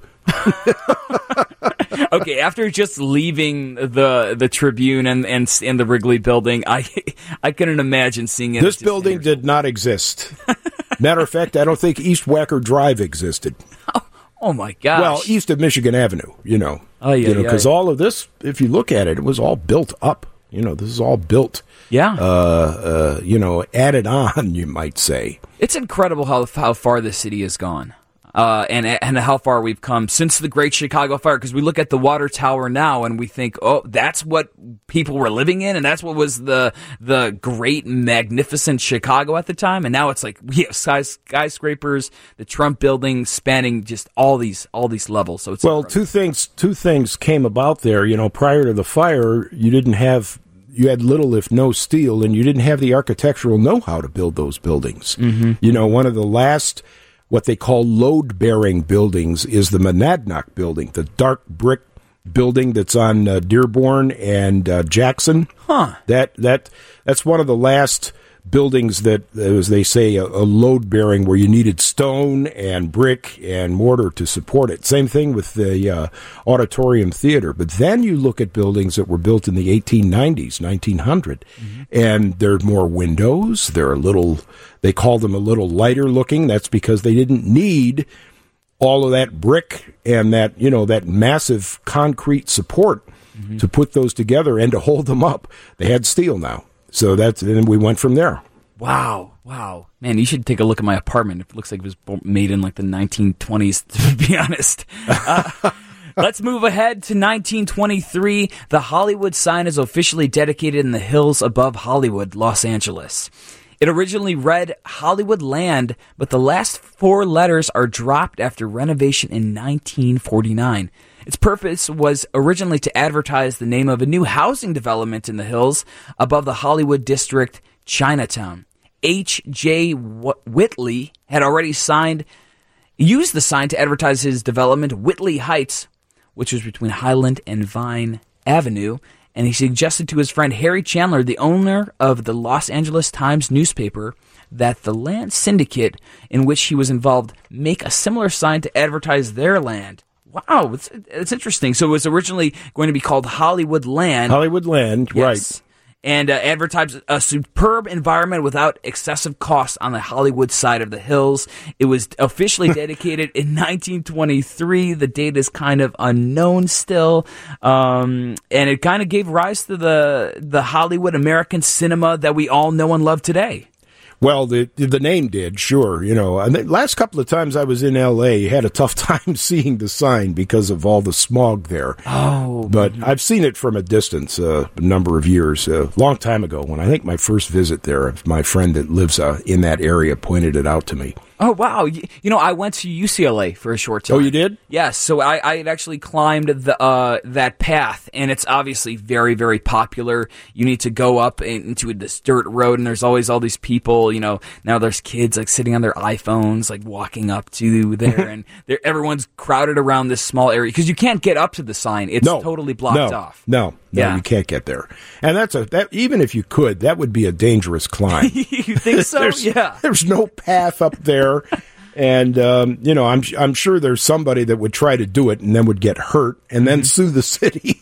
Okay, after just leaving the Tribune and the Wrigley Building, I couldn't imagine seeing it. This building did not exist. Matter of fact, I don't think East Wacker Drive existed. Oh my gosh. Well, east of Michigan Avenue, because all of this, if you look at it, it was all built up. This is all built. Yeah. Added on, you might say. It's incredible how far the city has gone. And how far we've come since the Great Chicago Fire, because we look at the water tower now and we think, oh, that's what people were living in, and that's what was the great, magnificent Chicago at the time. And now it's like we have skyscrapers, the Trump building spanning just all these levels. So it's incredible. Two things came about there. Prior to the fire, you had little, if no, steel, and you didn't have the architectural know-how to build those buildings. One of the last, what they call load-bearing buildings, is the Monadnock building, the dark brick building that's on Dearborn and Jackson. That's one of the last buildings that, as they say, a load-bearing, where you needed stone and brick and mortar to support it. Same thing with the Auditorium Theater. But then you look at buildings that were built in the 1890s, 1900, and there are more windows. They call them a little lighter looking. That's because they didn't need all of that brick and that massive concrete support to put those together and to hold them up. They had steel now. So and we went from there. Wow. Man, you should take a look at my apartment. It looks like it was made in like the 1920s, to be honest. Let's move ahead to 1923. The Hollywood sign is officially dedicated in the hills above Hollywood, Los Angeles. It originally read Hollywood Land, but the last 4 letters are dropped after renovation in 1949. Its purpose was originally to advertise the name of a new housing development in the hills above the Hollywood district, Chinatown. H.J. Whitley had already used the sign to advertise his development, Whitley Heights, which was between Highland and Vine Avenue, and he suggested to his friend Harry Chandler, the owner of the Los Angeles Times newspaper, that the land syndicate in which he was involved make a similar sign to advertise their land. Wow, it's interesting. So it was originally going to be called Hollywood Land. Hollywood Land, yes. Right. And advertised a superb environment without excessive costs on the Hollywood side of the hills. It was officially dedicated in 1923. The date is kind of unknown still. And it kind of gave rise to the Hollywood American cinema that we all know and love today. Well, the name did, sure. And the last couple of times I was in L.A., had a tough time seeing the sign because of all the smog there. Oh. But I've seen it from a distance a number of years, a long time ago, when I think my first visit there, my friend that lives in that area pointed it out to me. Oh, wow. I went to UCLA for a short time. Oh, you did? Yes. So I had actually climbed that path, and it's obviously very, very popular. You need to go up into this dirt road, and there's always all these people, now there's kids like sitting on their iPhones, like walking up to there, and everyone's crowded around this small area because you can't get up to the sign. It's totally blocked off. No, you can't get there. And that even if you could, that would be a dangerous climb. You think so? Yeah. There's no path up there. And, I'm sure there's somebody that would try to do it and then would get hurt and then sue the city.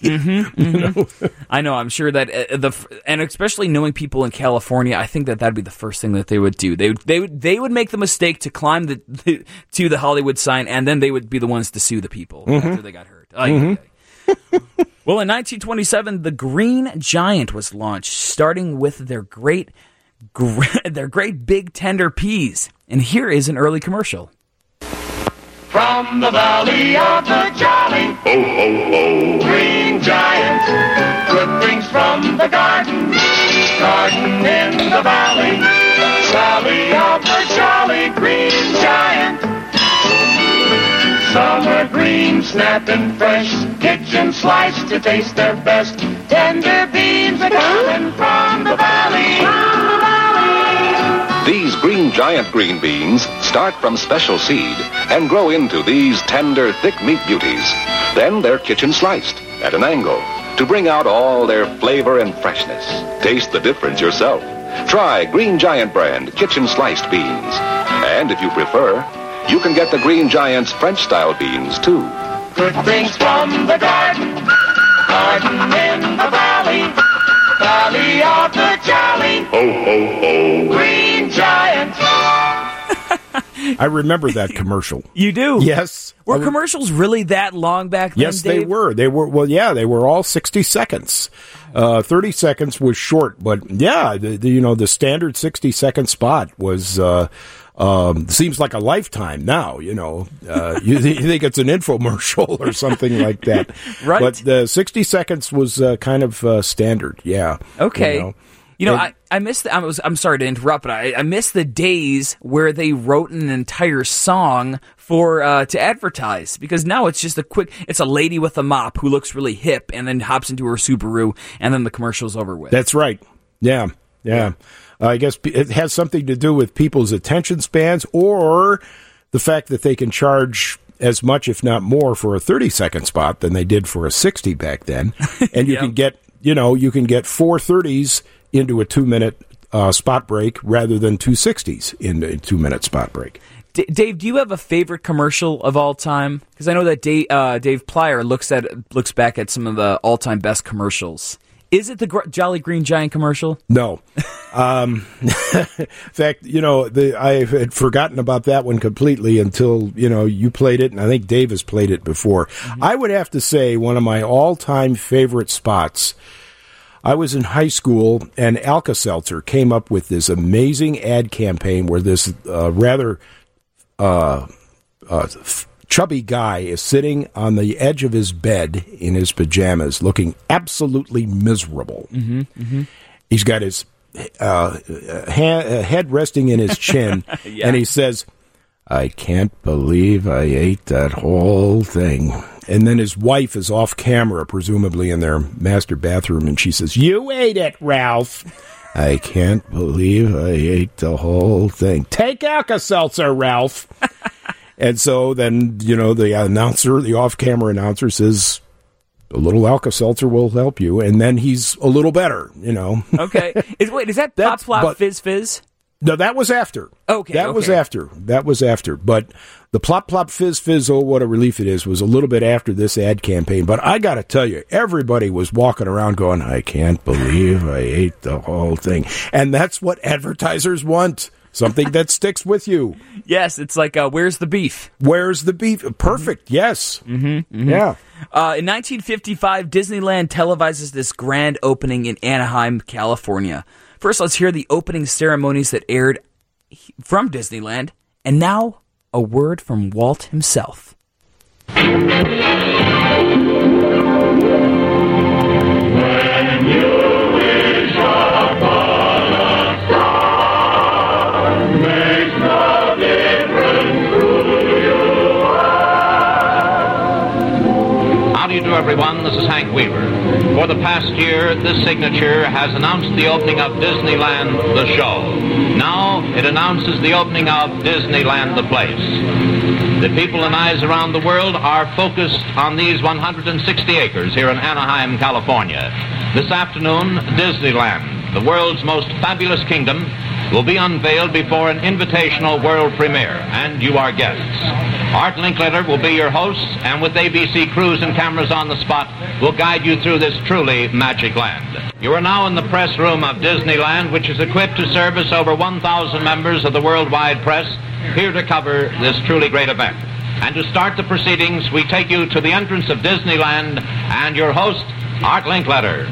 I know. I'm sure that and especially knowing people in California, I think that'd be the first thing that they would do. They would make the mistake to climb to the Hollywood sign, and then they would be the ones to sue the people after they got hurt. Well, in 1927, the Green Giant was launched, starting with their great big tender peas. And here is an early commercial. From the valley of the Jolly, ho, ho, ho, Green Giant, good things from the garden in the valley of the Jolly Green Giant. Summer green, snapping fresh, kitchen sliced to taste their best. Tender beans are coming from the valley. These Green Giant green beans start from special seed and grow into these tender, thick meat beauties. Then they're kitchen sliced at an angle to bring out all their flavor and freshness. Taste the difference yourself. Try Green Giant brand kitchen sliced beans. And if you prefer, you can get the Green Giant's French-style beans, too. Good things from the garden in the valley of the Jolly, ho, ho, ho, Green Giant. I remember that commercial. You do? Yes. Were commercials really that long back then, Yes, Dave? they were. They were all 60 seconds. 30 seconds was short, but yeah, the standard 60-second spot was seems like a lifetime now, you think it's an infomercial or something like that. Right. But the 60 seconds was kind of standard, yeah. Okay. I miss I'm sorry to interrupt, but I miss the days where they wrote an entire song to advertise, because now it's just it's a lady with a mop who looks really hip and then hops into her Subaru and then the commercial's over with. That's right. Yeah. I guess it has something to do with people's attention spans, or the fact that they can charge as much, if not more, for a 30-second spot than they did for a 60 back then. And you can get, you can get 4 30s into a 2-minute spot break rather than 2 60s into a 2-minute spot break. Dave, do you have a favorite commercial of all time? Because I know that Dave Plyer looks back at some of the all-time best commercials. Is it the Jolly Green Giant commercial? No. In fact, I had forgotten about that one completely until, you played it, and I think Dave has played it before. Mm-hmm. I would have to say one of my all-time favorite spots, I was in high school, and Alka-Seltzer came up with this amazing ad campaign where this rather chubby guy is sitting on the edge of his bed in his pajamas looking absolutely miserable. Mm-hmm, mm-hmm. He's got his head resting in his chin, Yeah. and he says, "I can't believe I ate that whole thing." And then his wife is off camera, presumably in their master bathroom, and she says, "You ate it, Ralph." "I can't believe I ate the whole thing." "Take Alka-Seltzer, Ralph." And so then, the off-camera announcer says, "A little Alka-Seltzer will help you," and then he's a little better, Okay. Is that Plop Plop Fizz Fizz? No, that was after. Okay. That was after. But the Plop Plop Fizz Fizz, oh, what a relief it is, was a little bit after this ad campaign. But I got to tell you, everybody was walking around going, "I can't believe I ate the whole thing." And that's what advertisers want. Something that sticks with you. Yes, it's like, where's the beef? Where's the beef? Perfect, yes. Mm-hmm. Yeah. In 1955, Disneyland televises this grand opening in Anaheim, California. First, let's hear the opening ceremonies that aired from Disneyland. And now, a word from Walt himself. How do you do, everyone? This is Hank Weaver. For the past year, this signature has announced the opening of Disneyland, the show. Now, it announces the opening of Disneyland, the place. The people and eyes around the world are focused on these 160 acres here in Anaheim, California. This afternoon, Disneyland, the world's most fabulous kingdom, will be unveiled before an invitational world premiere, and you are guests. Art Linkletter will be your host, and with ABC crews and cameras on the spot, will guide you through this truly magic land. You are now in the press room of Disneyland, which is equipped to service over 1,000 members of the worldwide press, here to cover this truly great event. And to start the proceedings, we take you to the entrance of Disneyland, and your host, Art Linkletter.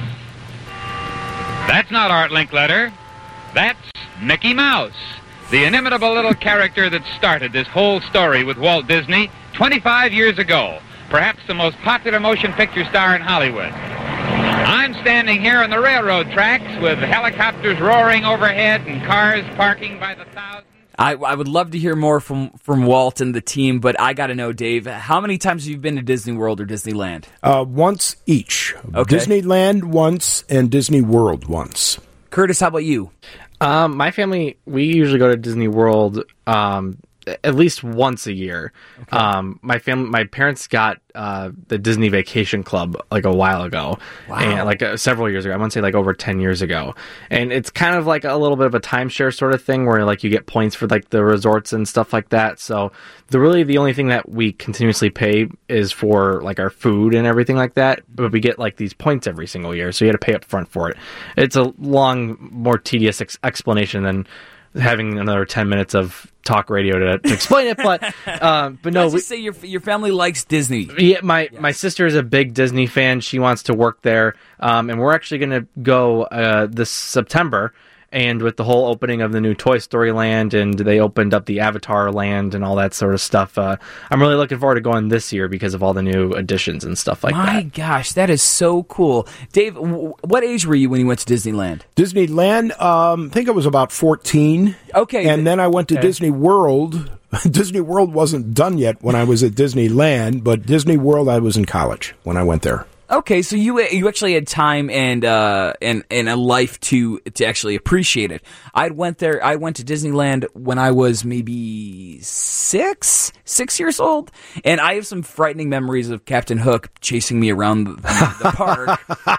That's not Art Linkletter. That's Mickey Mouse, the inimitable little character that started this whole story with Walt Disney 25 years ago, perhaps the most popular motion picture star in Hollywood. I'm standing here on the railroad tracks with helicopters roaring overhead and cars parking by the thousands. I would love to hear more from Walt and the team, but I got to know, Dave, how many times have you been to Disney World or Disneyland? Once each. Okay. Disneyland once and Disney World once. Curtis, how about you? My family, we usually go to Disney World at least once a year. Okay. My parents got the Disney Vacation Club like a while ago. Wow. And several years ago. I want to say like over 10 years ago. And it's kind of like a little bit of a timeshare sort of thing where like you get points for like the resorts and stuff like that. So the only thing that we continuously pay is for like our food and everything like that. But we get like these points every single year. So you had to pay up front for it. It's a long, more tedious explanation than having another 10 minutes of talk radio to explain it, but no. Let's just say your family likes Disney. Yeah, my sister is a big Disney fan. She wants to work there, and we're actually going to go this September. And with the whole opening of the new Toy Story Land, and they opened up the Avatar Land and all that sort of stuff, I'm really looking forward to going this year because of all the new additions and stuff like that. My gosh, that is so cool. Dave, what age were you when you went to Disneyland? Disneyland, I think I was about 14. Okay. And then I went to Disney World. Disney World wasn't done yet when I was at Disneyland, but Disney World, I was in college when I went there. Okay, so you actually had time and a life to actually appreciate it. I went to Disneyland when I was maybe six years old, and I have some frightening memories of Captain Hook chasing me around the park.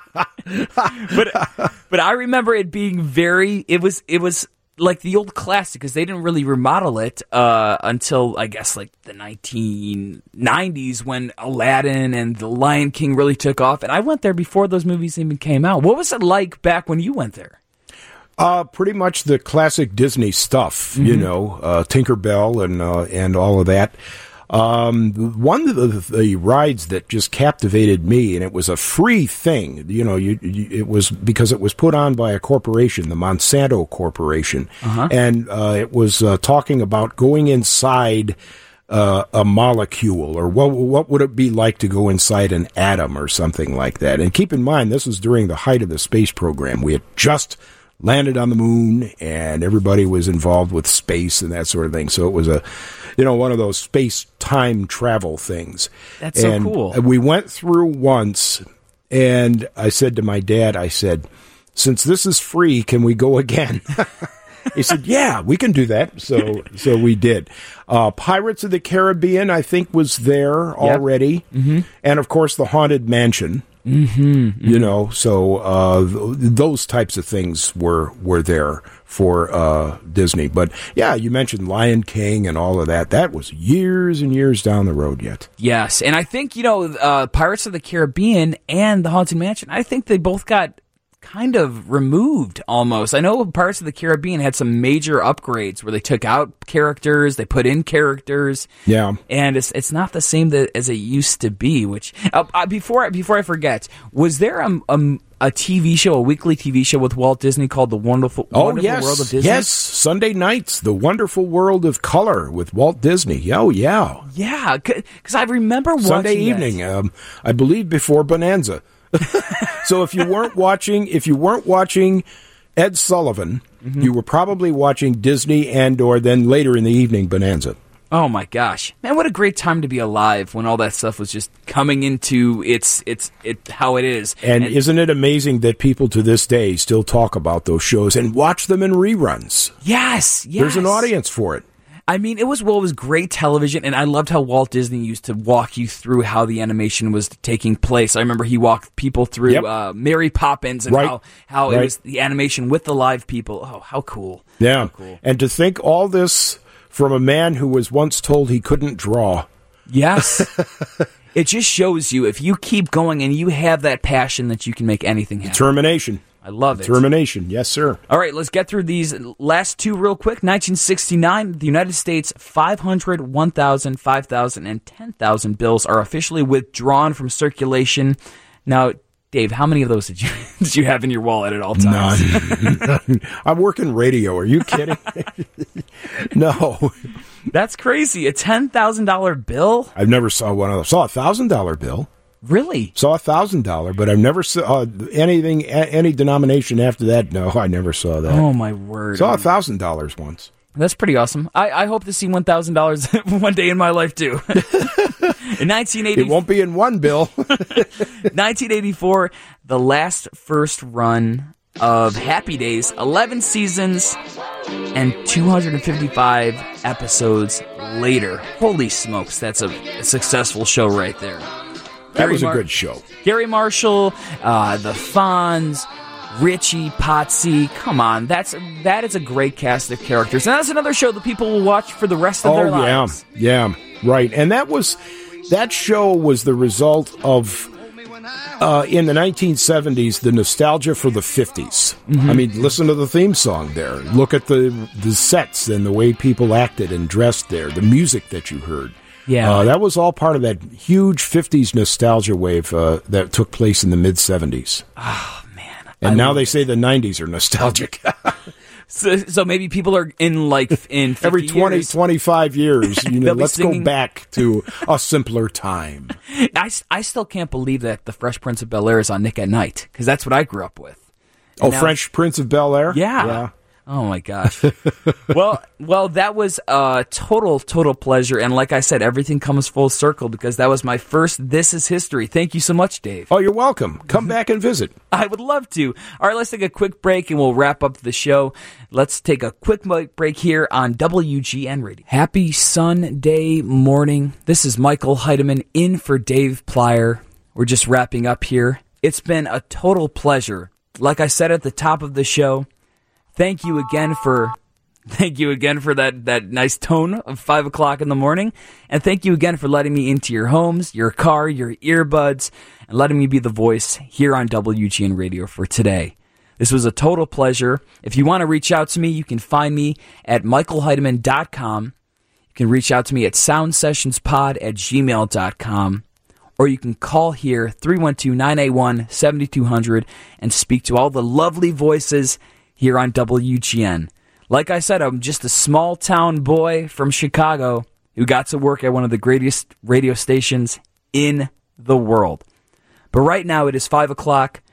but I remember it being it was like the old classic, because they didn't really remodel it until, I guess, like the 1990s when Aladdin and The Lion King really took off. And I went there before those movies even came out. What was it like back when you went there? Pretty much the classic Disney stuff, you know, Tinkerbell and all of that. One of the rides that just captivated me, and it was a free thing, it was because it was put on by a corporation, the Monsanto Corporation, and it was talking about going inside a molecule, or what would it be like to go inside an atom or something like that. And keep in mind, this was during the height of the space program. We had just landed on the moon, and everybody was involved with space and that sort of thing. So it was one of those space-time travel things. That's so cool. We went through once, and I said to my dad, since this is free, can we go again? He said, yeah, we can do that. So we did. Pirates of the Caribbean, I think, was there already. Mm-hmm. And, of course, the Haunted Mansion. Mm-hmm. So those types of things were there for Disney. But, yeah, you mentioned Lion King and all of that. That was years and years down the road yet. Yes, and I think, Pirates of the Caribbean and the Haunted Mansion, I think they both got kind of removed almost. I know Pirates of the Caribbean had some major upgrades where they took out characters, they put in characters. Yeah. And it's not the same as it used to be, which before I forget, was there a TV show, a weekly TV show with Walt Disney called The Wonderful World of Disney? Yes, Sunday nights, The Wonderful World of Color with Walt Disney. Oh, yeah. Yeah, because I remember watching Sunday evening, I believe before Bonanza. So if you weren't watching Ed Sullivan, mm-hmm. you were probably watching Disney or then later in the evening Bonanza. Oh my gosh, man! What a great time to be alive when all that stuff was just coming into its how it is. And isn't it amazing that people to this day still talk about those shows and watch them in reruns? Yes. There's an audience for it. I mean, it was great television, and I loved how Walt Disney used to walk you through how the animation was taking place. I remember he walked people through Mary Poppins and how it was the animation with the live people. Oh, how cool. Yeah, how cool. And to think all this from a man who was once told he couldn't draw. Yes. It just shows you, if you keep going and you have that passion, that you can make anything happen. Determination. I love it. Determination, yes, sir. All right, let's get through these last two real quick. 1969, the United States 500, 1,000, 5,000, and 10,000 bills are officially withdrawn from circulation. Now, Dave, how many of those did you have in your wallet at all times? None. I'm working radio. Are you kidding? No. That's crazy. A $10,000 bill? I've never saw one of those. Saw a $1,000 bill. Really? Saw a $1,000, but I've never saw any denomination after that. No, I never saw that. Oh, my word. Saw $1,000 once. That's pretty awesome. I hope to see $1,000 one day in my life, too. In 1980, it won't be in one bill. 1984, the first run of Happy Days, 11 seasons and 255 episodes later. Holy smokes, that's a successful show right there. That was a good show. Gary Marshall, the Fonz, Richie, Potsy. Come on, that is a great cast of characters, and that's another show that people will watch for the rest of their lives. Yeah, right. And that show was the result of in the 1970s the nostalgia for the 50s. Mm-hmm. I mean, listen to the theme song there. Look at the sets and the way people acted and dressed there. The music that you heard. Yeah, that was all part of that huge 50s nostalgia wave that took place in the mid-70s. Oh, man. And now they say the 90s are nostalgic. So maybe people are in 50 every 20, years, 25 years, let's go back to a simpler time. I still can't believe that the Fresh Prince of Bel-Air is on Nick at Night, because that's what I grew up with. And Fresh Prince of Bel-Air? Yeah. Oh, my gosh. Well, that was a total pleasure. And like I said, everything comes full circle, because that was my first This Is History. Thank you so much, Dave. Oh, you're welcome. Come back and visit. I would love to. All right, let's take a quick break and we'll wrap up the show. Let's take a quick break here on WGN Radio. Happy Sunday morning. This is Michael Heidemann in for Dave Plyer. We're just wrapping up here. It's been a total pleasure. Like I said at the top of the show, Thank you again for that nice tone of 5 o'clock in the morning. And thank you again for letting me into your homes, your car, your earbuds, and letting me be the voice here on WGN Radio for today. This was a total pleasure. If you want to reach out to me, you can find me at michaelheidemann.com. You can reach out to me at soundsessionspod@gmail.com. Or you can call here, 312-981-7200, and speak to all the lovely voices here on WGN. Like I said, I'm just a small-town boy from Chicago who got to work at one of the greatest radio stations in the world. But right now it is 5 o'clock.